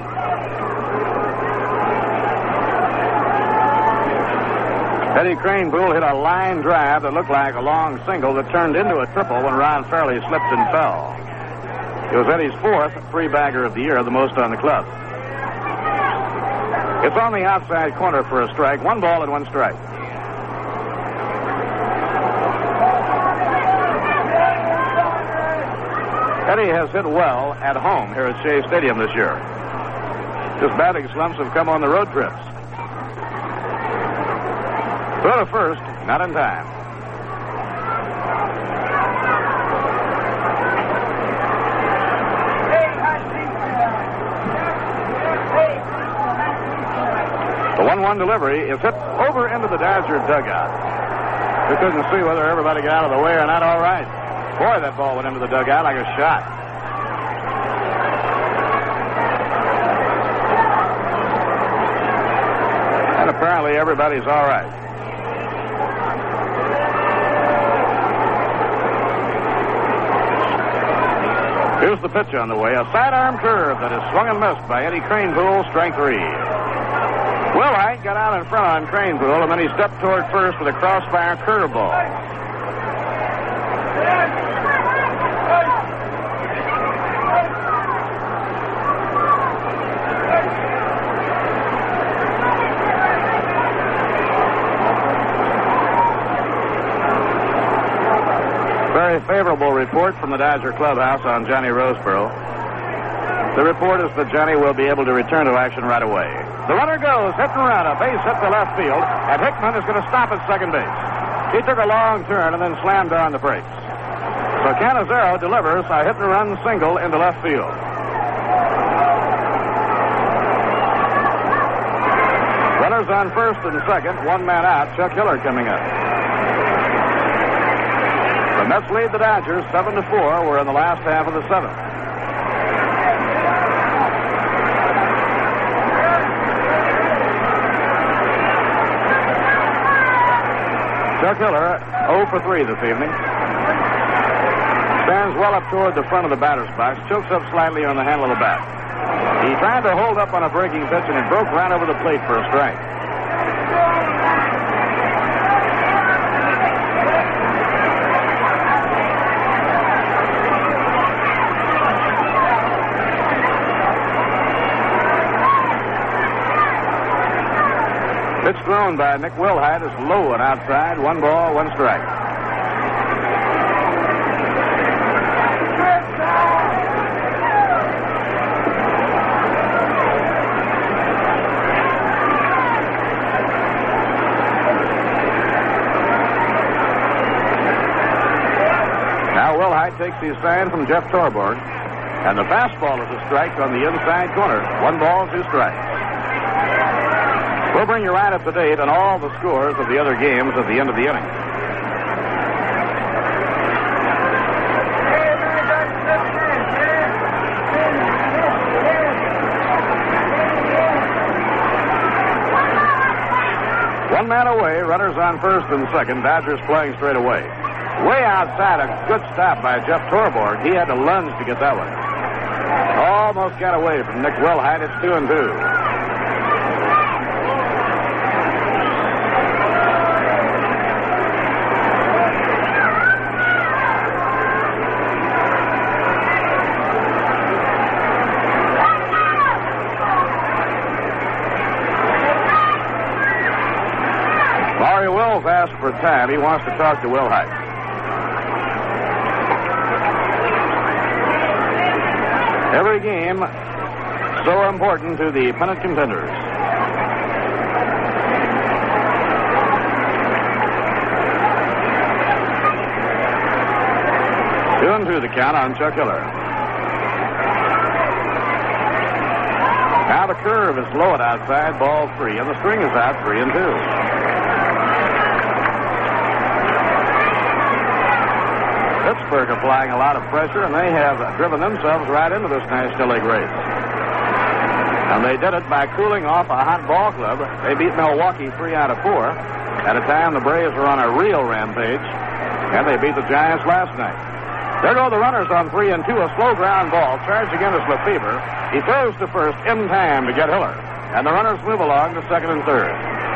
Eddie Kranepool hit a line drive that looked like a long single that turned into a triple when Ron Fairley slipped and fell. It was Eddie's 4th 3-bagger of the year, the most on the club. It's on the outside corner for a strike. 1 ball and 1 strike. Eddie has hit well at home here at Shea Stadium this year. His batting slumps have come on the road trips. Throw to first, not in time. The 1-1 delivery is hit over into the Dodger dugout. We couldn't see whether everybody got out of the way or not. All right. Boy, that ball went into the dugout like a shot. And apparently everybody's all right. Here's the pitch on the way. A sidearm curve that is swung and missed by Eddie Kranepool, strike 3. Wilhite got out in front on Kranepool, and then he stepped toward first with a crossfire curveball. very favorable report from the Dodger clubhouse on Johnny Roseboro. The report is that Johnny will be able to return to action right away. The runner goes, hit and run, a base hit to left field, and Hickman is going to stop at second base. He took a long turn and then slammed on the brakes. So Canizero delivers a hit and run single into left field. Runners on first and second, one man out. Chuck Hiller coming up. The Mets lead the Dodgers 7-4. We're in the last half of the seventh. Chuck Hiller, 0 for 3 this evening. Stands well up toward the front of the batter's box, chokes up slightly on the handle of the bat. He tried to hold up on a breaking pitch, and it broke right over the plate for a strike. Pitch thrown by Nick Wilhite is low and outside. 1 ball, 1 strike. Now Wilhite takes his sign from Jeff Torborg, and the fastball is a strike on the inside corner. 1 ball, 2 strikes. We'll bring you right up to date on all the scores of the other games at the end of the inning. One man away, runners on first and second. Dodgers playing straight away. Way outside, a good stop by Jeff Torborg. He had to lunge to get that one. Almost got away from Nick Wilhite. It's 2-2. Asked for time. He wants to talk to Wilhite. Every game so important to the pennant contenders. Two and two the count on Chuck Hiller. Now the curve is low at outside, ball 3, and the string is out 3-2. Pittsburgh applying a lot of pressure, and they have driven themselves right into this National League race. And they did it by cooling off a hot ball club. They beat Milwaukee 3 out of 4. At a time, the Braves were on a real rampage, and they beat the Giants last night. There go the runners on 3-2. A slow ground ball charged again is Lefebvre. He throws to first in time to get Hiller, and the runners move along to second and third.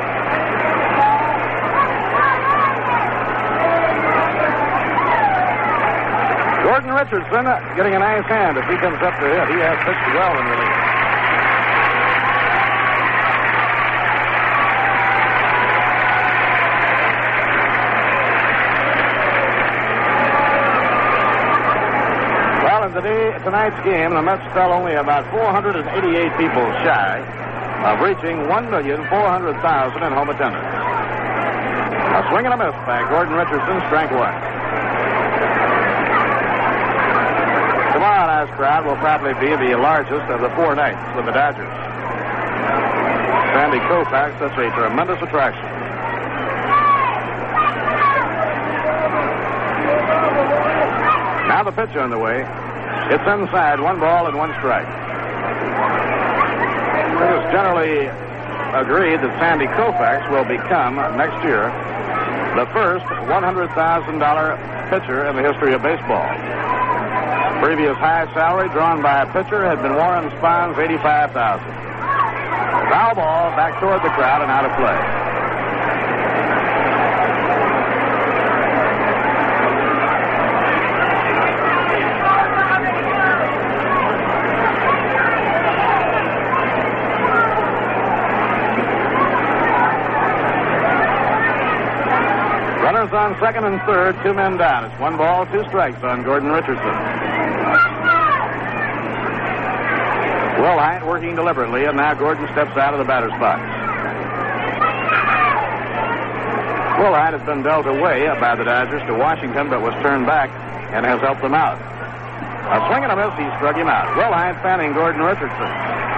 Gordon Richardson getting a nice hand as he comes up to hit. He has pitched well in relief. Well, in tonight's game, the Mets fell only about 488 people shy of reaching 1,400,000 in home attendance. A swing and a miss by Gordon Richardson, strike 1. Tomorrow night's crowd will probably be the largest of the 4 nights with the Dodgers. Sandy Koufax, such a tremendous attraction. Now the pitch on the way. It's inside, 1 ball and 1 strike. It is generally agreed that Sandy Koufax will become, next year, the first $100,000 pitcher in the history of baseball. Previous high salary drawn by a pitcher had been Warren Spahn's $85,000. Foul ball back toward the crowd and out of play. Runners on second and third, 2 men down. It's 1 ball, 2 strikes on Gordon Richardson. Will Hyatt working deliberately, and now Gordon steps out of the batter's box. Will Hyatt has been dealt away by the Dodgers to Washington, but was turned back and has helped them out. A swing and a miss, he struck him out. Will Hyatt fanning Gordon Richardson.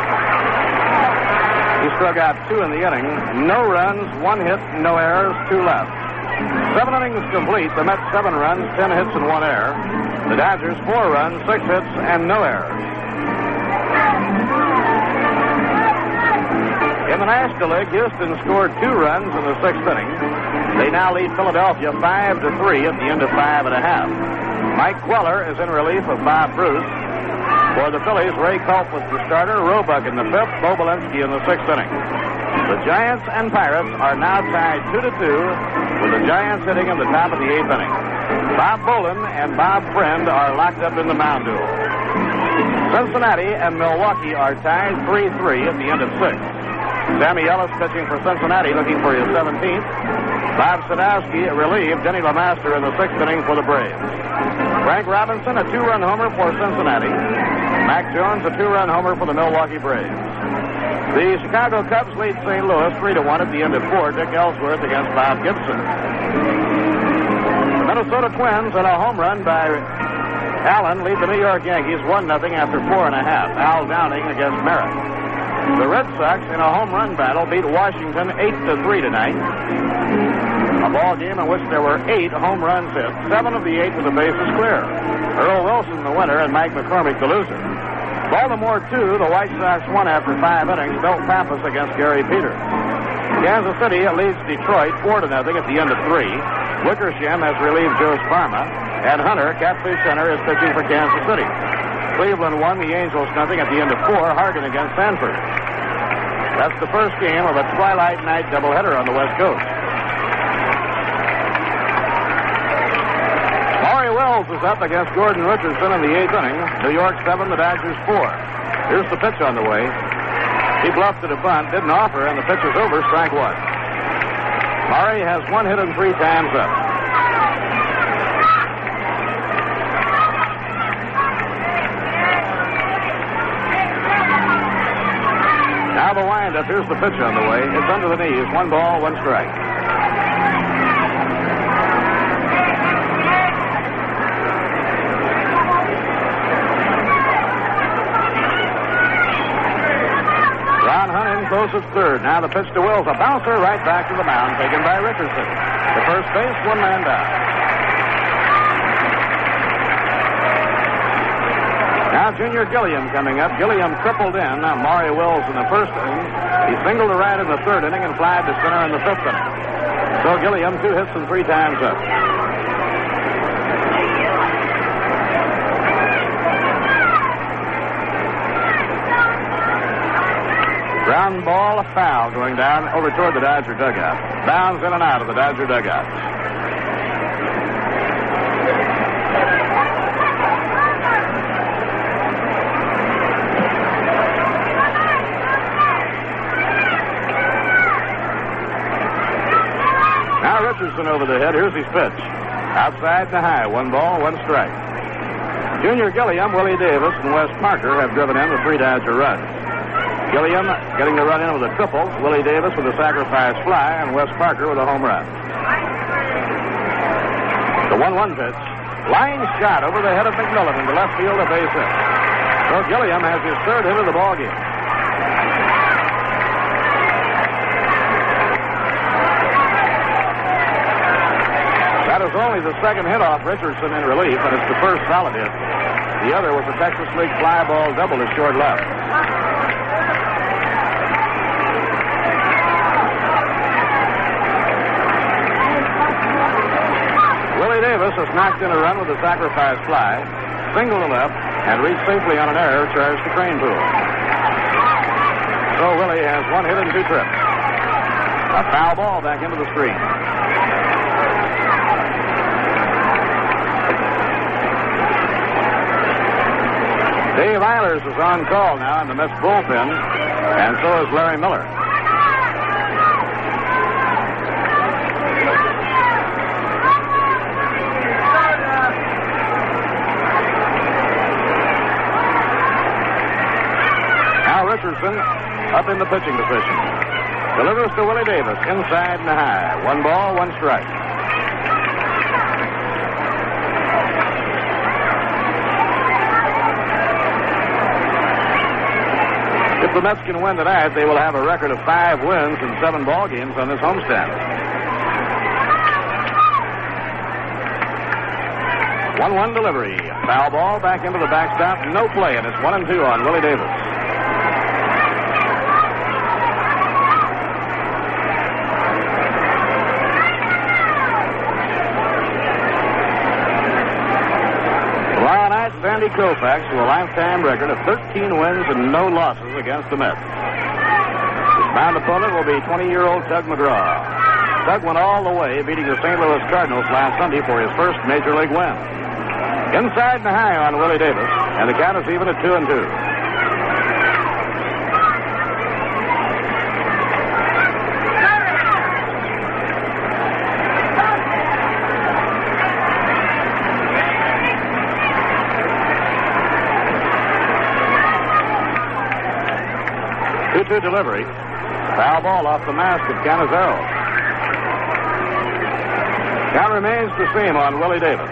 He struck out 2 in the inning. No runs, 1 hit, no errors, 2 left. 7 innings complete. The Mets 7 runs, 10 hits, and 1 error. The Dodgers 4 runs, 6 hits, and no errors. In the National League, Houston scored 2 runs in the 6th inning. They now lead Philadelphia 5-3 at the end of 5.5. Mike Queller is in relief of Bob Bruce. For the Phillies, Ray Culp was the starter, Roebuck in the 5th, Bo Belinsky in the 6th inning. The Giants and Pirates are now tied 2-2, with the Giants hitting in the top of the 8th inning. Bob Bolin and Bob Friend are locked up in the mound duel. Cincinnati and Milwaukee are tied 3-3 at the end of 6th. Sammy Ellis pitching for Cincinnati, looking for his 17th. Bob Sadowski relieved Denny LeMaster in the 6th inning for the Braves. Frank Robinson, a 2-run homer for Cincinnati. Mac Jones, a 2-run homer for the Milwaukee Braves. The Chicago Cubs lead St. Louis 3-1 at the end of 4. Dick Ellsworth against Bob Gibson. The Minnesota Twins and a home run by Allen lead the New York Yankees 1-0 after 4.5. Al Downing against Merritt. The Red Sox in a home run battle beat Washington 8-3 tonight. A ball game in which there were 8 home runs hit, 7 of the 8 with the bases clear. Earl Wilson the winner and Mike McCormick the loser. Baltimore 2, the White Sox won after 5 innings. Bill Pappas against Gary Peters. Kansas City leads Detroit 4-0 at the end of 3. Wickersham has relieved Joe Sparma, and Hunter, Catfish Hunter, is pitching for Kansas City. Cleveland won, the Angels nothing at the end of 4. Hargan against Sanford. That's the first game of a twilight night doubleheader on the West Coast. Maury Wells is up against Gordon Richardson in the 8th inning. New York 7, the Dodgers 4. Here's the pitch on the way. He bluffed at a bunt, didn't offer, and the pitch is over, strike 1. Maury has 1 hit and 3 times up. Now the windup. Here's the pitch on the way. It's under the knees. 1 ball, 1 strike. Ron Hunt in close at third. Now the pitch to Wills. A bouncer right back to the mound, taken by Richardson. To first base, 1 man down. Now Junior Gilliam coming up. Gilliam tripled in. Now Maury Wills in the 1st inning. He singled to right in the 3rd inning and flied to center in the 5th inning. So Gilliam 2 hits and 3 times up. Ground ball, a foul going down over toward the Dodger dugout. Bounds in and out of the Dodger dugout. Now Richardson over the head. Here's his pitch. Outside and high. 1 ball, 1 strike. Junior Gilliam, Willie Davis, and Wes Parker have driven in the 3 Dodger runs. Gilliam getting the run in with a triple. Willie Davis with a sacrifice fly, and Wes Parker with a home run. The 1-1 pitch. Line shot over the head of McMillan into left field, a base hit. So Gilliam has his 3rd hit of the ball game. That is only the 2nd hit off Richardson in relief, and it's the first solid hit. The other was a Texas League fly ball double to short left. Willie Davis has knocked in a run with a sacrifice fly, single to left, and reached safely on an error charged to Crane Pool. So Willie has 1 hit and 2 trips. A foul ball back into the screen. Dave Eilers is on call now in the Mets bullpen, and so is Larry Miller. Richardson up in the pitching position. Delivers to Willie Davis, inside and high. 1 ball, 1 strike. If the Mets can win tonight, they will have a record of 5 wins in 7 ball games on this homestand. 1-1 delivery. Foul ball back into the backstop. No play, and it's 1-2 on Willie Davis. Tomorrow night, Sandy Koufax to a lifetime record of 13 wins and no losses against the Mets. His bound opponent will be 20-year-old Tug McGraw. Tug went all the way, beating the St. Louis Cardinals last Sunday for his first Major League win. Inside and high on Willie Davis, and the count is even at 2-2. Two delivery. Foul ball off the mask of Canizero. Count remains the same on Willie Davis.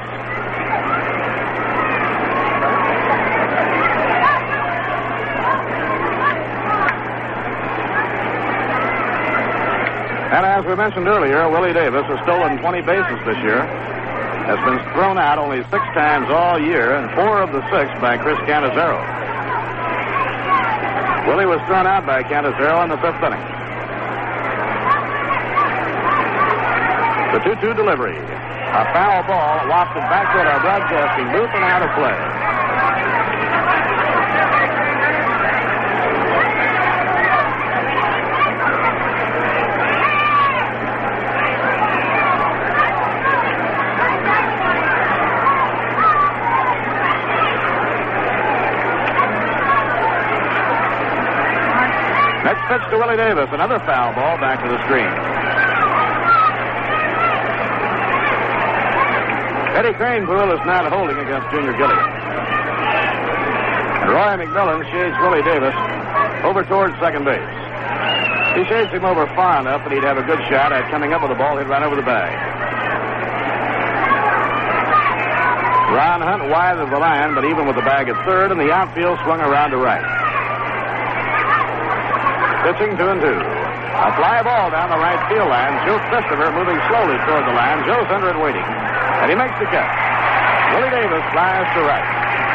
And as we mentioned earlier, Willie Davis has stolen 20 bases this year. Has been thrown out only 6 times all year, and 4 of the 6 by Chris Canizero. Willie was thrown out by Canizero in the 5th inning. The 2-2 delivery. A foul ball wafted back toward our broadcasting booth and out of play. Next pitch to Willie Davis. Another foul ball back to the screen. Eddie Kranepool is not holding against Junior Gilliam. And Roy McMillan shades Willie Davis over towards second base. He shades him over far enough that he'd have a good shot at coming up with the ball. He'd run over the bag. Ron Hunt wide of the line, but even with the bag at third, and the outfield swung around to right. Pitching 2-2. A fly ball down the right field line. Joe Christopher moving slowly toward the line. Joe's under it waiting. And he makes the catch. Willie Davis flies to right.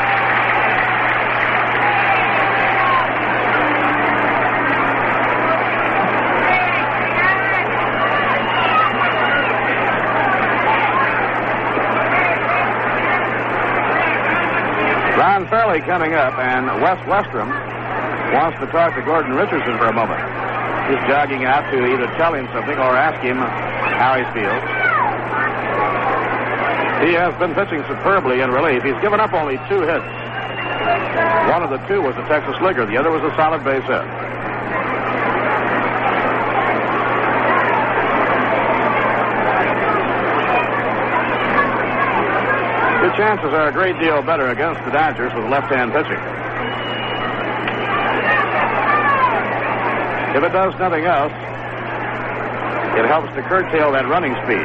Ron Fairley coming up, and Wes Westrom wants to talk to Gordon Richardson for a moment. He's jogging out to either tell him something or ask him how he feels. He has been pitching superbly in relief. He's given up only 2 hits. One of the 2 was a Texas Ligger. The other was a solid base hit. The chances are a great deal better against the Dodgers with left-hand pitching. If it does nothing else, it helps to curtail that running speed.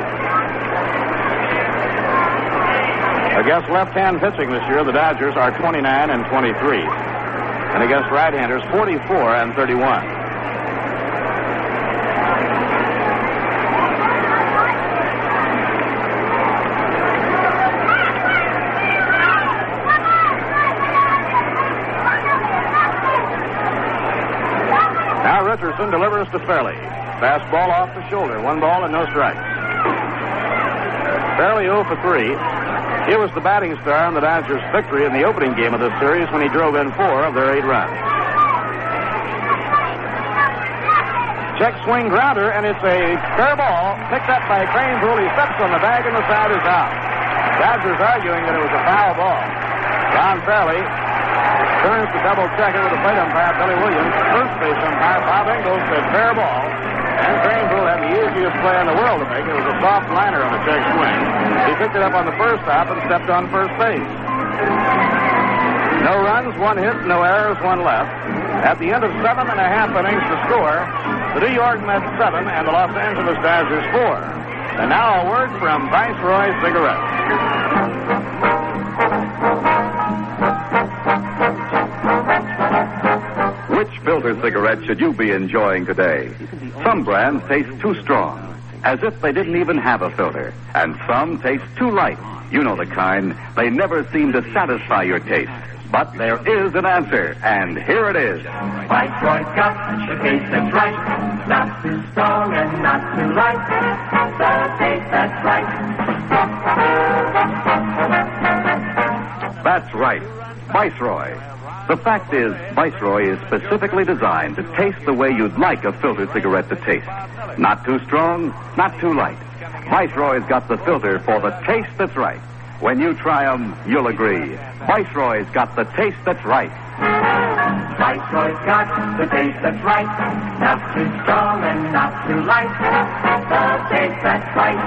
Against left-hand pitching this year, the Dodgers are 29-23. And against right-handers, 44-31. Richardson delivers to Fairley. Fastball off the shoulder. 1 ball and no strikes. Fairley 0 for 3. He was the batting star in the Dodgers' victory in the opening game of this series when he drove in 4 of their 8 runs. Check swing grounder, and it's a fair ball picked up by Kranepool. He steps on the bag, and the side is out. Dodgers arguing that it was a foul ball. Ron Fairley turns to double check it with the plate umpire, Billy Williams. First base umpire, Bob Engels, said fair ball. And Kranepool had the easiest play in the world to make. It was a soft liner on the check swing. He picked it up on the first hop and stepped on first base. No runs, 1 hit, no errors, 1 left. At the end of 7 1/2 innings to score, the New York Mets 7 and the Los Angeles Dodgers 4. And now a word from Viceroy Cigarettes. Which filter cigarette should you be enjoying today? Some brands taste too strong, as if they didn't even have a filter. And some taste too light. You know the kind. They never seem to satisfy your taste. But there is an answer, and here it is. Viceroy's got the taste that's right. Not too strong and not too light. The taste that's right. That's right. Viceroy. The fact is, Viceroy is specifically designed to taste the way you'd like a filtered cigarette to taste. Not too strong, not too light. Viceroy's got the filter for the taste that's right. When you try them, you'll agree. Viceroy's got the taste that's right. Viceroy's got the taste that's right. Not too strong and not too light. The taste that's right.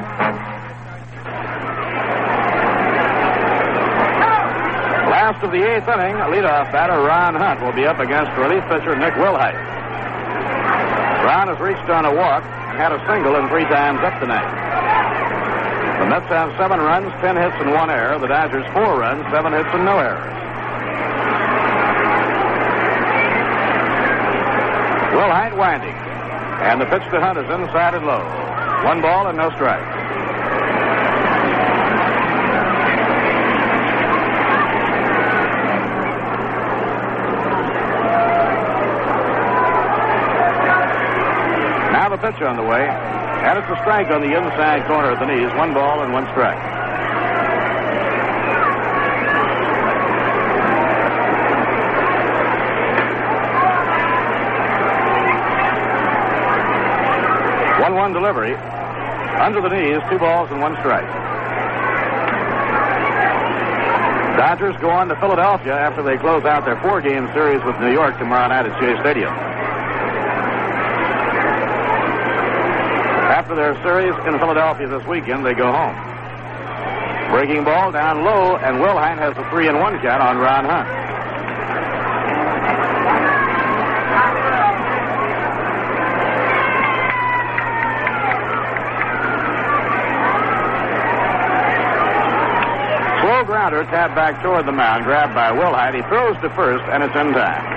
Last of the 8th inning, leadoff batter Ron Hunt will be up against relief pitcher Nick Wilhite. Ron has reached on a walk and had a single and 3 times up tonight. The Mets have 7 runs, 10 hits, and 1 error. The Dodgers 4 runs, 7 hits, and no errors. Wilhite winding. And the pitch to Hunt is inside and low. 1 ball and no strikes. Now the pitch on the way. And it's a strike on the inside corner of the knees. 1 ball and 1 strike. One delivery. Under the knees, 2 balls and 1 strike. Dodgers go on to Philadelphia after they close out their 4-game series with New York tomorrow night at Shea Stadium. After their series in Philadelphia this weekend, they go home. Breaking ball down low, and Wilhite has a 3-1 count on Ron Hunt. Slow grounder tapped back toward the mound, grabbed by Wilhite. He throws to first, and it's in time.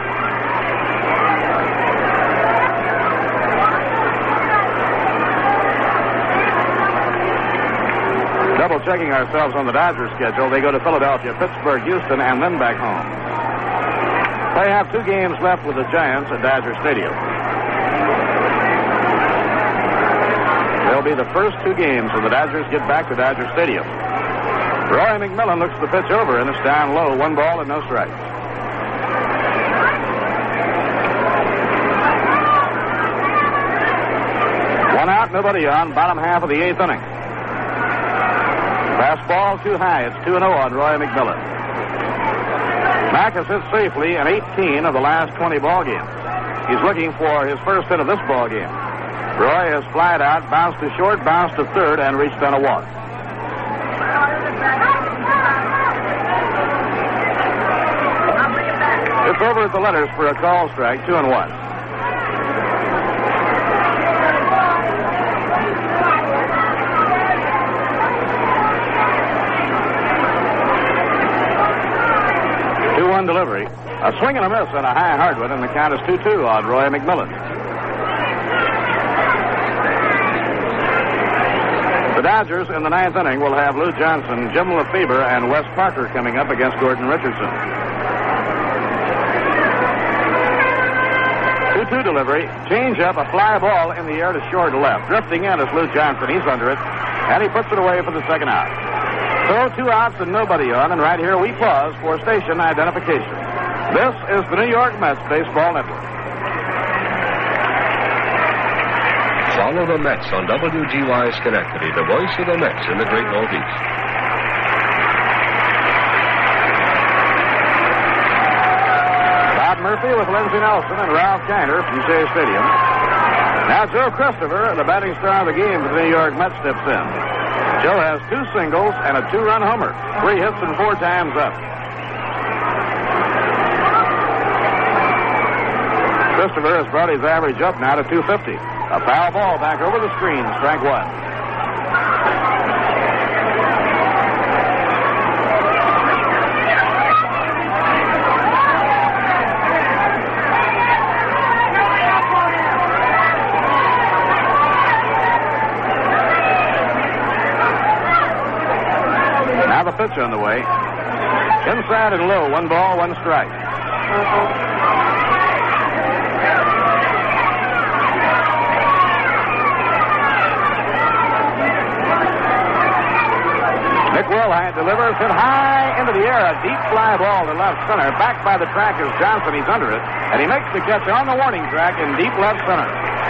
Double checking ourselves on the Dodgers schedule. They go to Philadelphia, Pittsburgh, Houston, and then back home. They have 2 games left with the Giants at Dodger Stadium. They'll be the first 2 games when the Dodgers get back to Dodger Stadium. Roy McMillan looks the pitch over, and it's down low. 1 ball and no strikes. One out, nobody on. Bottom half of the 8th inning. Fastball too high. It's 2-0 on Roy McMillan. Mack has hit safely in 18 of the last 20 ball games. He's looking for his first hit of this ball game. Roy has flied out, bounced to short, bounced to third, and reached on a walk. It's over at the letters for a call strike, 2-1. Delivery. A swing and a miss and a high hard one, and the count is 2-2 on Roy McMillan. The Dodgers in the 9th inning will have Lou Johnson, Jim Lefebvre, and Wes Parker coming up against Gordon Richardson. 2-2 delivery. Change up, a fly ball in the air to short left. Drifting in is Lou Johnson. He's under it, and he puts it away for the second out. So 2 outs and nobody on, and right here we pause for station identification. This is the New York Mets Baseball Network. Follow the Mets on WGY Schenectady, the voice of the Mets in the Great Northeast. Bob Murphy with Lindsey Nelson and Ralph Kiner from Shea Stadium. Now Joe Christopher, the batting star of the game for the New York Mets, steps in. Joe has 2 singles and a 2-run homer. 3 hits and 4 times up. Christopher has brought his average up now to 250. A foul ball back over the screen, strike one. Now the pitch on the way. Inside and low, 1 ball, 1 strike. Nick Wilhite delivers, hit high into the air, a deep fly ball to left center. Back by the track is Johnson. He's under it, and he makes the catch on the warning track in deep left center.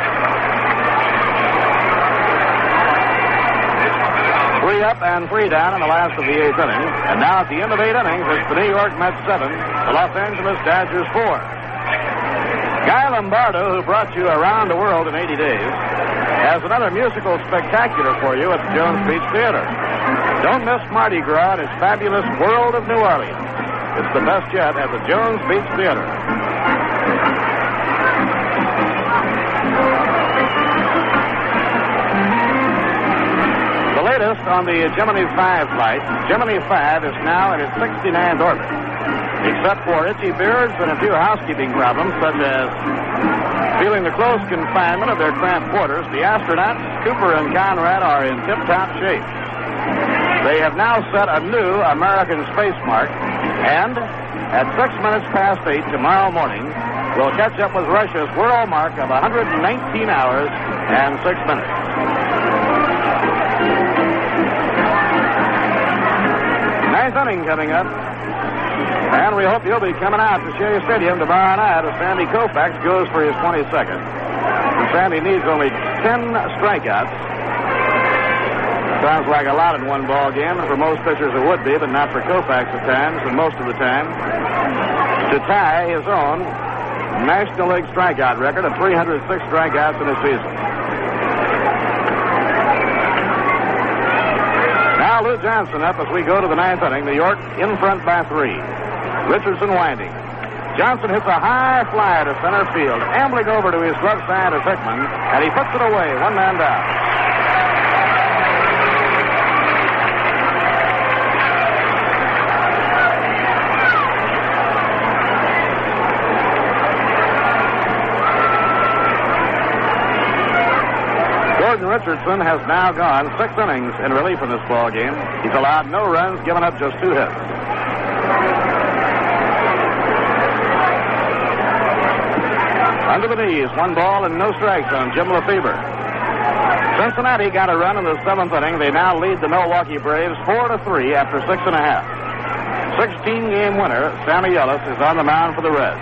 Three up and 3 down in the last of the 8th inning. And now at the end of 8 innings, it's the New York Mets 7, the Los Angeles Dodgers 4. Guy Lombardo, who brought you around the world in 80 days, has another musical spectacular for you at the Jones Beach Theater. Don't miss Mardi Gras and its fabulous World of New Orleans. It's the best yet at the Jones Beach Theater. The latest on the Gemini 5 flight, Gemini 5 is now in its 69th orbit. Except for itchy beards and a few housekeeping problems, such as feeling the close confinement of their cramped quarters, the astronauts, Cooper and Conrad, are in tip-top shape. They have now set a new American space mark, and at 6 minutes past 8 tomorrow morning, will catch up with Russia's world mark of 119 hours and 6 minutes. Ninth inning coming up, and we hope you'll be coming out to Shea Stadium tomorrow night as Sandy Koufax goes for his 22nd. And Sandy needs only 10 strikeouts. Sounds like a lot in one ball game, and for most pitchers it would be, but not for Koufax at times, and most of the time, to tie his own National League strikeout record of 306 strikeouts in a season. Now Lou Johnson up as we go to the 9th inning. New York in front by 3. Richardson winding. Johnson hits a high fly to center field, ambling over to his left side of Hickman, and he puts it away, 1 man down. Gordon Richardson has now gone 6 innings in relief in this ball game. He's allowed no runs, given up just 2 hits. Under the knees, 1 ball and no strikes on Jim Lefebvre. Cincinnati got a run in the 7th inning. They now lead the Milwaukee Braves 4-3 after 6.5. 16-game winner Sammy Ellis is on the mound for the Reds.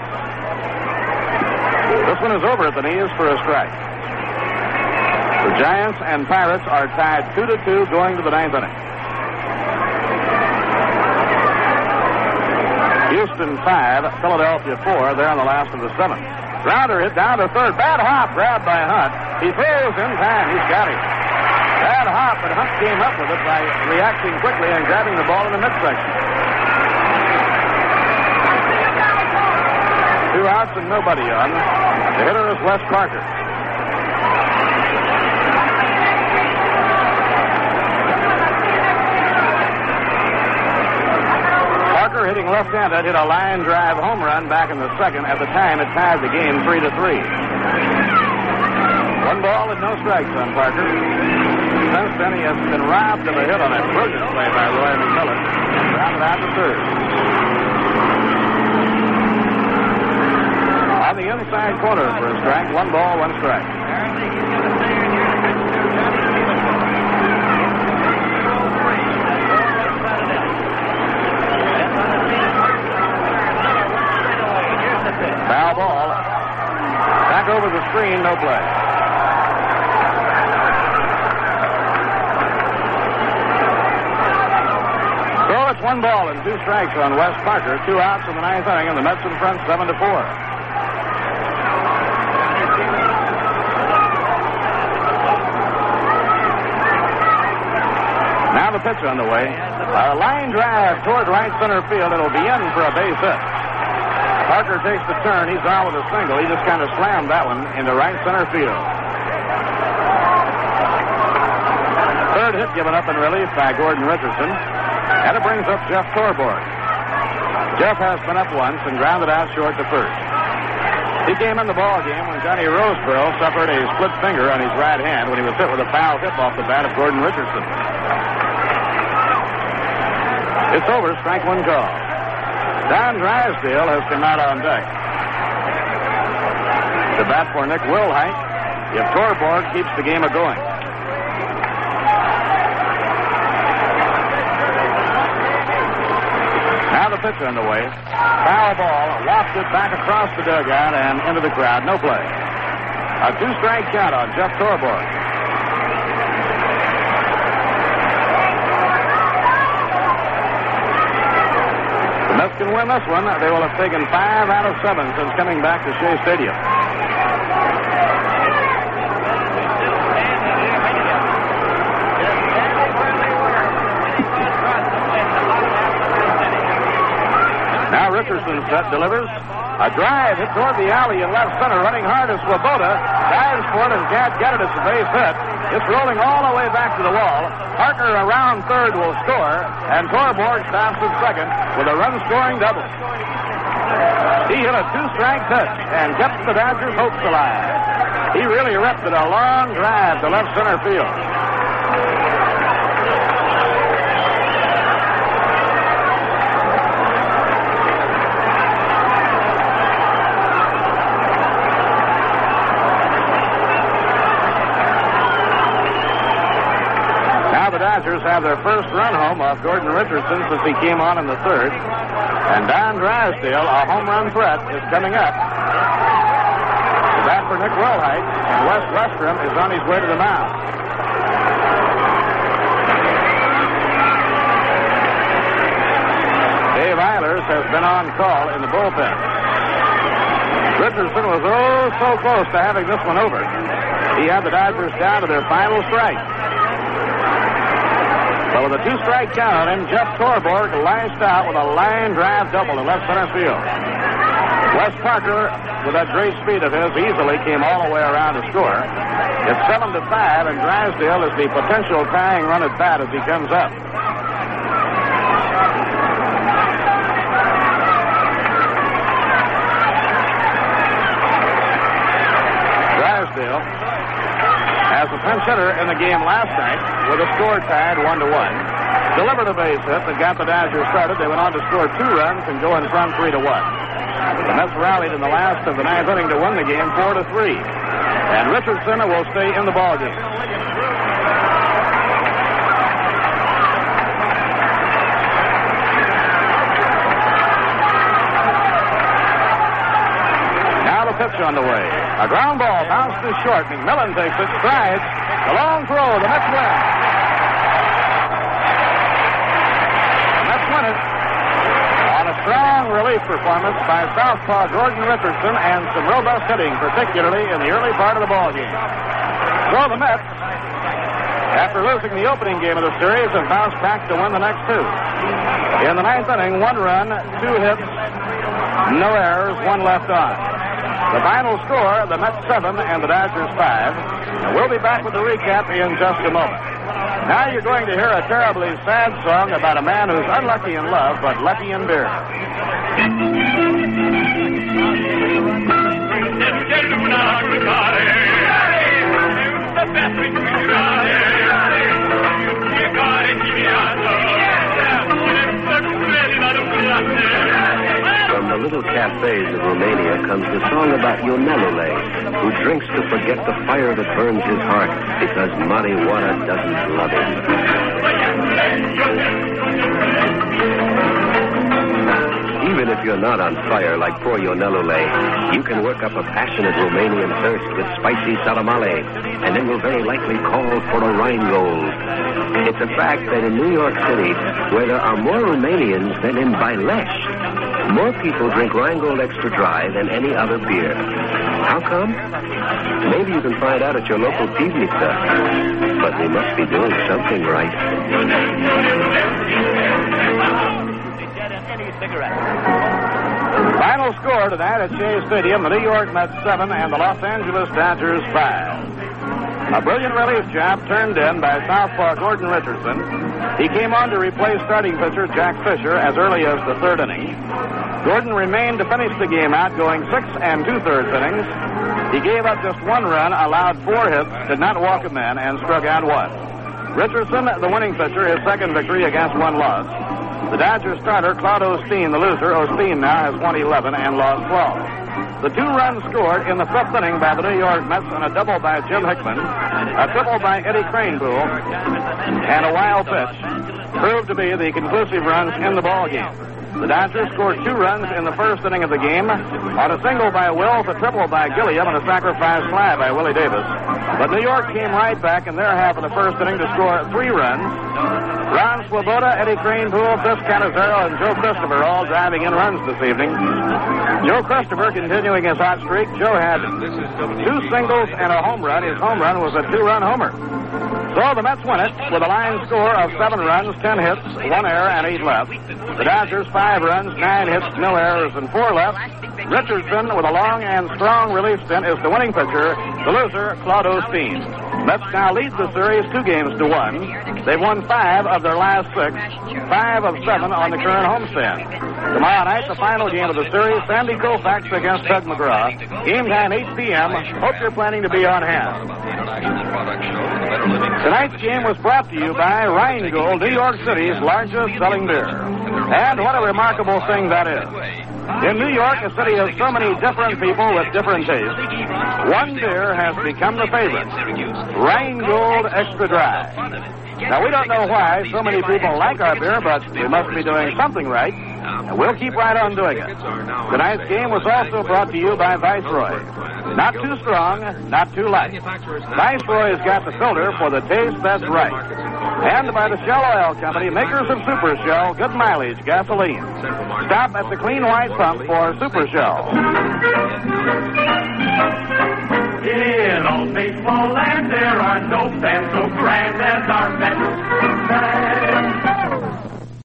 This one is over at the knees for a strike. The Giants and Pirates are tied 2-2 going to the 9th inning. Houston 5, Philadelphia 4. They're on the last of the 7th. Grounder hit down to third. Bad hop grabbed by Hunt. He throws in time. He's got him. Bad hop, but Hunt came up with it by reacting quickly and grabbing the ball in the midsection. 2 outs and nobody on. The hitter is Wes Parker. Hitting left-handed, hit a line drive home run back in the 2nd. At the time, it tied the game 3-3. 1 ball and no strikes on Parker. Since then, he has been robbed of a hit on a brilliant play by Roy McMillan. Grounded out to third. On the inside corner for a strike. 1 ball, 1 strike. Foul ball. Back over the screen, no play. So it's 1 ball and 2 strikes on Wes Parker. 2 outs in the 9th inning, and the Mets in front 7-4. Now the pitch on the way. A line drive toward right center field. It'll be in for a base hit. Parker takes the turn. He's on with a single. He just kind of slammed that one into right center field. Third hit given up in relief by Gordon Richardson. And it brings up Jeff Torborg. Jeff has been up once and grounded out short to first. He came in the ball game when Johnny Roseborough suffered a split finger on his right hand when he was hit with a foul tip off the bat of Gordon Richardson. It's over, strike one call. Don Drysdale has come out on deck. To bat for Nick Wilhite if Torborg keeps the game a-going. Now the pitch underway. Foul ball wafted back across the dugout and into the crowd. No play. A 2-strike count on Jeff Torborg. The Mets can win this one. They will have taken 5 out of 7 since coming back to Shea Stadium. Now Richardson delivers. A drive hit toward the alley in left center. Running hard is Swoboda. Dives for it and can't get it. It's a base hit. It's rolling all the way back to the wall. Parker around third will score. And Torborg stops at second with a run-scoring double. He hit a 2-strike pitch and kept the Dodgers' hopes alive. He really ripped it a long drive to left center field. Dodgers have their first run home off Gordon Richardson since he came on in the third. And Don Drysdale, a home run threat, is coming up. The bat for Nick Wilhite, and Wes Westrom is on his way to the mound. Dave Eilers has been on call in the bullpen. Richardson was so close to having this one over. He had the Dodgers down to their final strike. But with a 2-strike count on him, Jeff Torborg lashed out with a line drive double to left center field. Wes Parker, with that great speed of his, easily came all the way around to score. It's 7-5, and Drysdale is the potential tying run at bat as he comes up. Drysdale as a pinch hitter in the game last night with a score tied 1-1. Delivered a base hit that got the Dodgers started. They went on to score 2 runs and go in front 3-1. The Mets rallied in the last of the 9th inning to win the game 4-3. And Richardson will stay in the ballgame. Pitch on the way. A ground ball bounced to short. McMillan takes it, strides. The long throw. The Mets win. The Mets win it on a strong relief performance by southpaw Gordon Richardson and some robust hitting, particularly in the early part of the ball game. So the Mets, after losing the opening game of the series, have bounced back to win the next 2. In the 9th inning, 1 run, 2 hits, no errors, 1 left on. The final score, the Mets 7 and the Dodgers 5. And we'll be back with the recap in just a moment. Now you're going to hear a terribly sad song about a man who's unlucky in love, but lucky in beer. From the little cafes of Romania comes the song about Ionelule, who drinks to forget the fire that burns his heart because marijuana doesn't love him. Even if you're not on fire like poor Ionelule, you can work up a passionate Romanian thirst with spicy salamale, and then will very likely call for a Rheingold. It's a fact that in New York City, where there are more Romanians than in Bailești, more people drink Rheingold Extra Dry than any other beer. How come? Maybe you can find out at your local pivnica. But we must be doing something right. Final final score tonight at Shea Stadium, the New York Mets 7 and the Los Angeles Dodgers 5. A brilliant relief job turned in by southpaw Gordon Richardson. He came on to replace starting pitcher Jack Fisher as early as the third inning. Gordon remained to finish the game out, going 6 2/3 innings. He gave up just 1 run, allowed 4 hits, did not walk a man, and struck out 1. Richardson, the winning pitcher, his second victory against 1 loss. The Dodgers starter, Claude Osteen, the loser. Osteen now has won 11 and lost 12. The 2 runs scored in the 5th inning by the New York Mets on a double by Jim Hickman, a triple by Eddie Kranepool, and a wild pitch proved to be the conclusive runs in the ballgame. The Dodgers scored 2 runs in the first inning of the game on a single by Wills, a triple by Gilliam, and a sacrifice fly by Willie Davis. But New York came right back in their half of the first inning to score 3 runs. Ron Swoboda, Eddie Kranepool, Chris Canizero, and Joe Christopher all driving in runs this evening. Joe Christopher continuing his hot streak. Joe had 2 singles and a home run. His home run was a 2-run homer. So the Mets win it with a line score of 7 runs, 10 hits, 1 error, and 8 left. The Dodgers 5 runs, 9 hits, no errors, and 4 left. Richardson, with a long and strong relief stint, is the winning pitcher. The loser, Claude Osteen. Mets now lead the series 2-1. They've won 5 of their last 6, 5 of 7 on the current homestand. Tomorrow night, the final game of the series, Sandy Koufax against Doug McGraw. Game time 8 p.m. Hope you're planning to be on hand. Tonight's game was brought to you by Rheingold, New York City's largest selling beer. And what a remarkable thing that is. In New York, a city of so many different people with different tastes, one beer has become the favorite, Rheingold Extra Dry. Now, we don't know why so many people like our beer, but we must be doing something right, and we'll keep right on doing it. Tonight's game was also brought to you by Viceroy. Not too strong, not too light. Viceroy's got the filter for the taste that's right. And by the Shell Oil Company, makers of Super Shell, good mileage gasoline. Stop at the Clean White Pump for Super Shell. In old baseball land, there are no fans so grand as our Mets.